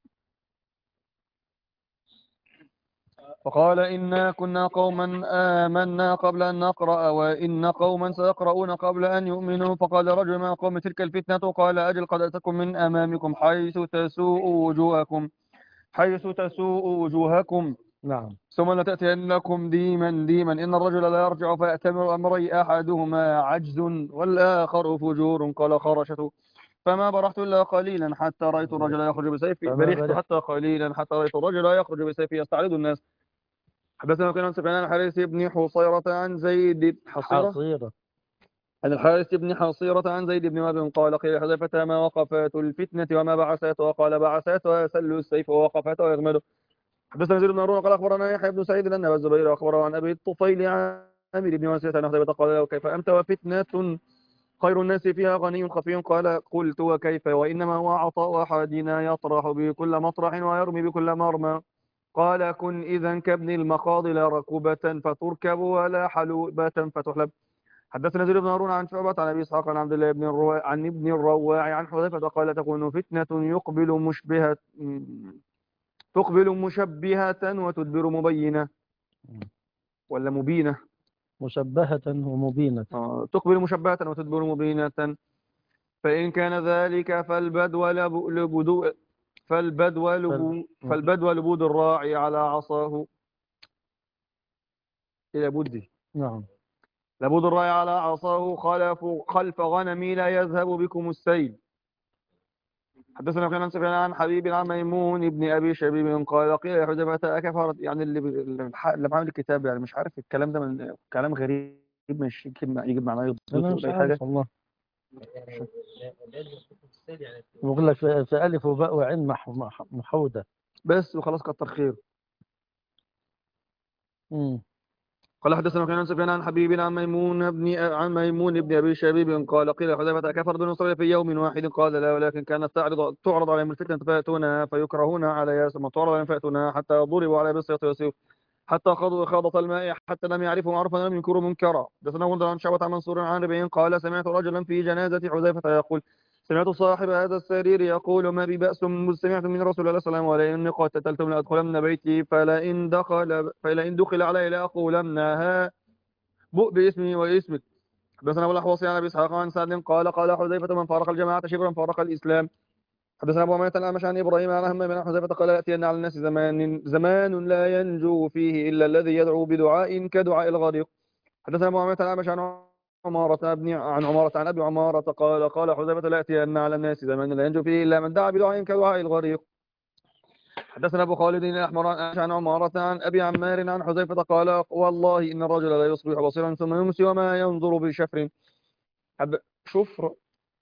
[SPEAKER 5] فقال إنا كنا قوما آمنا قبل أن نقرأ وإن قوما سيقرؤون قبل أن يؤمنوا. فقال رجل من قوم تلك الفتنة قال أجل قد أتكم من أمامكم حيث تسوء وجوهكم
[SPEAKER 6] نعم.
[SPEAKER 5] ثم لتأتينكم ديما ديما إن الرجل لا يرجع فيأتمر أمري أحدهما عجز والآخر فجور. قال خرشة فما برحت إلا قليلا حتى رأيت الرجل يخرج بسيفه
[SPEAKER 6] فما
[SPEAKER 5] برحت
[SPEAKER 6] برحت.
[SPEAKER 5] حتى قليلا حتى رأيت الرجل يخرج بسيفه يستعرض الناس. حدثنا كان عن سفيان عن الحارث بن حصيرة عن زيد حصيرة
[SPEAKER 6] حصيرة.
[SPEAKER 5] عن الحارث بن حصيرة عن زيد بن وهب قال قيل حذيفة ما وقفات الفتنة وما بعثاتها قال بعثاتها يسل السيف ووقفاتها يغمد. حدثنا زيد بن هارون قال اخبرنا يحيى بن سعيد ان ابا الزبير اخبره عن ابي الطفيل عن عامر بن واسعة عن حذيفة قال له كيف انت وفتنة خير الناس فيها غني خفي. قال قلت وكيف وانما هو عطاء احدنا يطرح بكل مطرح ويرمي بكل مرمى. قال كن اذا كابن المخاض لا ركوبة فتركب ولا حلوبة فتحلب. حدثنا زيد بن هارون عن شعبة عن ابي اسحاق عن عبد الله بن الرواع عن ابن الرواع عن حذيفة قال تكون فتنة تقبل مشبهة وتدبر مبينة ولا مبينة.
[SPEAKER 6] مشبهة ومبينة.
[SPEAKER 5] تقبل مشبهة وتدبر مبينة. فإن كان ذلك فالبدو لبود الراعي على عصاه إلى بدي.
[SPEAKER 6] نعم.
[SPEAKER 5] لبود الراعي على عصاه خلف غنمي لا يذهب بكم السيل. حدثنا كان سفيان عن حبيب عن ميمون ابن ابي شبيب قال قيل يا حذيفه اكفرت يعني اللي معامل الكتاب يعني مش عارف الكلام ده من كلام غريب مش يجيب معناه
[SPEAKER 6] أنا
[SPEAKER 5] يضبط
[SPEAKER 6] مش
[SPEAKER 5] ولا اي حاجه.
[SPEAKER 6] عارف والله. بقول لك في ألف وباء وعين محودة.
[SPEAKER 5] بس وخلاص كتر خير. قال حدثنا كان سفيان عن حبيب عن ميمون ابن ابي شبيب قال قيل حذيفه كفر بن اسرائيل في يوم واحد قال لا ولكن كانت تعرض عليهم الفتنه فياتونها فيكرهون عليها ثم تعرض عليهم فياتونها حتى ضربوا على بالسيط وسيف حتى خاضوا خاضة الماء حتى لم يعرفوا معروفا ولم ينكروا منكرا. حدثنا غندر عن شعبة عن منصور عن ربيع قال سمعت رجلا في جنازة حذيفة يقول سمعت صاحب هذا السرير يقول ما بي بأس سمعت من رسول الله صلى الله عليه وسلم إني قاتلتم لأدخلن بيتي فلئن دخل علي لأقولنها بؤ باسمي واسمك. حدثنا ابو الاحوص عن ابي اسحاق عن سعد قال حذيفة من فارق الجماعة شبرا فارق الإسلام. حدثنا ابو عمية الأعمش عن ابراهيم عن همام بن حذيفة قال يأتين على الناس زمان لا ينجو فيه إلا الذي يدعو بدعاء كدعاء الغريق. حدثنا ابو عمية الأعمش عن عمارة عن ابي عمارة قال حذيفة لا يأتين على الناس زمان لا ينجو فيه إلا من دعا بدعاء كدعاء الغريق. حدثنا ابو خالد الاحمر عن عمارة عن ابي عمار عن حذيفة قال والله ان الرجل لا يصبح بصيرا ثم يمسي وما ينظر بشفر شفر.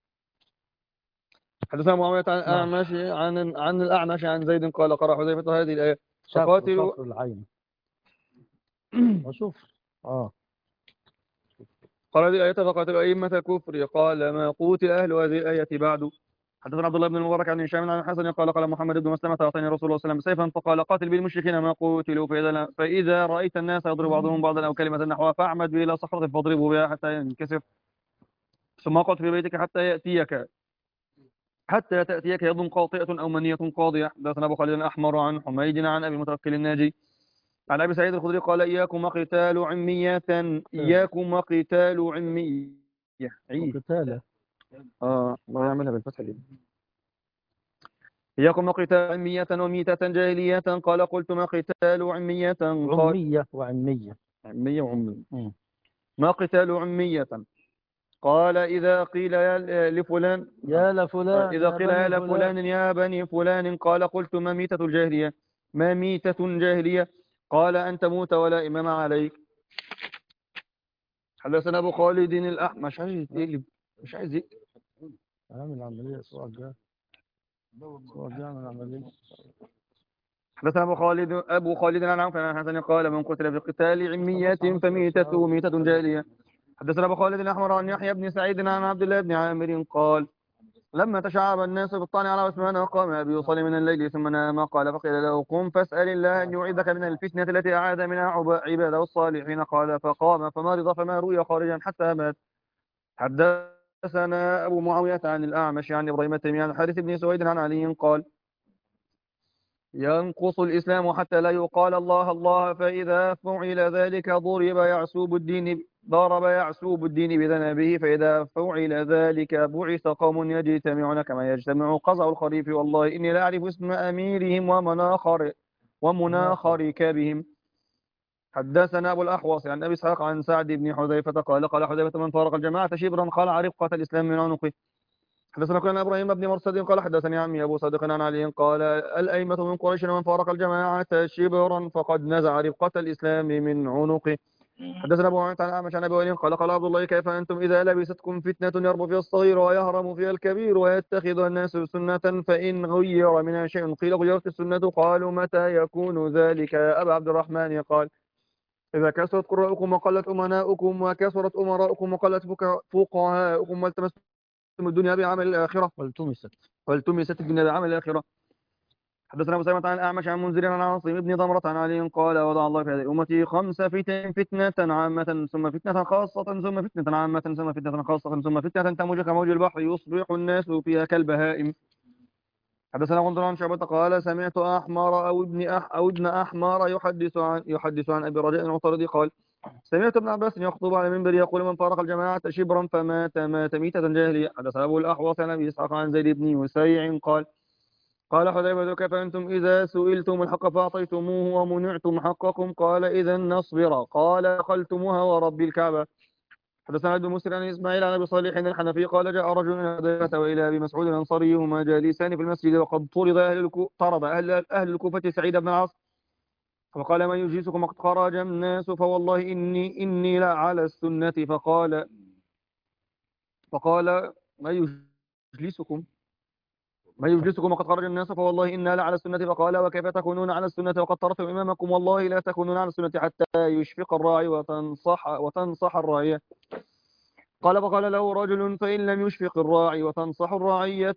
[SPEAKER 5] حدثنا معاوية عن الأعمش عن الأعمش عن زيد قال قرأ حذيفة هذه الآية فقاتلوا
[SPEAKER 6] شفر العين وشوف
[SPEAKER 5] قال هذه الآية فقاتلوا أئمة الكفر قال ما قوتل أهل هذه الآية بعد. حدثنا عبد الله بن المبارك عن هشام عن الحسن قال محمد بن مسلمة أعطاني رسول الله صلى الله عليه وسلم سيفا فقال قاتل بالمشركين ما قوتلوا فإذا رأيت الناس يضرب بعضهم بعضا أو كلمة نحوها فاعمد به إلى صخرة فاضربوا بها حتى ينكسر ثم اقعد في بيتك حتى تأتيك يد قاطئة أو منية قاضية. حدثنا أبو خالد الأحمر عن حميد عن أبي المتوكل الناجي عن أبي سعيد الخدري قال إياكم وقتال عمية إياكم وقتال عمية
[SPEAKER 6] قتالة
[SPEAKER 5] الله يعملها بالفتح دي. إياكم وقتال عمية وميتة جاهلية قال قلت ما قتال عمية
[SPEAKER 6] عمية وعمية
[SPEAKER 5] عمية وعمية ما قتال عمية قال إذا قيل لفلان
[SPEAKER 6] يا لفلان
[SPEAKER 5] إذا قيل يا لفلان يا بني فلان قال قلت ما ميتة الجاهلية ما ميتة جاهلية قال أن تموت ولا إمام عليك. حدثنا أبو خالد الأحمر مش عايز يقلب مش عايز يقلب
[SPEAKER 6] عامل عملية سؤال جاء من العملية.
[SPEAKER 5] حدثنا أبو خالد عن عوف عن حسن قال من قتل في قتال عمية فميتة ميتة جاهلية. حدثنا أبو خالد الأحمر عن يحيى بن سعيد عن عبد الله بن عامر قال لما تشعب الناس بالطعن على عثمان وقام أبي يصلي من الليل ثم نام قال فقيل له قم فاسأل الله أن يعيذك من الفتنة التي أعاد منها عباده الصالحين قال فقام فمرض فما رؤي خارجا حتى مات. حدثنا أبو معاوية عن الأعمش عن إبراهيم التيمي عن الحارث بن سويد عن علي قال ينقص الإسلام حتى لا يقال الله الله فإذا فعل ذلك ضرب يعسوب الدين بذنبه فإذا فعل ذلك بعث قوم يجتمعون كما يجتمع قزع الخريف والله إني لا أعرف اسم أميرهم ومن آخر ومناخ ركابهم. حدثنا أبو الأحوص عن أبي إسحاق عن سعد بن حذيفة قال قال حذيفة من فارق الجماعة شبرا خلع رفقة الإسلام من عنقه. حدثنا كان إبراهيم بن مرصد قال حدثني عمي أبو صادق عن علي قال الأئمة من قريش من فارق الجماعة شبرا فقد نزع رفقة الإسلام من عنقه. حدثنا أبو معاوية عن أعمش عن أبي وائل قال قال عبد الله كيف أنتم إذا لبستكم فتنة يربو فيها الصغير ويهرم فيها الكبير ويتخذ الناس سنة فإن غير منها شيء قيل غيرت السنة قالوا متى يكون ذلك يا أبا عبد الرحمن قال إذا كثرت قراءكم وقلت أمناؤكم وكثرت أمراؤكم وقلت فقهاؤكم والتمستم الدنيا بعمل الآخرة والتمست الدنيا بعمل الآخرة. حدثنا أبو سلمة عن الأعمش عن منذر عن عاصم بن ضمرة عن علي قال وضع الله في هذه الأمة 5 فتن فتنة عامة ثم فتنة خاصة ثم فتنة عامة ثم فتنة خاصة ثم فتنة تموج كموج البحر يصبح الناس فيها كالبهائم. حدثنا غندر عن شعبة قال سمعت أحمر أو ابن أحمر يحدث عن أبي رجاء العطاردي قال سمعت ابن عباس يخطب على المنبر يقول من فارق الجماعة شبرا فمات ميتة جاهلية. حدثنا أبو الأحوص عن أبي إسحاق عن زيد بن يسيع قال قال حذيفة كيف أنتم إذا سئلتم الحق فأعطيتموه ومنعتم حقكم قال إذا نصبر قال دخلتموها ورب الكعبة. حدثنا عبد المسلم عن إسماعيل عن أبي صالح الحنفي قال جاء رجل إلى حذيفة وإلى أبي مسعود الأنصاري هما جالسان في المسجد وقد طرد أهل الكوفة سعيد بن العاص فقال ما يجلسكم وقد خرج الناس فوالله إني لا على السنة فقال ما يجلسكم وقد خرج الناس فوالله إنا لا على السنة فقال وكيف تكونون على السنة وقد طرتم إمامكم والله لا تكونون على السنة حتى يشفق الراعي وتنصح الراعية. قال فقال له رجل فإن لم يشفق الراعي وتنصح الراعية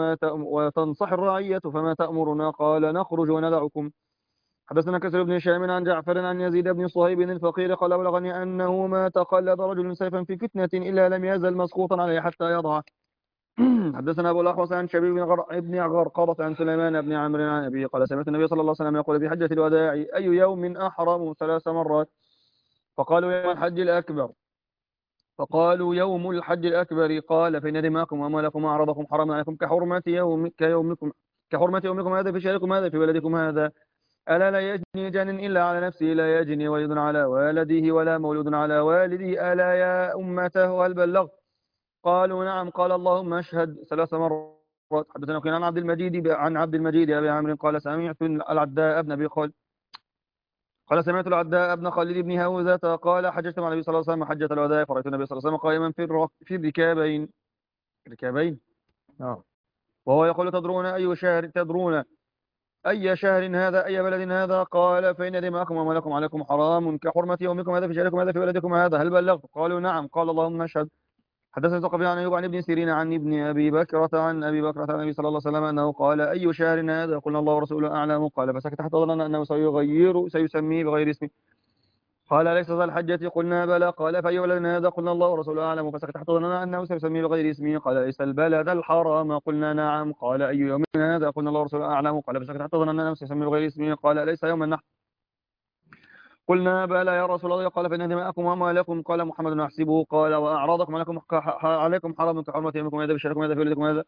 [SPEAKER 5] فما تأمرنا قال نخرج وندعكم. حدثنا كثير بن هشام عن جعفر عن يزيد بن صهيب الفقير قال بلغني أنه ما تقلد رجل سيفا في فتنة إلا لم يزل مسخوطا عليه حتى يضعه. حدثنا أبو الأحوص عن شبيب بن غرقبة عن سليمان بن عمرو عن أبيه قال سمعت النبي صلى الله عليه وسلم يقول في حجة الوداع أي يوم أحرم 3 مرات فقالوا يوم الحج الأكبر قال فإن دماءكم وأموالكم وأعراضكم حرام عليكم كحرمة يومكم هذا في شهركم هذا في بلدكم هذا ألا لا يجني جان إلا على نفسه لا يجني ولد على والده ولا مولود على والده ألا يا أمته هل بلغت قالوا نعم قال اللهم اشهد 3 مرات. حدثنا وكيل عن عبد المجيد أبي عمرو قال سمعت العداء بن خالد بن هوذة قال حججت مع النبي صلى الله عليه وسلم حجة الوداع فرأيت النبي صلى الله عليه وسلم قائما في الركابين وهو يقول تدرون أي شهر هذا أي بلد هذا قال فإن دماءكم وأموالكم عليكم حرام كحرمة يومكم هذا في شهركم هذا في بلدكم هذا هل بلغت قالوا نعم قال اللهم اشهد. حدثنا ثقفي عن أيوب عن ابن سيرين عن ابن أبي بكرة عن النبي صلى الله عليه وسلم أنه قال أي شهر هذا قلنا الله ورسوله أعلم قال فسكت حتى ظننا أنه سيسميه بغير اسمه قال ليس ذا الحجة قلنا بلى قال فأي بلد هذا قلنا الله ورسوله أعلم فسكت حتى ظننا أنه سيسميه بغير اسمه قال ليس البلد الحرام قلنا نعم قال أي يوم هذا قلنا الله ورسوله أعلم قال فسكت حتى ظننا أنه سيسميه بغير اسمه قال ليس يوم النحر قلنا بلى يا رسول الله قال فإن دماءكم وأموالكم قال محمد نحسبه قال وأعراضكم عليكم حرام كحرمة يومكم هذا في شهركم هذا في بلدكم هذا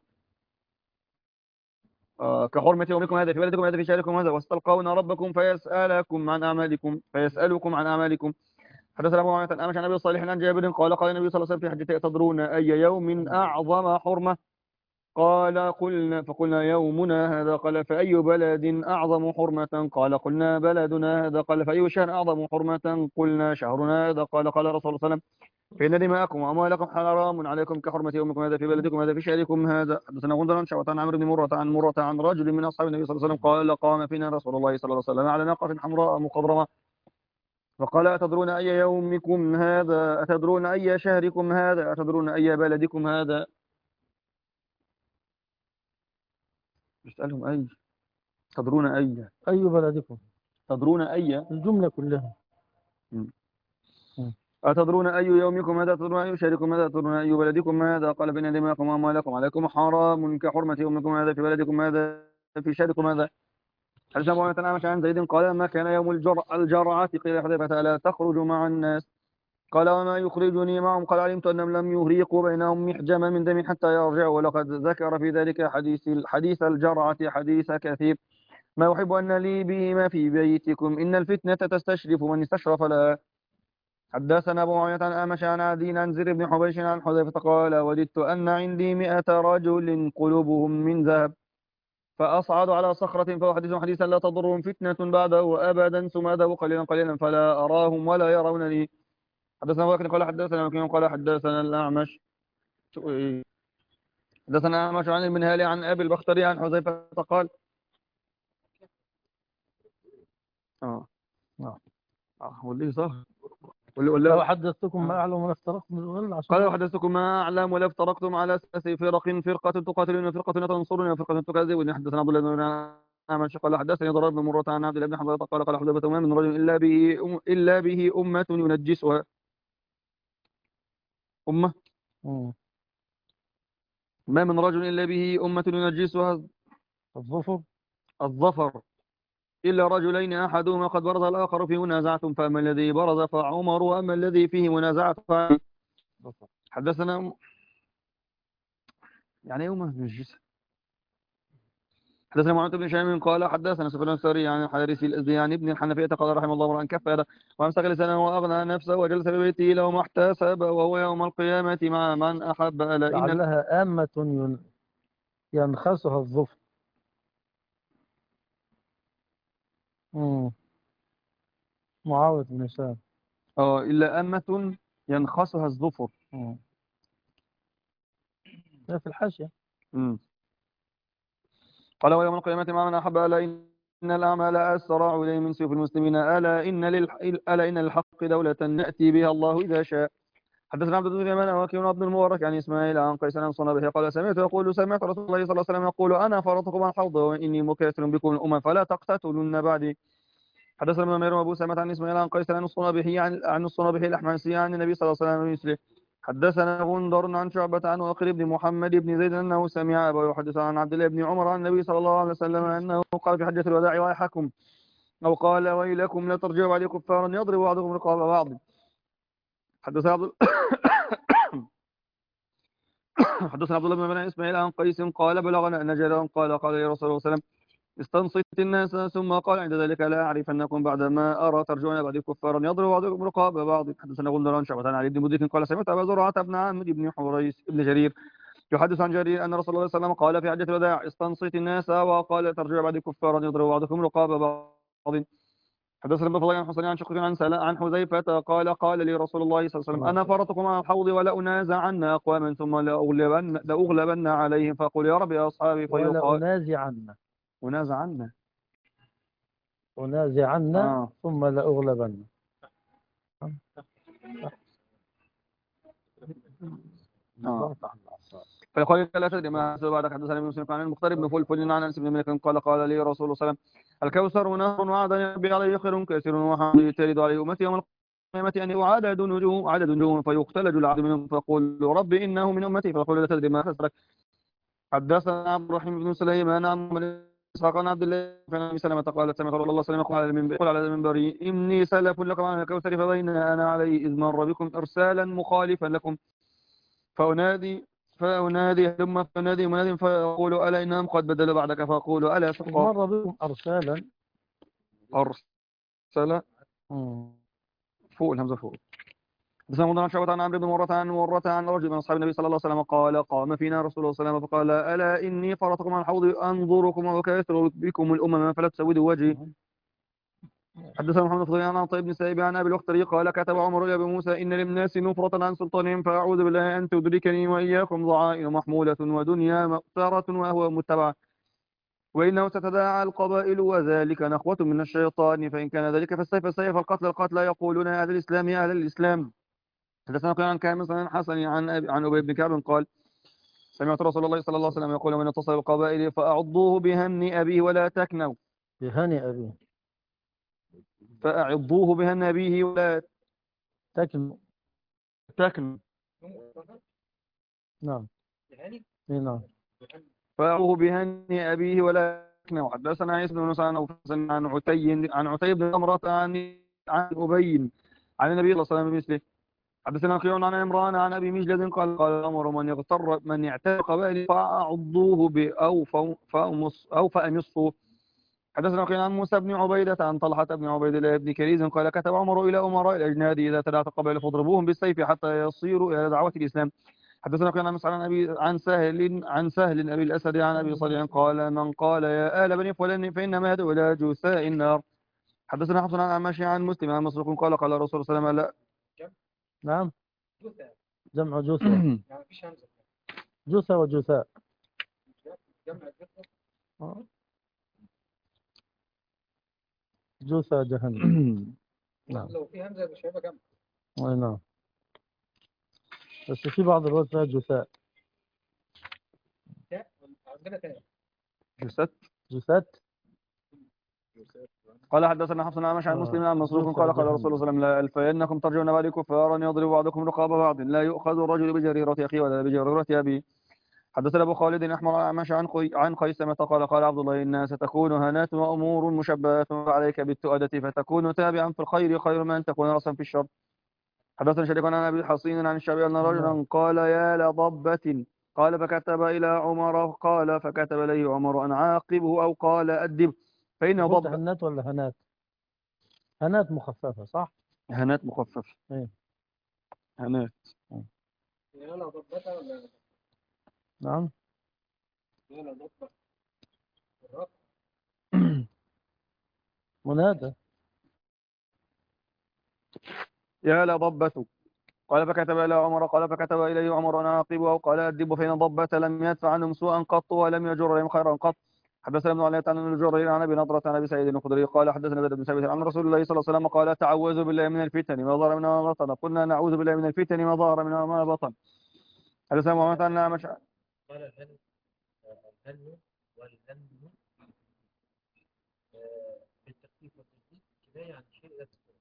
[SPEAKER 5] كحرمة يومكم هذا في بلدكم هذا في شهركم هذا واستلقون ربكم فيسألكم عن أعمالكم. حدثنا أبو معاوية عن أبي صالح عن جابر قال قال النبي صلى الله عليه وسلم في حجته تدرون أي يوم أعظم حرمة فقلنا يومنا هذا قال فأي بلد أعظم حرمة قال قلنا بلدنا هذا قال فأي شهر أعظم حرمة قلنا شهرنا هذا قال قال رسول الله صلى الله عليه وسلم فإن دماءكم وأموالكم حرام عليكم كحرمة يومكم هذا في بلدكم هذا في شهركم هذا. حدثنا غندر عن شعبة عن عمرو بن مرة عن رجل من أصحاب النبي صلى الله عليه وسلم قال قام فينا رسول الله صلى الله عليه وسلم على ناقة حمراء مخضرمة فقال أتدرون أي يومكم هذا أتدرون أي شهركم هذا أتدرون أي بلدكم هذا يسألهم تدرون
[SPEAKER 6] أي بلدكم
[SPEAKER 5] تدرون أي
[SPEAKER 6] الجملة كلها
[SPEAKER 5] أتدرون أي يومكم هذا أتدرون أي شهركم هذا أتدرون أي بلدكم هذا قال فإن دماءكم وأموالكم عليكم حرام كحرمة يومكم هذا في بلدكم هذا في شهركم هذا. حدثنا أبو معاوية عن زيد قال ما كان يوم الجرعة قيل حذيفة ألا تخرج مع الناس قال وما يخرجني معهم قال علمت أنهم لم يهريقوا بينهم محجما من دم حتى يرجعوا ولقد ذكر في ذلك حديث الجرعة حديث كثير ما أحب أن لي بهما في بيتكم إن الفتنة تستشرف من استشرف لها. حدثنا أبو معاوية عن أعمش عن عدي عن زر بن حبيش عن حذيفة قال وددت أن عندي 100 رجل قلوبهم من ذهب فأصعد على صخرة فأحدثهم حديثا لا تضرهم فتنة بعده أبدا ثم أذهب قليلا قليلا فلا أراهم ولا يرونني. حدثنا أبو بكر قال حدثنا مكين قال حدثنا الأعمش حدثنا الأعمش عن المنهالي عن أبي البختري عن حذيفة قال واللي صح
[SPEAKER 6] لو حدثتكم ما أعلم ولا افترقتم من الغل عشان
[SPEAKER 5] قال حدثتكم ما أعلم ولا افترقتم على ثلاث فرقة تقاتلون وفرقة تنصرون وفرقة تكذبون. حدثنا عبد الله بن أعمش قال حدثني ضرر بن مرة عن عبد الله بن حنظلة قال حذيفة ما من رجل إلا به أمة ينجسها أمة ما من رجل إلا به أمة ينجسها الظفر إلا رجلين أحدهما قد برز الآخر فيه منازعة فأما الذي برز فعمر وأما الذي فيه منازعة فعلي. حدثنا يعني يوم ينجسها. حدثنا معاذ بن شهاب قال حدثنا سفيان الثوري عن الحارث الأزدي عن ابن الحنفية قال رحمه الله امرأ كفر وامسك لسانه وأغنى نفسه وجلس في بيته لو ما احتسب وهو يوم القيامة مع من أحب ألا إن
[SPEAKER 6] لعلها آمة ينخسها الظفر. معاوية بن هشام
[SPEAKER 5] إلا أمة ينخسها الظفر
[SPEAKER 6] ده في الحاشية.
[SPEAKER 5] قال ويوم القيامة مع من أحب ألا إن الأعمال أسرع إليه من سيوف المسلمين ألا إن للحق دولة نأتي بها الله إذا شاء. حدثنا عبد الله بن يمان وكيع بن المبارك عن إسماعيل عن قيس عن صنبه قال سمعت رسول الله صلى الله عليه وسلم يقول أنا فرطكم عن الحوض وإني مكاثر بكم الأمم فلا تقتتلن بعدي. حدثنا ابن نمير وابو سلمة عن اسماعيل عن قيس عن الصنابحي عن الصنابحي الأحمسي عن النبي صلى الله عليه وسلم مثله. حدثنا غندر عن شعبة عن واقر بن محمد بن زيد أنه سمع أبا يحدث عن عبد الله بن عمر عن النبي صلى الله عليه وسلم أنه قال في حجة الوداع ويحكم أو قال ويلكم لا ترجعوا بعد كفارا يضرب بعضكم رقاب بعض. حدثنا عبد الله بن اسماعيل عن قيس قال بلغنا أن جابرا قال يا رسول الله صلى الله عليه وسلم استنصت الناس ثم قال عند ذلك لا أعرفنكم بعد ما أرى ترجعون بعد كفارا يضرب بعضكم رقاب بعض. حدثنا غندر عن شعبة عن علي بن مدرك قال سمعت أبا زرعة بن عامر بن حريث بن جرير يحدث عن جرير أن رسول الله صلى الله عليه وسلم قال في حجة الوداع استنصت الناس وقال ترجعوا بعد كفارا يضرب بعضكم رقاب بعض. حدثنا ابن فضيل عن حسين عن شقيق عن حذيفة قال لي رسول الله صلى الله عليه وسلم أنا فرطكم على الحوض ولا أنازعن أقواما ثم لأغلبن عليهم فقل يا رب يا أصحابي
[SPEAKER 6] ولا أنازعن ثم لأغلبن.
[SPEAKER 5] فيقول لا تدري ما حدث بعدك. حدثنا ابن مسلم عن المختار بن فلفل عن انس بن مالك قال لي رسول الله صلى الله عليه وسلم الكوثر نهر وعد ربي عليه خير كثير وحمد ترد عليه امتي يوم القيامه ان يعدد نجوم فيختلج العبد منهم فيقول ربي انه من امتي فيقول لا تدري ما حدث. حدثنا عبد الرحيم بن سليمان عن اسحاق عن عبد الله بن ابي سلمة قال سمعت رسول الله صلى الله عليه وسلم يقول على المنبر اني سلف لكم عن الكوثر فبين انا عليه اذ مر بكم ارسالا مخالفا لكم فأنادي ثم فنادي مناد فيقول ألا إنهم قد بدلوا بعدك فأقول ألا سقط
[SPEAKER 6] مر بهم أرسالا
[SPEAKER 5] فوق الهمزة فوق. بس موضوع شعبة عن عمرو بن مرة عن رجل من أصحاب النبي صلى الله عليه وسلم قال قام فينا رسول الله صلى الله عليه وسلم فقال ألا إني فرطكم عن الحوض أنظركم وكاثر بكم الأمم فلا تسودوا وجهي. حدثنا محمد بن عن طيب بن سائب عن ابي البختري قال كتب عمر لابي موسى ان للناس نفرة عن سلطانهم فاعوذ بالله ان تدركني واياكم ضعائن محمولة ودنيا مؤثرة وهو متبع وانه ستداعى القبائل وذلك نخوة من الشيطان فان كان ذلك فالسيف السيف القتل القتل يقولون اهل الاسلام اهل الاسلام. حدثنا عن كامل عن حسن عن ابي بن كعب قال سمعت رسول الله صلى الله عليه وسلم يقول من اتصل القبائل فاعضوه بهن ابيه ولا تكنوا
[SPEAKER 6] بهني أبيه
[SPEAKER 5] فأعضوه بهن أبيه ولا
[SPEAKER 6] تكن. نعم
[SPEAKER 5] فأعضوه بهن أبيه ولا تكن. حدثنا عيسى بن نصر عن عتيب بن أمرة عن أبي عن النبي صلى الله عليه وسلم مثله. حدثنا خيون عن عمران عن أبي مجلد قال أمر من اعتاد قبائل فأعضوه أو فأمصه حدثنا وكيع عن موسى بن عبيدة عن طلحة بن عبيد الله بن كريز قال كتب عمر إلى أمراء الأجناد إذا تدعت القبائل فاضربوهم بالسيف حتى يصيروا إلى دعوة الإسلام. حدثنا وكيع عن مسعود عن سهل أبي الأسد عن أبي صالح قال من قال يا آل بني فلان فإنما يدعو إلى جثاء النار. حدثنا حسن عن عماشي عن مسلم عن مسروق قال قال الرسول صلى الله عليه وسلم
[SPEAKER 6] نعم
[SPEAKER 3] جثة
[SPEAKER 6] جمع جثة
[SPEAKER 5] لا
[SPEAKER 3] يعني مفيش همزة.
[SPEAKER 6] جثة وجثاء
[SPEAKER 3] جمع جثة.
[SPEAKER 6] جثة جهنم. نعم
[SPEAKER 3] لو في همزة مش هيبقى جمع.
[SPEAKER 6] أي نعم بس في بعض الروايات فيها جثاء.
[SPEAKER 3] تاء عندنا تاء.
[SPEAKER 5] جثت.
[SPEAKER 6] جثات
[SPEAKER 5] قال حدثنا حفص عن عمش عن مسلم عن مسروق
[SPEAKER 6] جثة
[SPEAKER 5] قال قال
[SPEAKER 6] جهنم.
[SPEAKER 5] رسول الله صلى الله عليه وسلم لا ألفينكم ترجون بعد كفارا يضرب بعضكم رقاب بعض لا يؤخذ الرجل بجريرة أخيه ولا بجريرة أبيه. حدثنا أبو خالد أحمر عن عمش عن خيثمة قال قال عبد الله إن ستكون هنات وأمور مشبهة عليك بالتؤدة فتكون تابعا في الخير خير من أن تكون رأسا في الشر. حدثنا شريك عن أبي حصين عن الشعبي أن رجلا قال يا لضبة قال فكتب إلى عمر قال فكتب إليه عمر أن عاقبه أو قال أدب فإن
[SPEAKER 6] قلت
[SPEAKER 5] ضب
[SPEAKER 6] هنات ولا هنات؟ هنات مخففة صح؟
[SPEAKER 5] هنات مخفف
[SPEAKER 6] إيه.
[SPEAKER 5] هنات
[SPEAKER 3] يلا ضبطها ولا
[SPEAKER 6] نعم
[SPEAKER 3] يلا ضبط الرق.
[SPEAKER 6] منادى.
[SPEAKER 5] يا لضبة قال فكتب إلى عمر قال فكتب إليه عمر أن عاقبه أو قال أدب فإن ضبة لم يدفع عنهم سوءا قط ولم يجر لهم خيرا قط. حدثنا ابن علي عن الجرير عن ابي نضرة عن ابي سعيد الخدري قال حدثنا زيد بن ثابت عن رسول الله صلى الله عليه وسلم قال تعوذوا بالله من الفتن ما ظهر منها ما بطن قلنا نعوذ بالله من الفتن ما ظهر منها ما بطن. حدثنا محمد عن نعمش
[SPEAKER 3] قال الهن والهن بالتخفيف والتشديد كناية عن شيء لا تكون.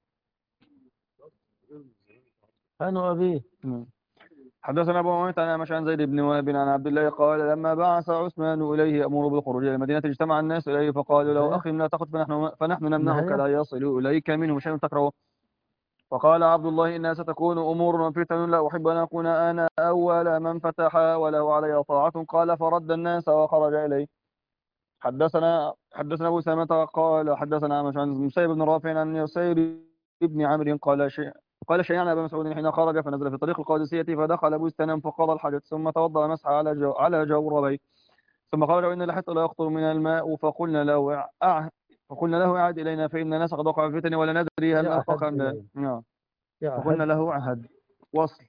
[SPEAKER 6] هنو أبيه.
[SPEAKER 5] حدثنا ابو معاويه عن نعمش عن زيد بن وهب عن عبد الله قال لما بعث عثمان اليه يامر بالخروج الى المدينه اجتمع الناس اليه فقالوا لو اخ لا تخذ فنحن نمنعك
[SPEAKER 6] النهاية.
[SPEAKER 5] لا يصل اليك منه شيء تكرهه. فقال عبد الله إنها ستكون أمور وفتن لا أحب أن أكون أنا أول من فتح وله علي طاعة قال فرد الناس وخرج إليه. حدثنا أبو سلمة قال حدثنا عمش عن مسيب بن رافع عن يسير بن عمرو قال شيئا عن أبي مسعود حين خرج فنزل في طريق القادسية فدخل بستانا فقضى الحدث ثم توضأ مسح على جوربيه ثم خرج وإن لحيت لا يخطر من الماء فقلنا له أعد إلينا فإن الناس قد وقعوا في الفتن ولا ندري هل نلقاك أم لا. نعم. فقلنا له عهد وصل.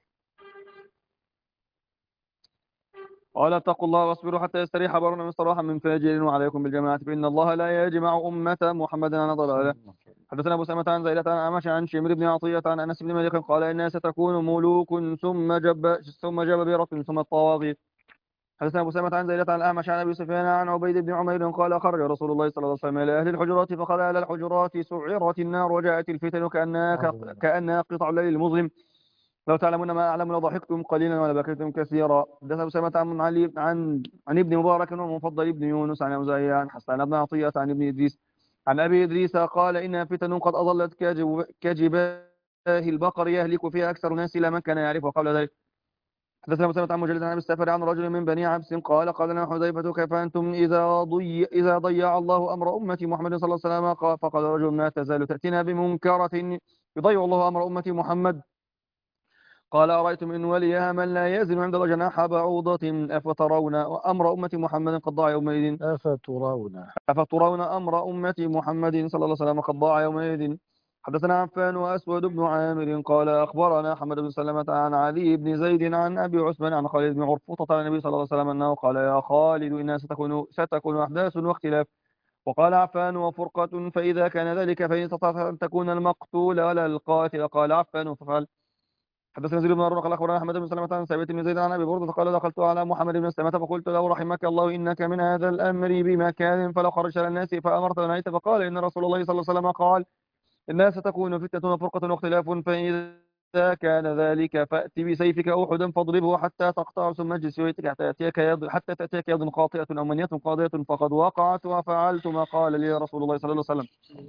[SPEAKER 5] قال اتقوا الله واصبروا حتى يستريح برنا مستراحا من فاجر وعليكم بالجماعة فإن الله لا يجمع أمة محمد عن ضلاله. حدثنا أبو سلمة عن زيلة عن أعمش عن شمر بن عطية عن أنس بن مالك قال إنها ستكون ملوك ثم جبابرة ثم الطواغيت. حدثنا أبو سلمة عن زيلة عن الأعمش عن أبي سفيان عن عبيد بن عمير قال خرج رسول الله صلى الله عليه وسلم إلى أهل الحجرات فقال أهل الحجرات سعرت النار وجاءت الفتن كأنها قطع الليل المظلم لو تعلمون ما أعلم لضحكتم قليلا ولا بكيتم كثيرا. حدثنا أسامة عن علي عن ابن مبارك ومفضل ابن يونس عن أوزاعي عن حسان بن عطية عن ابن إدريس عن أبي إدريس قال إنها فتن قد أضلت كجباه البقر يهلك فيها أكثر الناس إلى من كان يعرفه قبل ذلك. حدثنا أسامة عن مجلد عن أبي السفر عن رجل من بني عبس قال لنا حذيفة كيف أنتم إذا ضيع الله أمر أمة محمد صلى الله عليه وسلم فقال رجل ما تزال تأتينا بمنكرة يضيع الله أمر أمة محمد قال أرأيتم إن وليها من لا يزن عند الله جناح بعوضة أفترون أمر أمة محمد قد ضاع يومئذ أفترون أمر أمة محمد صلى الله عليه وسلم قد ضاع يومئذ. حدثنا عفان وأسود بن عامر قال أخبرنا حمد بن سلمة عن علي بن زيد عن أبي عثمان عن خالد بن عرفوطة عن النبي صلى الله عليه وسلم أنه قال يا خالد إنها ستكون أحداث واختلاف. وقال عفان وفرقة فإذا كان ذلك فإن استطعت أن تكون المقتول ولا القاتل قال عفان ففعل. حدثنا زيد بن هارون قال اخبرنا احمد بن سلمة عن ثابت بن زيد عن ابي برده قال دخلت على محمد بن سلمة فقلت له رحمك الله انك من هذا الامر بمكان فلو خرجت على الناس فامرت ونهيت فقال ان رسول الله صلى الله عليه وسلم قال الناس ستكون فتنة وفرقة واختلاف فاذا كان ذلك فات بسيفك اوحدا فاضربه حتى تقطع ثم اجلس في بيتك حتى تاتيك يد قاطئة او منية قاضية فقد وقعت وفعلت ما قال لي رسول الله صلى الله عليه وسلم.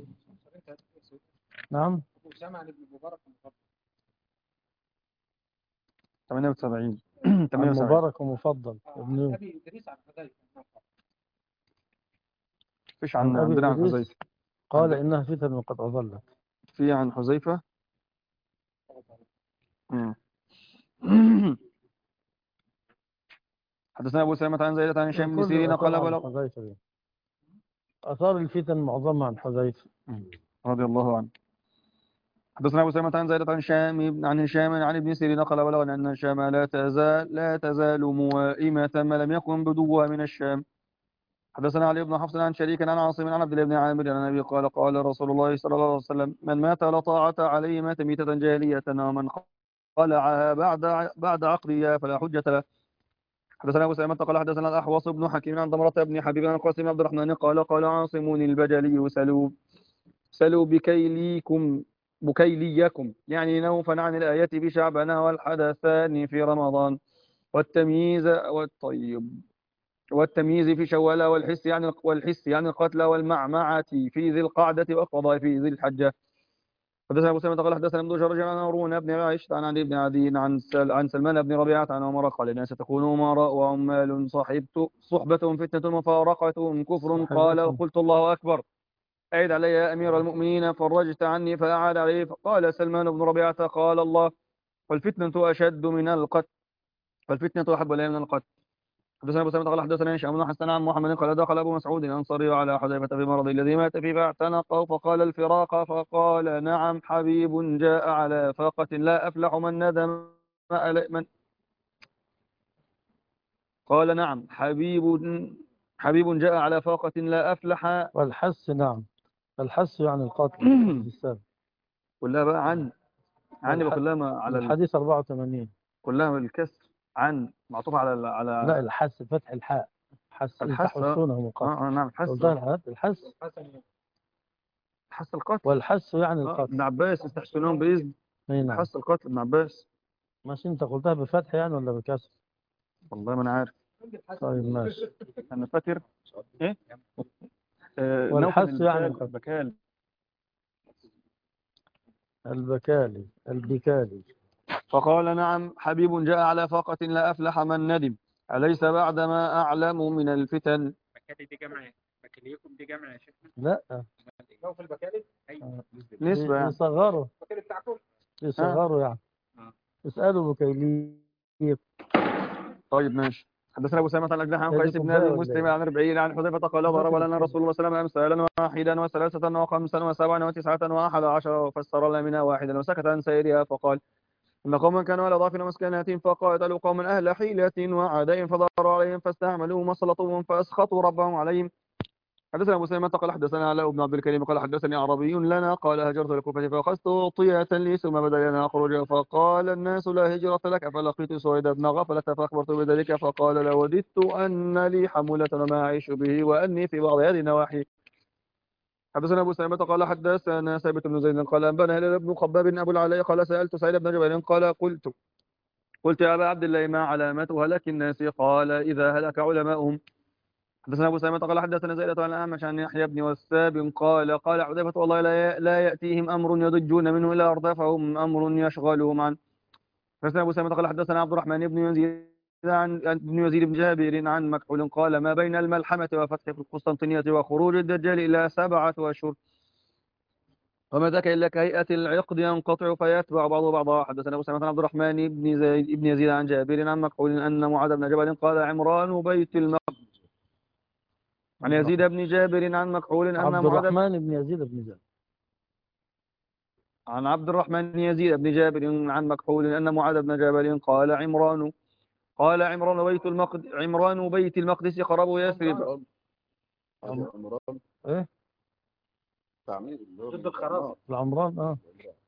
[SPEAKER 6] نعم.
[SPEAKER 3] أسامة عن ابن مبارك
[SPEAKER 5] 78
[SPEAKER 6] عن
[SPEAKER 5] 78
[SPEAKER 6] مبارك ومفضل ابن
[SPEAKER 3] أبي إدريس عن حذيفة.
[SPEAKER 5] فيش
[SPEAKER 6] عن أبي
[SPEAKER 5] عندنا عن
[SPEAKER 6] إدريس
[SPEAKER 5] حذيفة.
[SPEAKER 6] قال إنها فتن قد أضلت.
[SPEAKER 5] في عن حذيفة. مم. حدثنا أبو سلمة عن زيدة عن هشام بن
[SPEAKER 6] كل
[SPEAKER 5] سيرين
[SPEAKER 6] الآثار
[SPEAKER 5] قال
[SPEAKER 6] عن
[SPEAKER 5] بلغ.
[SPEAKER 6] حذيفة دي. آثار الفتن معظمها عن حذيفة.
[SPEAKER 5] رضي الله عنه. حدثنا أبو سلمة عن زيدة عن هشام عن ابن سيرين قال بلغنا أن الشام لا تزال موائمة ما لم يكن بدوها من الشام. حدثنا علي بن حفص عن شريك عن عاصم عن عبد الله بن عامر عن النبي قال قال رسول الله صلى الله عليه وسلم من مات لا طاعة عليه مات ميتة جاهلية ومن خلعها بعد عقدها فلا حجة له. حدثنا أبو سلمة قال حدثنا الأحوص بن حكيم عن ضمرة بن حبيب عن قاسم عبد الرحمن قال قال عاصم البجلي سلوا بكيليكم يعني نوفا عن الآية في شعبان والحدثان في رمضان والتمييز في شوال والحس يعني القتل والمعمعة في ذي القعدة والقضاء في ذي الحجة. حدثنا أبو سلمة قال حدثنا ابن جرج عن هارون بن عائشة عن علي بن عدي عن سلمان بن ربيعة عن عمر قال الناس ستكون أمراء وعمال صحبتهم فتنة وفارقتهم كفر قال وقلت الله أكبر أعد علي يا أمير المؤمنين فرجت عني فأعاد عليه فقال سلمان بن ربيعة قال الله والفتنة أشد من القتل والفتنة أحب إلي من القتل. حدثنا ابو سلمة قال حدثنا هشام بن حسن عن محمد قال دخل ابو مسعود الانصاري على حذيفه في مرض الذي مات فيه فاعتنقه فقال الفراق فقال نعم حبيب جاء على فاقة لا افلح من ندم من قال نعم حبيب جاء على فاقة لا افلح.
[SPEAKER 6] والحس نعم. الحس يعني القاتل السابق.
[SPEAKER 5] كلها بقى عن كلها على
[SPEAKER 6] الحديث 84
[SPEAKER 5] كلها بالكسر عن معطوف على
[SPEAKER 6] لا الحس فتح الحاء حس تحسونه من قتل.
[SPEAKER 5] نعم حس القتل
[SPEAKER 6] والحس يعني القتل.
[SPEAKER 5] ابن عباس يستحسنون بإذن
[SPEAKER 6] نعم.
[SPEAKER 5] حس القتل ابن عباس.
[SPEAKER 6] ماشي انت قلتها بفتح يعني ولا بكسر؟
[SPEAKER 5] والله ما انا عارف.
[SPEAKER 6] طيب ماشي.
[SPEAKER 5] انا فاكر ايه
[SPEAKER 6] والحس يعني البكالي.
[SPEAKER 5] فقال نعم حبيب جاء على فاقة لا أفلح من ندم أليس بعدما أعلم من الفتن.
[SPEAKER 3] بكالي دي جمع بكاليكم دي جمع يا شيخ.
[SPEAKER 6] لا
[SPEAKER 3] لو في البكالي
[SPEAKER 5] نسبة يعني
[SPEAKER 6] يصغروا
[SPEAKER 3] البكالي بتاعكم
[SPEAKER 6] يصغروا يعني اسألوا بكيليك.
[SPEAKER 5] طيب ماشي. حدثنا ابو سلمة عن الاجنحة عن قيس بن ابي مسلم عن ربعي عن حذيفة قال ضرب لنا رسول الله صلى الله عليه وسلم امثالا واحدا وثلاثة وخمسا وسبعا وتسعة واحد عشر وفسر لنا منها واحدا وسكت عن سائرها فقال إن قوما كانوا على ضعف ومسكنات فقاتلوا قوما أهل حيلة وعداء فضاروا عليهم فاستعملوهم وسلطوهم فأسخطوا ربهم عليهم. حدثنا أبو سلمة قال حدثنا علاء بن عبد الكريم قال حدثني عربي لنا قال هجرت الكوفة فأخذت طية لي ثم بدا لنا أخرج فقال الناس لا هجرة لك فلقيت سويد بن غفلة فأخبرت بذلك فقال لوددت أن لي حمولة وما أعيش به وأني في بعض هذه النواحي. حدثنا أبو سلمة قال حدثنا ثابت بن زيد قال أنبأنا هلال بن خباب أبو العلاء قال سألت سعيد بن جبير قال قلت يا أبا عبد الله ما علامة هلك الناس قال إذا هلك علماؤهم. حدثنا أبو سلمة قال حدثنا زيدة عن الأعمش عن يحيى بن وثاب قال حذيفة والله لا يأتيهم أمر يضجون منه إلا أردفهم أمر يشغلهم عنه. حدثنا أبو سلمة قال حدثنا عبد الرحمن بن يزيد بن يزيد بن جابر عن مكحول قال ما بين الملحمة وفتح القسطنطينية وخروج الدجال إلى 7 أشهر وما ذاك إلا كهيئة العقد ينقطع فيتبع بعضه بعضا. حدثنا أبو سلمة عن عبد الرحمن بن يزيد عن جابر عن مكحول أن معاذ بن جبل قال عمران بيت المقدس عن يزيد بن جابر عن مكحول أن
[SPEAKER 6] عبد الرحمن بن يزيد بن جابر
[SPEAKER 5] عن عبد الرحمن بن يزيد بن جابر عن مكحول أن معاذ بن جبل قال عمران بيت المقدس قرب يثرب.
[SPEAKER 6] ايه
[SPEAKER 2] تعمير
[SPEAKER 3] ضد الخراب
[SPEAKER 6] العمران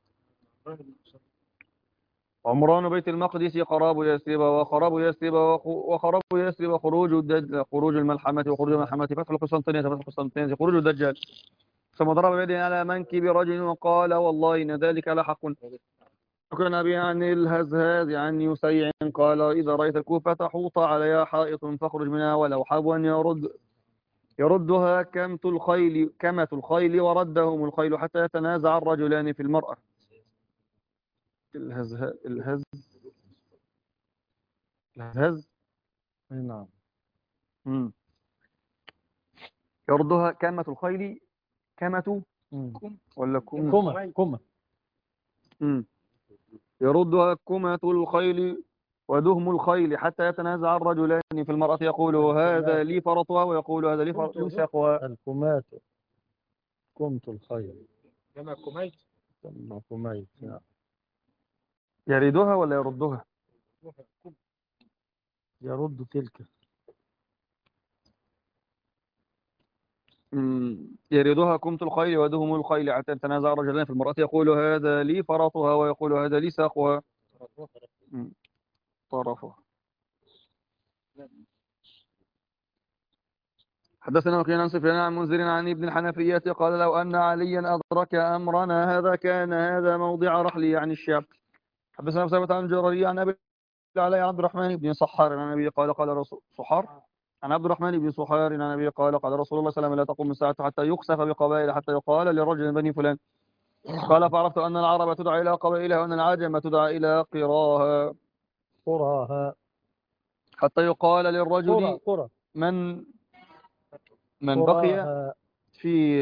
[SPEAKER 5] عمران بيت المقدس قراب يثرب وخراب يثرب خروج الملحمة وخروج الملحمة فتح القسطنطينية خروج الدجال. ثم ضرب بيده على منكب رجل وقال والله إن ذلك لحق. شكرنا به عن الهزهاز عن يسيع قال إذا رأيت الكوفة تحوط عليها حائط فاخرج منها ولو حبوا يردها كمة الخيل وردهم الخيل حتى يتنازع الرجلان في المرأة. الهز
[SPEAKER 6] نعم.
[SPEAKER 5] يردها كامة الخيل، كامة
[SPEAKER 6] مم.
[SPEAKER 5] ولا كم؟
[SPEAKER 6] كمة
[SPEAKER 5] مم. يردها كمة الخيل ودهم الخيل حتى يتنازع الرجلان في المرأة، يقول هذا لي فرطها ويقول هذا لي ساقها.
[SPEAKER 6] الكمات، كمت الخيل
[SPEAKER 3] جمع كوميت.
[SPEAKER 6] ثم كميت.
[SPEAKER 5] يريدها ولا يردها؟
[SPEAKER 6] يرد تلك.
[SPEAKER 5] يريدها كمة الخيل ودهم الخيل حتى يتنازع الرجلان في المرأة، يقول هذا لي فرطها ويقول هذا لي ساقها. طرفها. حدثنا وكيع عن سفيان عن منذر عن ابن الحنفية قال لو أن عليا أدرك أمرنا هذا كان هذا موضع رحلي عن الشعب. حدثنا أبو عن جرري عن أبي علي عبد الرحمن بن صحار عن أبي قال قال رسول صحار عن عبد الرحمن بن صحار عن أبي قال قال رسول الله صلى الله عليه وسلم لا تقوم الساعة حتى يخسف بقبائل حتى يقال لرجل بني فلان. قال فعرفت أن العرب تدعى إلى قبائلها وأن العجم تدعى إلى قراها
[SPEAKER 6] قراها.
[SPEAKER 5] حتى يقال للرجل
[SPEAKER 6] قرى
[SPEAKER 5] من بقي
[SPEAKER 6] قراها.
[SPEAKER 5] في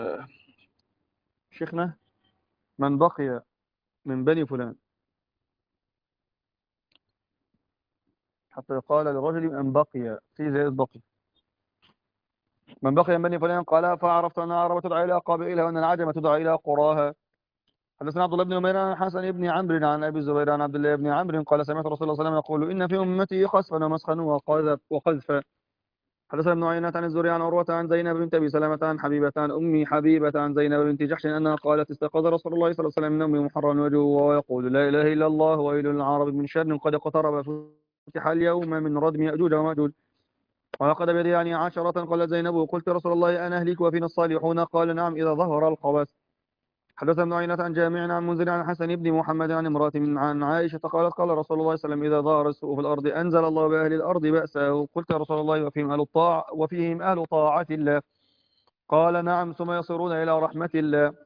[SPEAKER 5] شيخنا من بقي من بني فلان، حتى يقال للرجل من بقي في زائد بقي من بقي من بني فلان. قال فعرفت أن العرب تدعى إلى قبائلها وأن العجم تدعى إلى قراها. حدثنا عبد الله بن عمير عن حسن بن عمرو عن أبي الزبير عن عبد الله بن عمرو قال سمعت رسول الله صلى الله عليه وسلم يقول إن في أمتي خسفا ومسخا وقذفا. حدثنا ابن عيينة عن الزهري عن عروة عن زينب بنت أبي سلمة عن حبيبة عن أمي حبيبة عن زينب بنت جحش أنها قالت استيقظ رسول الله صلى الله عليه وسلم من نومه محرا وجهه وهو يقول لا إله إلا الله ويل للعرب من شر قد اقترب فتح اليوم من ردم يأجوج ومأجوج وعقد بيده يعني 10. قال زينب قلت رسول الله أنا أهلك وفينا الصالحون قال نعم إذا ظهر الخبث. حدثنا ابن عيينة عن جامع عن منذر عن حسن بن محمد عن امرأة عن عائشة قالت قال رسول الله صلى الله عليه وسلم إذا ظهر السوء في الأرض أنزل الله بأهل الأرض بأسه. قلت يا رسول الله وفيهم أهل طاعة الله قال نعم ثم يصيرون إلى رحمة الله.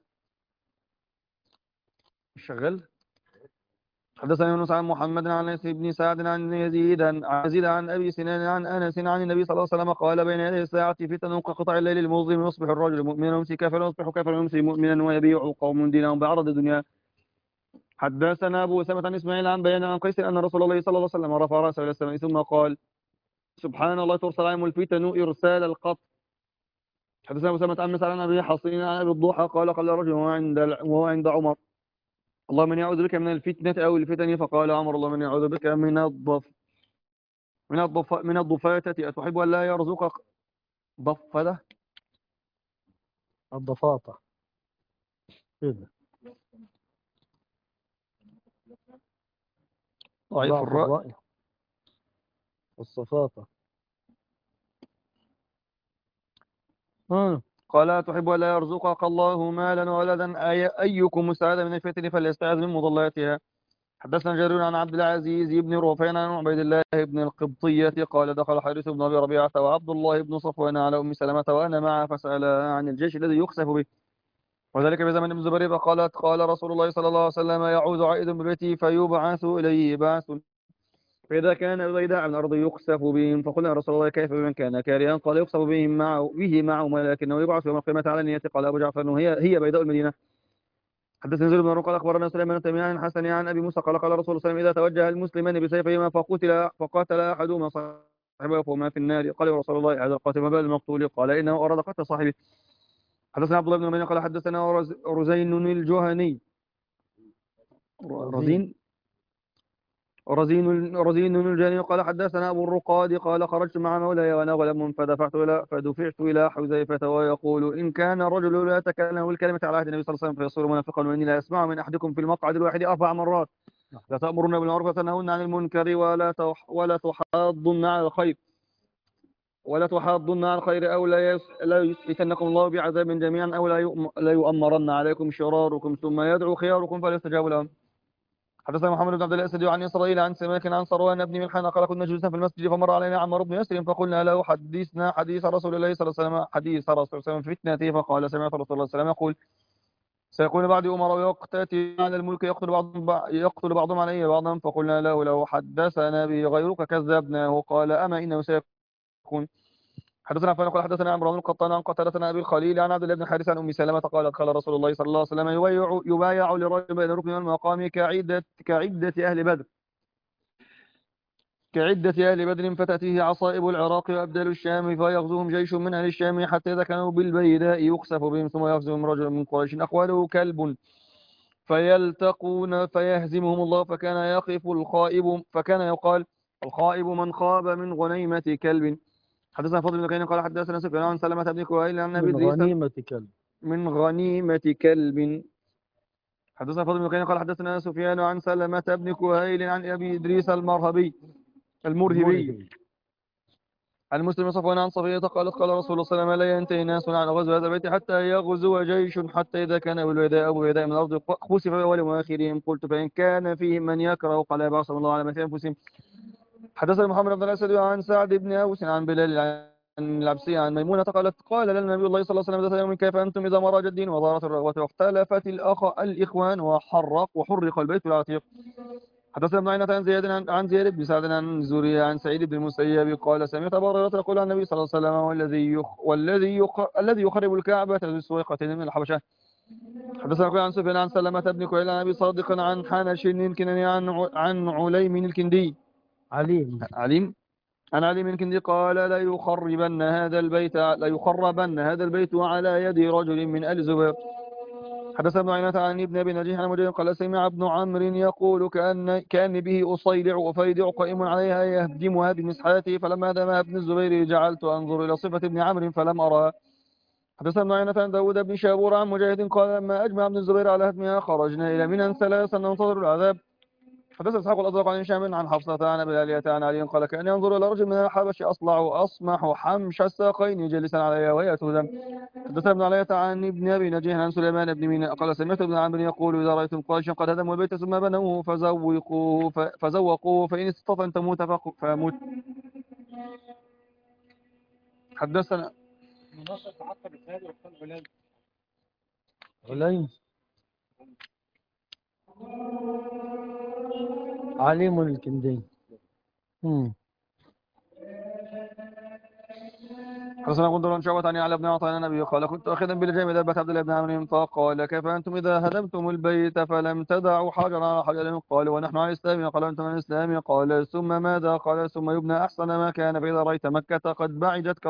[SPEAKER 5] شغل. حدثنا يونس عن محمد عن ليث بن سعد عن يزيد عن أبي سنان عن أنس عن النبي صلى الله عليه وسلم قال بين يدي الساعة فتن كقطع الليل المظلم يصبح الرجل مؤمنا ويمسي كافرا ويصبح كافرا ويمسي مؤمنا ويبيع قوم دينهم بعرض الدنيا. حدثنا أبو أسامة عن إسماعيل عن بيان عن قيس أن رسول الله صلى الله عليه وسلم رفع رأسه إلى السماء ثم قال سبحان الله ترسل عليهم الفتن إرسال القطر. حدثنا أبو أسامة عن مسعر عن أبي حصين عن أبي الضحى قال قال رجل وهو عند عمر اللهم من يعوذ بك من الفتنة أو الفتن فقال عمر اللهم من يعوذ بك من الضفاتة أتحب أن لا يرزقك ضفدة
[SPEAKER 6] الضفاطة كده
[SPEAKER 5] ضعيف الرأي
[SPEAKER 6] الصفاطة.
[SPEAKER 5] قال تحب أن لا يرزقك الله مالا وولدا أيكم مستعاذ من الفتن فليستعاذ من مضلاتها. حدثنا جرير عن عبد العزيز بن رفيع عن عبيد الله بن القبطية قال دخل حارث بن أبي ربيعة وعبد الله بن صفوان على أم سلمة وأنا معه فسألها عن الجيش الذي يخسف به وذلك بزمن ابن الزبير فقالت قال رسول الله صلى الله عليه وسلم يعود عائد ببيته فيبعث إليه بعث فإذا كان بيداء من الأرض يخسف بهم فقلنا يا رسول الله كيف بمن كان كارها قال يخسف بهم به معه ولكنه يبعث يوم القيامة على النية. قال أبو جعفر هي بيداء المدينة. حدثنا زيد بن عمرو قال اخبرنا سليمان بن عن حسن عن ابي موسى قال قال رسول الله صلى الله عليه وسلم اذا توجه المسلمان بسيفيهما فقاتل احدهما صاحبه فهما في النار قال يا رسول الله هذا القاتل ما بال المقتول قال انه اراد قتل صاحبه. حدثنا عبد الله بن عمرو قال حدثنا رزين الجهني رزين الجهني قال حدثنا ابو الرقاد قال خرجت مع مولاي وانا غلام فدفعت الى حذيفه ويقول ان كان الرجل لا يتكلم بالكلمه على عهد النبي صلى الله عليه وسلم فيصير منافقا واني لا اسمع من احدكم في المقعد الواحد 4 مرات لا تأمرون بالمعروف وتنهون عن المنكر ولا تحاضون على الخير او لا يسلكنكم الله بعذاب جميعا او لا يؤمرن عليكم شراركم ثم يدعو خياركم فليستجاب لهم. حدثنا محمد بن عبد الله الاسدي عن اسرائيل عن سماك عن صروان بن ملحان قال كنا جلوسا في المسجد فمر علينا عمرو بن ياسر فقلنا له حدثنا حديث رسول الله صلى الله عليه وسلم في فتنته فقال سمعت رسول الله صلى الله عليه وسلم يقول سيكون بعد أمراء يقتتل على الملك يقتل بعضهم عليه بعضا فقلنا له لو حدثنا به غيرك كذبناه قال أما إنه سيكون. حدثنا عفان قال حدثنا عمران بن القطان عن قتادة أبي الخليل عن عبد الله بن حارث عن أم سلمة قال رسول الله صلى الله عليه وسلم يبايع لرجل بين الركن والمقام كعدة أهل بدر فتأتيه عصائب العراق وأبدال الشام فيغزوهم جيش من أهل الشام حتى إذا كانوا بالبيداء يخسف بهم ثم يغزوهم رجل من قريش أقواله كلب فيلتقون فيهزمهم الله فكان يقال الخائب من خاب من غنيمة كلب. حدثنا فضل بن كين قال حدثنا سفيان عن سلمة بن كهيل عن أبي
[SPEAKER 6] من
[SPEAKER 5] إدريس
[SPEAKER 6] غنيمة كلب.
[SPEAKER 5] من غنيمة كلب. حدثنا فضل بن كين قال حدثنا سفيان عن سلمة بن كهيل عن أبي إدريس المرهبي عن مسلم صفوان عن صفية قالت قال رسول الله صلى الله عليه وسلم لا ينتهي ناس عن غزو هذا البيت حتى يغزو جيش حتى إذا كان أبو الوداء من الأرض خسف بأول وآخرهم. قلت فإن كان فيهم من يكره قال يبعث الله على ما في أنفسهم. حدثنا محمد بن الأسد عن سعد بن أوس عن بلال عن العبسية عن ميمونة قالت قال لنا النبي الله صلى الله عليه وسلم ذات يوم كيف أنتم إذا مرج الدين وظهرت الرغبة واختلفت الإخوان وحرق البيت العتيق. حدثنا ابن عيينة عن زياد بن سعد عن زوريا عن سعيد بن المسيب قال سمعت أبا هريرة يقول عن النبي صلى الله عليه وسلم الذي يخرب الكعبة ذو السويقتين من الحبشة. حدثنا عن سفيان عن سلمة بن كهيل عن أبي صادق عن حنش الكناني عن عليم الكندي
[SPEAKER 6] عليم
[SPEAKER 5] عن علي بن الكندي قال لا يخربن هذا البيت وعلى يد رجل من آل الزبير. حدثنا ابن عيينة عن ابن أبي نجيح عن مجاهد قال سمع ابن عمرو يقول كأن به أفيدع قائم عليها يهدمها بمسحاته فلما هدمها ابن الزبير جعلت أنظر إلى صفة ابن عمرو فلم أرها. حدثنا ابن عيينة عن داود بن شابور عن مجاهد قال لما أجمع ابن الزبير على هدمها خرجنا إلى منى ثلاثا ننتظر العذاب. حدثنا اسحاق الازرق عن هشام عن حفصة عن ابي العالية عن علي قال كان ينظر الى رجل من الحبش اصمح حمش الساقين جالسا عليها وهي تهدم. حدثنا ابن علية عن ابن ابي نجيح عن سليمان بن ميناء قال سمعت ابن عمرو يقول اذا رايتم قريشا قد هدموا البيت ثم بنوه فزوقوه فان استطعت ان تموت فموت. حدثنا
[SPEAKER 3] مناصر تعقب الثاني وقال
[SPEAKER 6] عليم عليم الكندي.
[SPEAKER 5] حدثنا غندر بن شعبة عن علي بن عطاء عن النبي قال كنت اخذا بلجام دابة عبد الله بن عمرو فقال كيف انتم اذا هدمتم البيت فلم تدعوا حجرا على حجر قال ونحن على الاسلام قال انتم على الاسلام قال ثم ماذا قال ثم يبنى احسن ما كان فاذا رايت مكة قد بعجت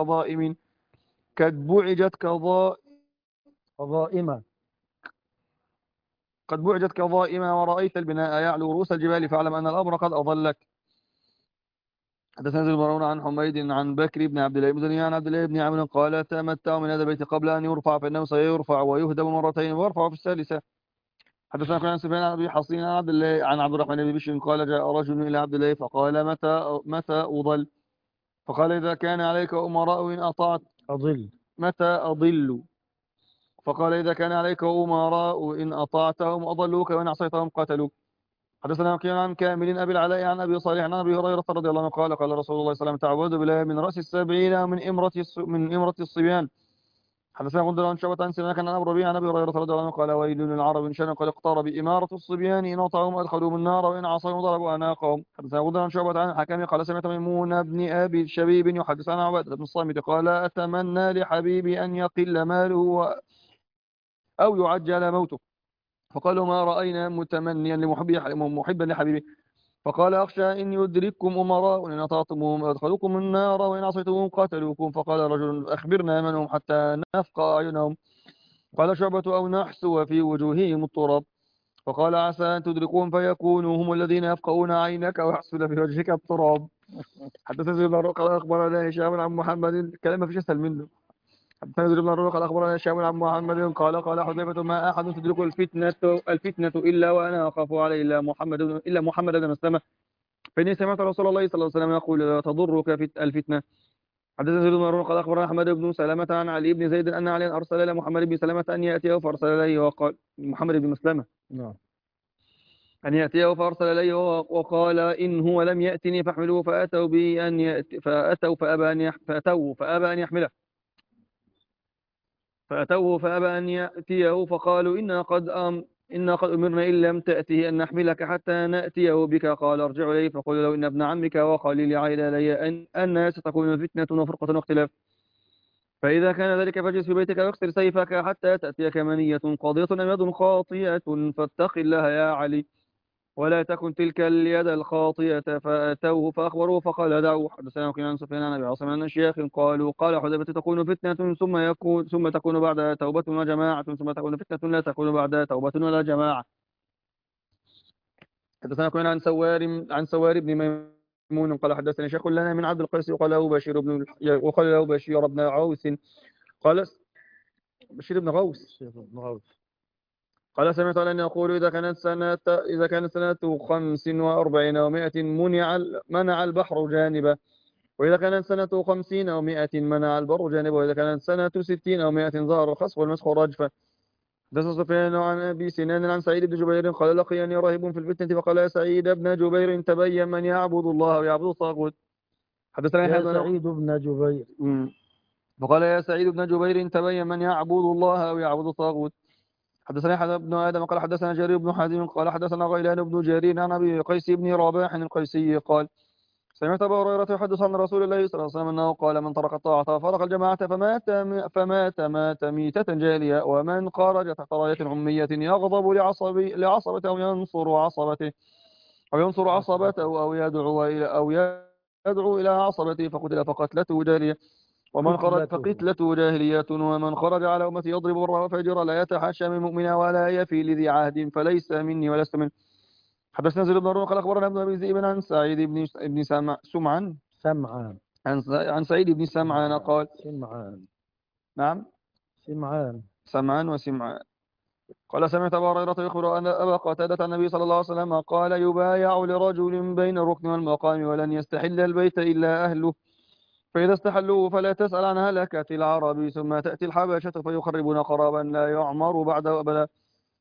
[SPEAKER 5] كظائم ورأيت البناء يعلو رؤوس الجبال فاعلم أن الأمر قد أضلك. حدثنا زيد بن هارون عن حميد عن بكر بن عبد الله بن عن عبد الله بن عمرو قال تمتعوا من هذا البيت قبل أن يرفع فإنه سيرفع ويهدم مرتين ويرفع في الثالثة. حدثنا عن سفيان عن أبي حصين عن عبد الرحمن بن بشر قال جاء رجل إلى عبد الله فقال متى أضل فقال إذا كان عليك أمراء إن أطعت متى أضل فقال إذا كان عليك أمراء إن أطعتهم أضلوك وإن عصيتهم قتلوك. حدثنا وكيع عن كامل أبي العلاء عن أبي صالح عن أبي هريرة رضي الله عنه قال قال رسول الله صلى الله عليه وسلم تعوذوا بالله من رأس السبعين ومن إمرة الصبيان. حدثنا غندر عن شعبة عن سماك عن أبي ربيع عن أبي هريرة رضي الله عنه قال ويل للعرب إن شأن قد اقترب إمارة الصبيان إن أطعهم أدخلوهم النار وإن عصوا ضربوا أعناقهم. حدثنا غندر عن شعبة عن الحكم قال سمعت ميمون بن أبي شبيب يحدث عن عبادة بن الصامت قال أتمنى لحبيبي أن يقل ماله أو يعجل موته فقالوا ما رأينا متمنيا محبا لحبيبه فقال أخشى إن يدرككم أمراء إن أطعتموهم أدخلوكم النار وإن عصيتموهم قاتلوكم. فقال رجل أخبرنا من هم حتى نفقى أعينهم قال شعبة أو نحسو في وجوههم التراب فقال عسى أن تدركوهم فيكونوا هم الذين يفقؤون عينك ويحسن في وجهك التراب. حدثنا زيد بن هارون قال أخبرنا هشام عن محمد الكلام ما فيش أسهل منه. حدثنا زيد بن هارون قال أخبرنا هشام عن محمد قال حذيفة ما أحد تدرك الفتنة إلا وأنا أخاف عليه إلا محمد بن مسلمة فإني سمعت رسول الله صلى الله عليه وسلم يقول لا تضرك الفتنة. حدثنا زيد بن هارون قال أخبرنا أحمد بن سلمة عن علي بن زيد أن علي أرسل إلى محمد بن سلمة أن يأتيه فأرسل إليه وقال محمد بن مسلمة أن يأتيه فأرسل إليه وقال إن هو لم يأتني فاحملوه فأتوه فأبى أن يأتيه فقالوا إنا قد أمرنا إن لم تأته أن نحملك حتى نأتيه بك قال ارجعوا إليه فقولوا له إن ابن عمك وخليل عهد إلي أن ستكون فتنة وفرقة واختلاف. فإذا كان ذلك فاجلس في بيتك واكسر سيفك حتى تأتيك منية قاضية أم يد خاطئة فاتق الله يا علي ولا تكن تلك اليد الخاطئة. فأتوه فأخبروه فقال دعوا. حدثنا وكيل عن سفيان عن أبي عاصم عن الشيخ قالوا قال حذيفة تكون فتنة ثم تكون بعدها توبة وجماعة ثم تكون فتنة لا تكون بعدها توبة ولا جماعة. حدثنا وكيل عن سوار بن ميمون قال حدثني شيخ لنا من عبد القيس وقال له بشير بن عوس قال بشير بن غوث
[SPEAKER 6] الشيخ ابن عوف.
[SPEAKER 5] قال سمعت أن يقول إذا كانت سنة 45 أو 100 منع البحر جانبه، وإذا كانت سنة 50 أو 100 منع البر جانبه، وإذا كانت سنة 60 أو 100 ظهر الخصف والمسخ رجفا. حدثنا سفيان عن أبي سنان عن سعيد بن جبير قال لقيني راهب في الفتنة فقال يا سعيد بن جبير تبين من يعبد الله ويعبد الطاغوت. حدثنا
[SPEAKER 6] يا
[SPEAKER 5] يحيى بن
[SPEAKER 6] سعيد بن جبير.
[SPEAKER 5] فقال يا سعيد بن جبير تبين من يعبد الله أو يعبد الطاغوت. حدثنا يحيى بن آدم قال حدثنا جرير بن حازم قال حدثنا غيلان بن جرير عن أبي قيس بن رباح القيسي قال سمعت أبا هريرة يحدث عن رسول الله صلى الله عليه وسلم أنه قال من ترك الطاعة وفارق الجماعة فمات ميتة جاهلية، ومن خرج تحت راية عمية يغضب لعصبته أو ينصر عصبته أو يدعو إلى عصبته فقتل فقتلته جاهلية، ومن خرج فقتلته جاهلية، ومن خرج على أمتي يضرب برا وفجرا لا يتحاشى من مؤمنا ولا يفي لذي عهد فليس مني ولست منه. حدثنا زيد بن هارون قال أخبرنا ابن أبي ذئب عن سعيد بن سمعان عن سعيد بن سمعان قال نعم سمعان وسمعان قال سمعت أبا هريرة يخبر أن أبا قتادة النبي صلى الله عليه وسلم قال يبايع لرجل بين الركن والمقام ولن يستحل البيت إلا أهله، فإذا استحلوه فلا تسأل عن هلكة العرب ثم تأتي الحبشة فيخربون خرابا لا يعمر بعده أبدا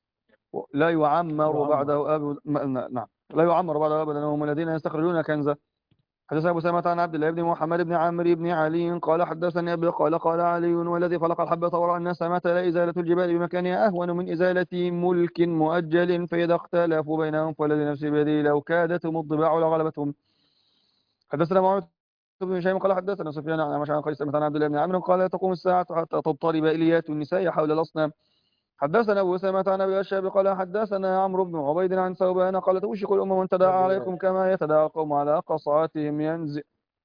[SPEAKER 5] لا يعمر بعده أبدا وهم الذين يستخرجون كنزه. حدثنا أبو سلمة عن عبد الله بن محمد بن عمرو بن علي قال حدثني أبي قال علي والذي خلق الحبة ورأى الناس مات لإزالة الجبال بمكانها أهون من إزالة ملك مؤجل، فإذا اختلفوا بينهم فالذي نفسي بيده لو كادتهم الضباع لغلبتهم. حدثنا معاوية بن هشام قال حدثنا سفيان عن عن قيس عن عبد الله بن عمرو قال تقوم الساعة حتى تضطرب إليات النساء حول الأصنام. حدثنا أبو أسامة عن أبي الشاب قال حدثنا عمرو بن عبيد عن ثوبان قال توشك الأمم أن تداعى عليكم كما يتداعى القوم على قصعاتهم ينزل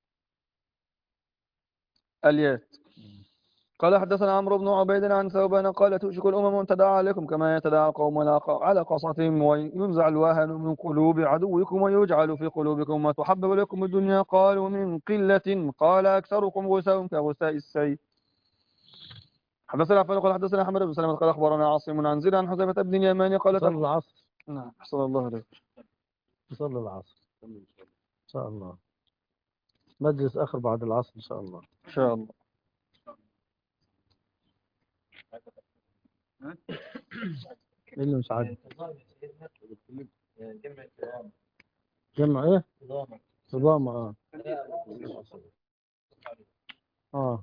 [SPEAKER 5] اليات. قال حدثنا عمرو بن عبيد عن ثوبان قال توشك الأمم أن تداعى عليكم كما يتداعى القوم على قصعتهم وينزع الوهن من قلوب عدوكم ويجعل في قلوبكم ما تحبب لكم الدنيا. قالوا من قلة قال أكثركم غثاء كغثاء السيل. حدثنا عفان قال حدثنا أحمد بن سلمة قال أخبرنا عاصم عن زيد عن حذيفة بن اليمان قال
[SPEAKER 6] صلى العصر.
[SPEAKER 5] نعم صلى الله عليه
[SPEAKER 6] صلى العصر إن شاء الله، مجلس آخر بعد العصر إن شاء الله.
[SPEAKER 5] إن شاء الله.
[SPEAKER 6] اللي مش عارف جمع إيه؟ نظام